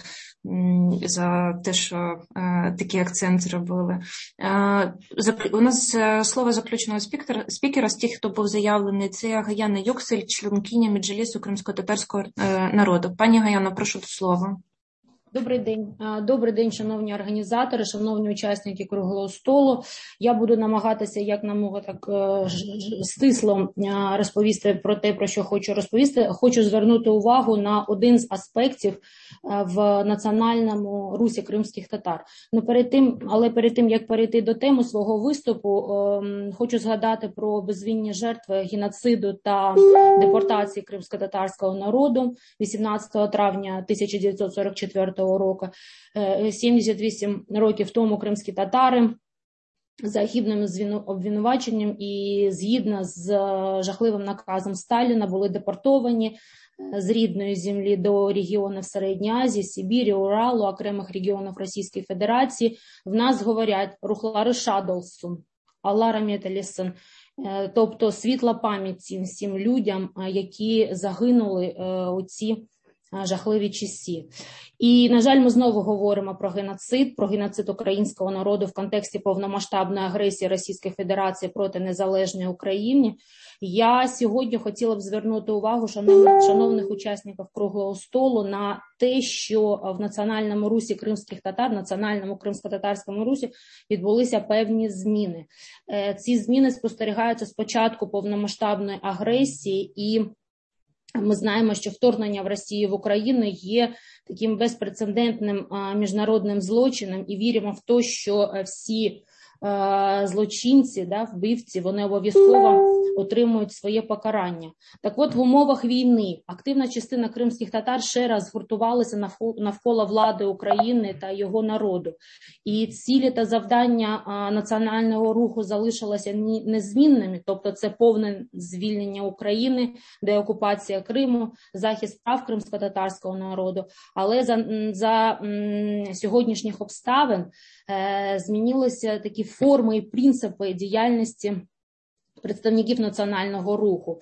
за те, що такий акцент зробили. У нас слово заключеного спікера з тих, хто був заявлений, це Гаяна Юксель, членкиня Меджлісу кримсько-татарського народу. Пані Гаяно, прошу до слова. Добрий день, шановні організатори, шановні учасники круглого столу. Я буду намагатися якомога так стисло розповісти про те, про що хочу розповісти. Хочу звернути увагу на один з аспектів в національному русі кримських татар. Але перед тим, як перейти до теми свого виступу, хочу згадати про безвинні жертви геноциду та депортації кримсько-татарського народу 18 травня 1944 року. 78 років тому кримські татари за хибним обвинуваченням і згідно з жахливим наказом Сталіна були депортовані з рідної землі до регіонів Середньої Азії, Сибірі, Уралу, окремих регіонів Російської Федерації. В нас говорять «Рухлари Шадолсун», «Алла Раметалісен», тобто світла пам'яті всім людям, які загинули у ці жахливі часи. І, на жаль, ми знову говоримо про геноцид українського народу в контексті повномасштабної агресії Російської Федерації проти незалежної України. Я сьогодні хотіла б звернути увагу шановних учасників круглого столу на те, що в національному русі кримських татар, національному кримсько-татарському русі відбулися певні зміни. Ці зміни спостерігаються з початку повномасштабної агресії, і ми знаємо, що вторгнення в Росію в Україну є таким безпрецедентним міжнародним злочином, і віримо в те, що всі злочинці, вбивці, вони обов'язково отримують своє покарання. Так от, в умовах війни активна частина кримських татар ще раз згуртувалася навколо влади України та його народу. І цілі та завдання національного руху залишилися незмінними, тобто це повне звільнення України, деокупація Криму, захист прав кримсько-татарського народу. Але за сьогоднішніх обставин змінилися такі форми і принципи діяльності представників національного руху.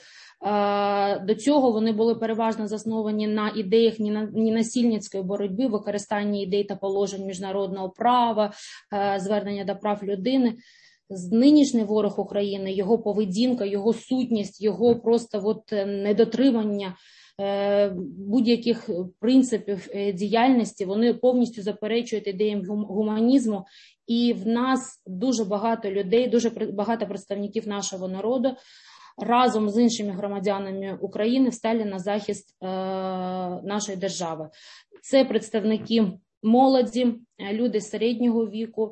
До цього вони були переважно засновані на ідеях ненасильницької боротьби, використання ідей та положень міжнародного права, звернення до прав людини. Нинішній ворог України, його поведінка, його сутність, його просто недотримання будь-яких принципів діяльності, вони повністю заперечують ідеям гуманізму. І в нас дуже багато людей, дуже багато представників нашого народу разом з іншими громадянами України встали на захист нашої держави. Це представники молоді, люди середнього віку.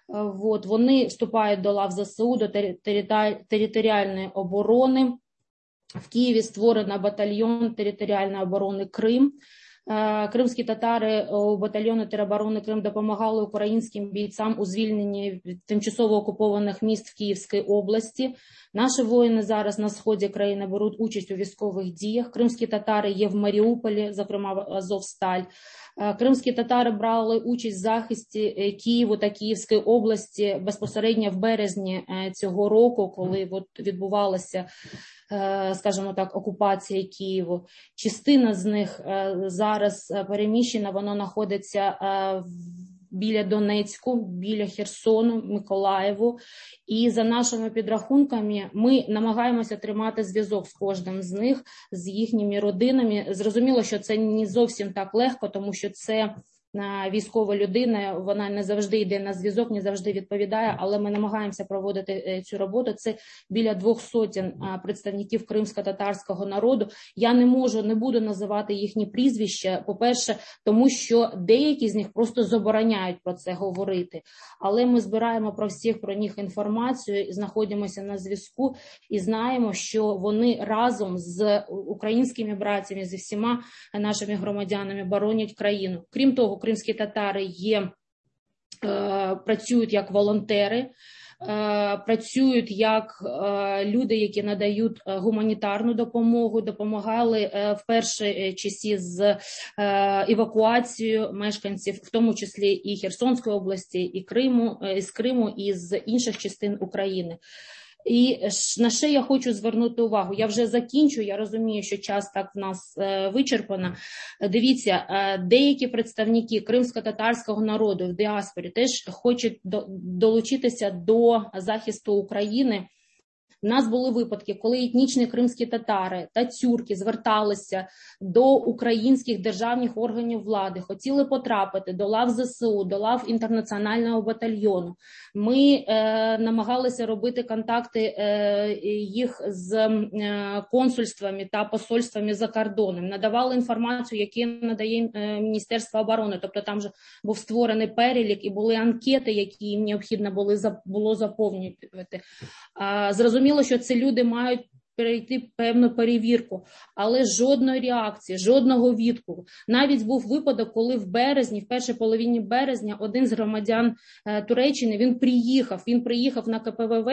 Вони вступають до лав ЗСУ, до територіальної оборони. В Києві створено батальйон територіальної оборони Крим. Кримські татари у батальйону тероборони Крим допомагали українським бійцям у звільненні тимчасово окупованих міст в Київській області. Наші воїни зараз на сході країни беруть участь у військових діях. Кримські татари є в Маріуполі, зокрема Азовсталь. Кримські татари брали участь в захисті Києву та Київської області безпосередньо в березні цього року, коли відбувалася, скажімо так, окупація Києву. Частина з них зараз переміщена, вона знаходиться біля Донецьку, біля Херсону, Миколаєву. І за нашими підрахунками ми намагаємося тримати зв'язок з кожним з них, з їхніми родинами. Зрозуміло, що це не зовсім так легко, тому що це військова людина, вона не завжди йде на зв'язок, не завжди відповідає, але ми намагаємося проводити цю роботу. Це біля 200 представників кримсько-татарського народу. Я не буду називати їхні прізвища, по-перше, тому що деякі з них просто забороняють про це говорити. Але ми збираємо про них інформацію, знаходимося на зв'язку і знаємо, що вони разом з українськими братями, зі всіма нашими громадянами боронять країну. Крім того, кримські татари працюють як волонтери, працюють як люди, які надають гуманітарну допомогу, допомагали в перші часи з евакуацією мешканців, в тому числі і Херсонської області, і з Криму, і з інших частин України. І на що я хочу звернути увагу. Я вже закінчу, я розумію, що час так в нас вичерпано. Дивіться, деякі представники кримсько-татарського народу в діаспорі теж хочуть долучитися до захисту України. У нас були випадки, коли етнічні кримські татари та тюрки зверталися до українських державних органів влади, хотіли потрапити до лав ЗСУ, до лав інтернаціонального батальйону. Ми намагалися робити контакти їх з консульствами та посольствами за кордоном, надавали інформацію, яку надає Міністерство оборони, тобто там же був створений перелік і були анкети, які їм необхідно було заповнювати. Зрозуміло, що ці люди мають перейти певну перевірку, але жодної реакції, жодного відгуку. Навіть був випадок, коли в першій половині березня, один з громадян Туреччини, він приїхав на КПВВ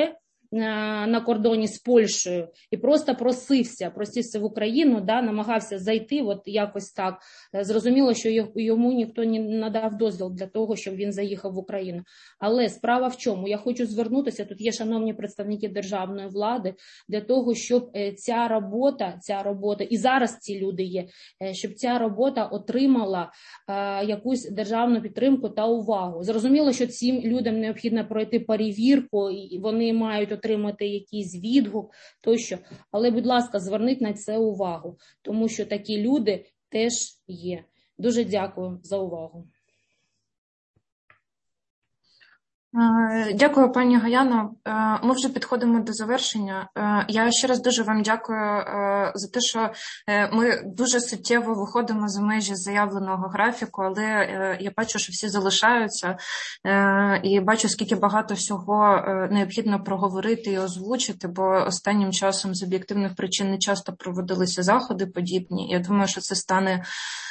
на кордоні з Польщею і просто просився в Україну, намагався зайти, якось так. Зрозуміло, що йому ніхто не надав дозвіл для того, щоб він заїхав в Україну. Але справа в чому? Я хочу звернутися, тут є шановні представники державної влади, для того, щоб ця робота, і зараз ці люди є, щоб ця робота отримала якусь державну підтримку та увагу. Зрозуміло, що цим людям необхідно пройти перевірку, і вони мають отримати якийсь відгук тощо. Але, будь ласка, зверніть на це увагу, тому що такі люди теж є. Дуже дякую за увагу. Дякую, пані Гаяно. Ми вже підходимо до завершення. Я ще раз дуже вам дякую за те, що ми дуже суттєво виходимо за межі заявленого графіку, але я бачу, що всі залишаються, і бачу, скільки багато всього необхідно проговорити і озвучити, бо останнім часом з об'єктивних причин не часто проводилися заходи подібні. Я думаю, що це стане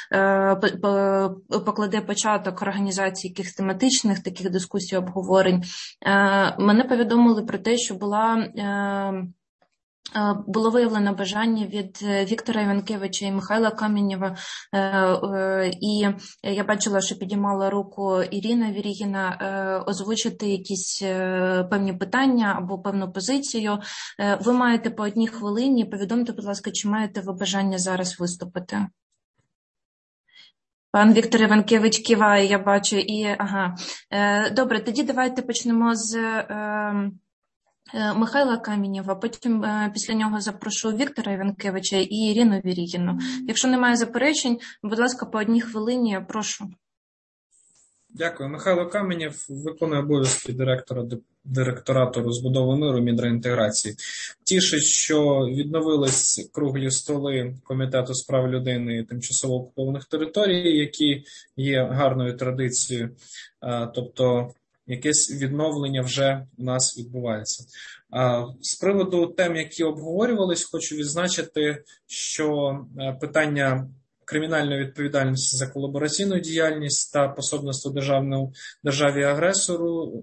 покладе початок організації якихось тематичних таких дискусій, обговорень. Мене повідомили про те, що було виявлено бажання від Віктора Іванкевича і Михайла Каменєва, і я бачила, що підіймала руку Ірина Вірігіна, озвучити якісь певні питання або певну позицію. Ви маєте по 1 хвилині. Повідомте, будь ласка, чи маєте ви бажання зараз виступити? Пан Віктор Іванкевич киває, я бачу. Добре, тоді давайте почнемо з Михайла Каменєва, потім після нього запрошу Віктора Іванкевича і Ірину Вірігіну. Якщо немає заперечень, будь ласка, по 1 хвилині, прошу. Дякую. Михайло Каменєв виконує обов'язки директора директорату розбудови миру Мінреінтеграції. Тішить, що відновились круглі столи Комітету з прав людини і тимчасово окупованих територій, які є гарною традицією, тобто якесь відновлення вже у нас відбувається. З приводу тем, які обговорювались, хочу відзначити, що питання кримінальної відповідальності за колабораційну діяльність та пособництво державі-агресору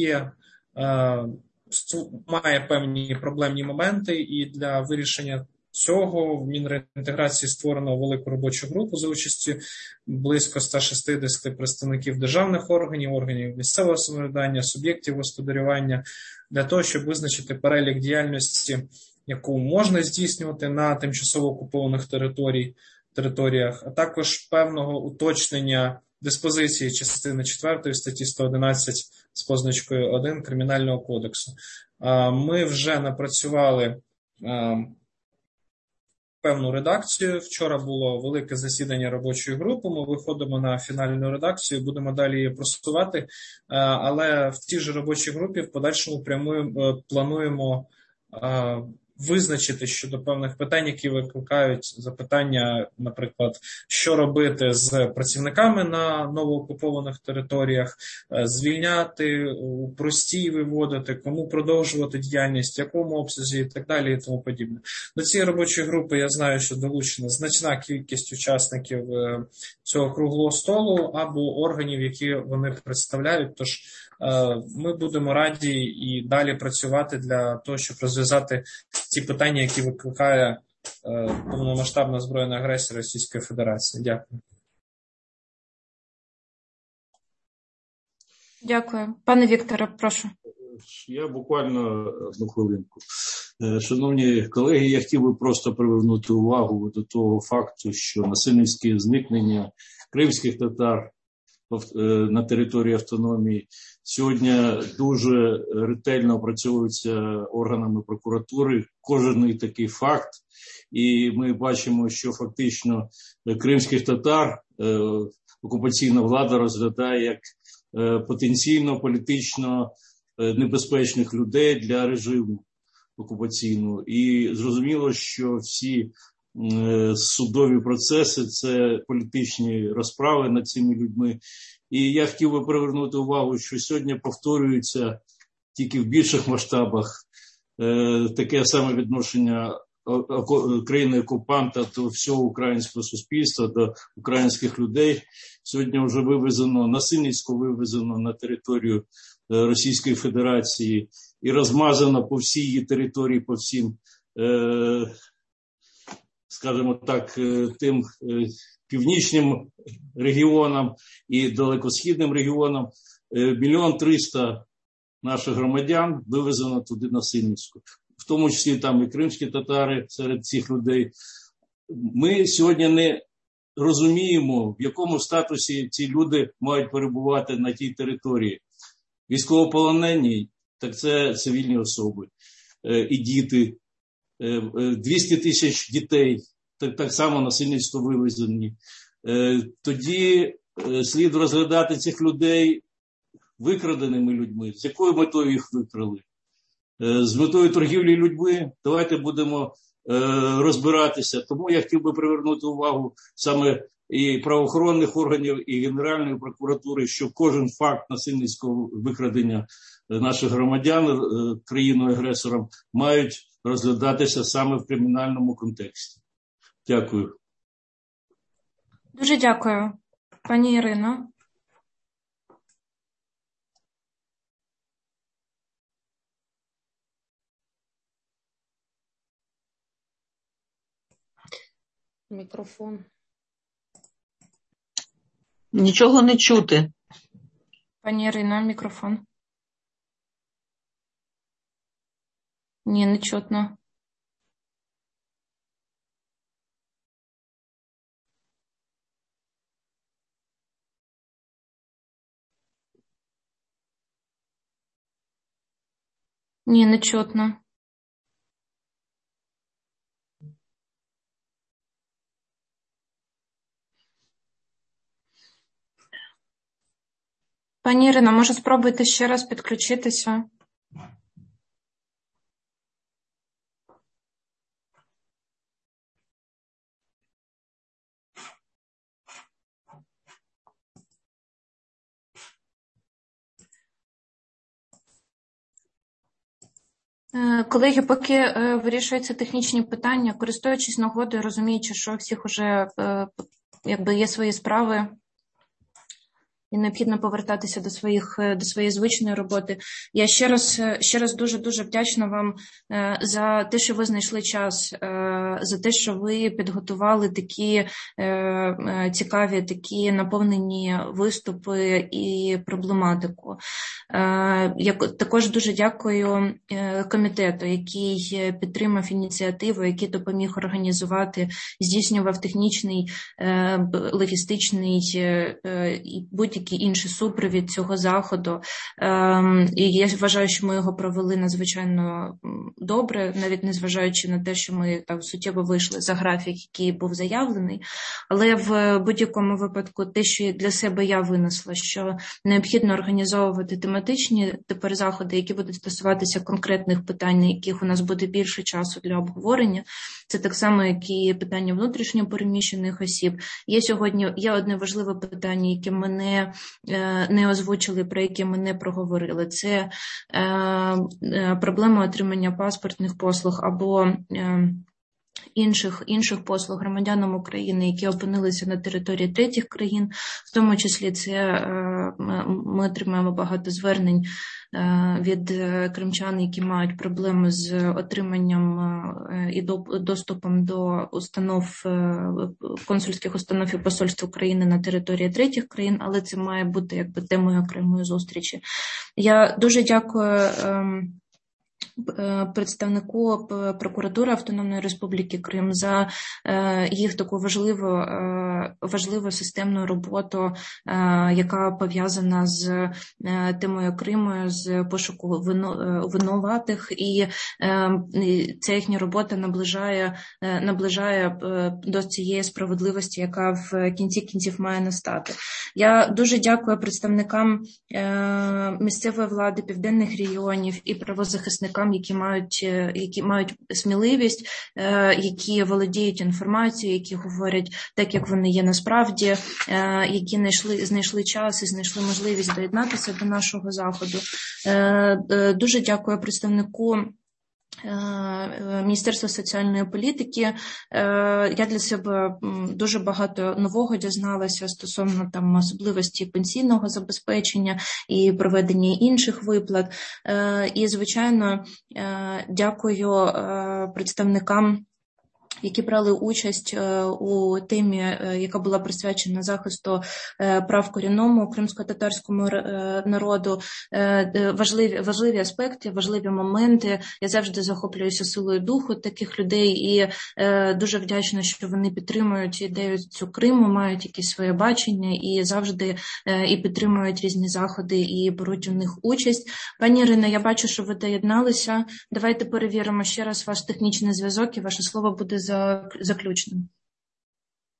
має певні проблемні моменти, і для вирішення цього в Мінреінтеграції створено велику робочу групу за участю близько 160 представників державних органів місцевого самоврядування, суб'єктів господарювання, для того, щоб визначити перелік діяльності, яку можна здійснювати на тимчасово окупованих територіях, а також певного уточнення диспозиції частини 4 статті 111 з позначкою 1 Кримінального кодексу. Ми вже напрацювали певну редакцію. Вчора було велике засідання робочої групи, ми виходимо на фінальну редакцію, будемо далі її просувати, але в тій же робочій групі в подальшому плануємо визначити щодо певних питань, які викликають запитання, наприклад, що робити з працівниками на новоокупованих територіях, звільняти, у простій виводити, кому продовжувати діяльність, в якому обсязі і так далі і тому подібне. До цієї робочої групи я знаю, що долучена значна кількість учасників цього круглого столу або органів, які вони представляють, тож ми будемо раді і далі працювати для того, щоб розв'язати ті питання, які викликає повномасштабна збройна агресія Російської Федерації. Дякую. Дякую. Пане Вікторе, прошу. Я буквально 1 хвилинку. Шановні колеги, я хотів би просто привернути увагу до того факту, що насильницьке зникнення кримських татар на території автономії сьогодні дуже ретельно опрацьовується органами прокуратури. Кожен такий факт. І ми бачимо, що фактично кримських татар окупаційна влада розглядає як потенційно політично небезпечних людей для режиму окупаційного. І зрозуміло, що всі судові процеси – це політичні розправи над цими людьми. І я хотів би привернути увагу, що сьогодні повторюється тільки в більших масштабах таке саме відношення країни-окупанта до всього українського суспільства, до українських людей. Сьогодні вже насильницько вивезено на територію Російської Федерації і розмазано по всій її території, по всім, скажімо так, тим північним регіонам і далекосхідним регіонам. 1 300 000 наших громадян вивезено туди насильницько. В тому числі там і кримські татари серед цих людей. Ми сьогодні не розуміємо, в якому статусі ці люди мають перебувати на тій території. Військовополонені, так це цивільні особи і діти. 200 000 дітей так само насильництво вивезені. Тоді слід розглядати цих людей викраденими людьми. З якою метою їх викрали? З метою торгівлі людьми? Давайте будемо розбиратися. Тому я хотів би привернути увагу саме і правоохоронних органів, і Генеральної прокуратури, що кожен факт насильницького викрадення наших громадян країною-агресором мають розглядатися саме в кримінальному контексті. Дякую. Дуже дякую. Пані Ірино. Мікрофон. Нічого не чути. Пані Ірино, мікрофон. Ні, не чутно. Ні, не чутно. Пані Ірино, може спробуйте ще раз підключитися? Колеги, поки вирішуються технічні питання, користуючись нагодою, розуміючи, що у всіх уже є свої справи, і необхідно повертатися до своєї звичної роботи. Я ще раз дуже вдячна вам за те, що ви знайшли час, за те, що ви підготували такі цікаві, такі наповнені виступи і проблематику. Я також дуже дякую комітету, який підтримав ініціативу, який допоміг організувати, здійснював технічний, логістичний і будь-який інший супровід цього заходу. І я вважаю, що ми його провели надзвичайно добре, навіть незважаючи на те, що ми так суттєво вийшли за графік, який був заявлений. Але в будь-якому випадку те, що для себе я винесла, що необхідно організовувати тематичні тепер заходи, які будуть стосуватися конкретних питань, на яких у нас буде більше часу для обговорення. Це так само, як і питання внутрішньо переміщених осіб. Є одне важливе питання, яке ми не озвучили, про яке ми не проговорили. Це проблема отримання паспортних послуг або інших послуг громадянам України, які опинилися на території третіх країн. В тому числі ми отримаємо багато звернень від кримчан, які мають проблеми з отриманням і доступом до консульських установ і посольств України на території третіх країн, але це має бути темою окремої зустрічі. Я дуже дякую представнику прокуратури Автономної Республіки Крим за їх таку важливу системну роботу, яка пов'язана з темою Криму, з пошуку винуватих, і ця їхня робота наближає до цієї справедливості, яка в кінці кінців має настати. Я дуже дякую представникам місцевої влади південних регіонів і правозахисникам, які мають сміливість, які володіють інформацією, які говорять так, як вони є насправді, які знайшли час і знайшли можливість доєднатися до нашого заходу. Дуже дякую представнику Міністерства соціальної політики. Я для себе дуже багато нового дізналася стосовно особливості пенсійного забезпечення і проведення інших виплат. І, звичайно, дякую представникам, які брали участь у темі, яка була присвячена захисту прав корінному кримсько-татарському народу. Важливі аспекти, важливі моменти. Я завжди захоплююся силою духу таких людей і дуже вдячна, що вони підтримують ідею цю Криму, мають якісь своє бачення і завжди і підтримують різні заходи і беруть у них участь. Пані Ірино, я бачу, що ви доєдналися. Давайте перевіримо ще раз ваш технічний зв'язок і ваше слово буде заключним.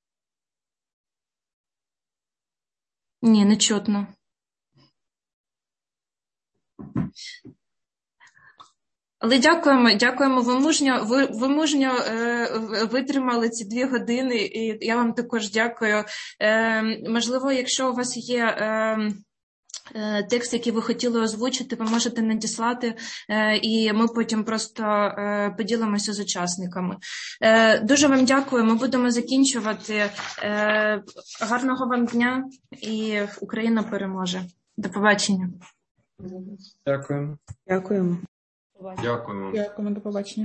Ні, не чутно. Але дякуємо, ви мужньо витримали ці 2 години, і я вам також дякую. Можливо, якщо у вас є текст, який ви хотіли озвучити, ви можете надіслати, і ми потім просто поділимося з учасниками. Дуже вам дякую, ми будемо закінчувати. Гарного вам дня, і Україна переможе. До побачення. Дякуємо. Дякуємо. Дякуємо. Дякуємо, до побачення.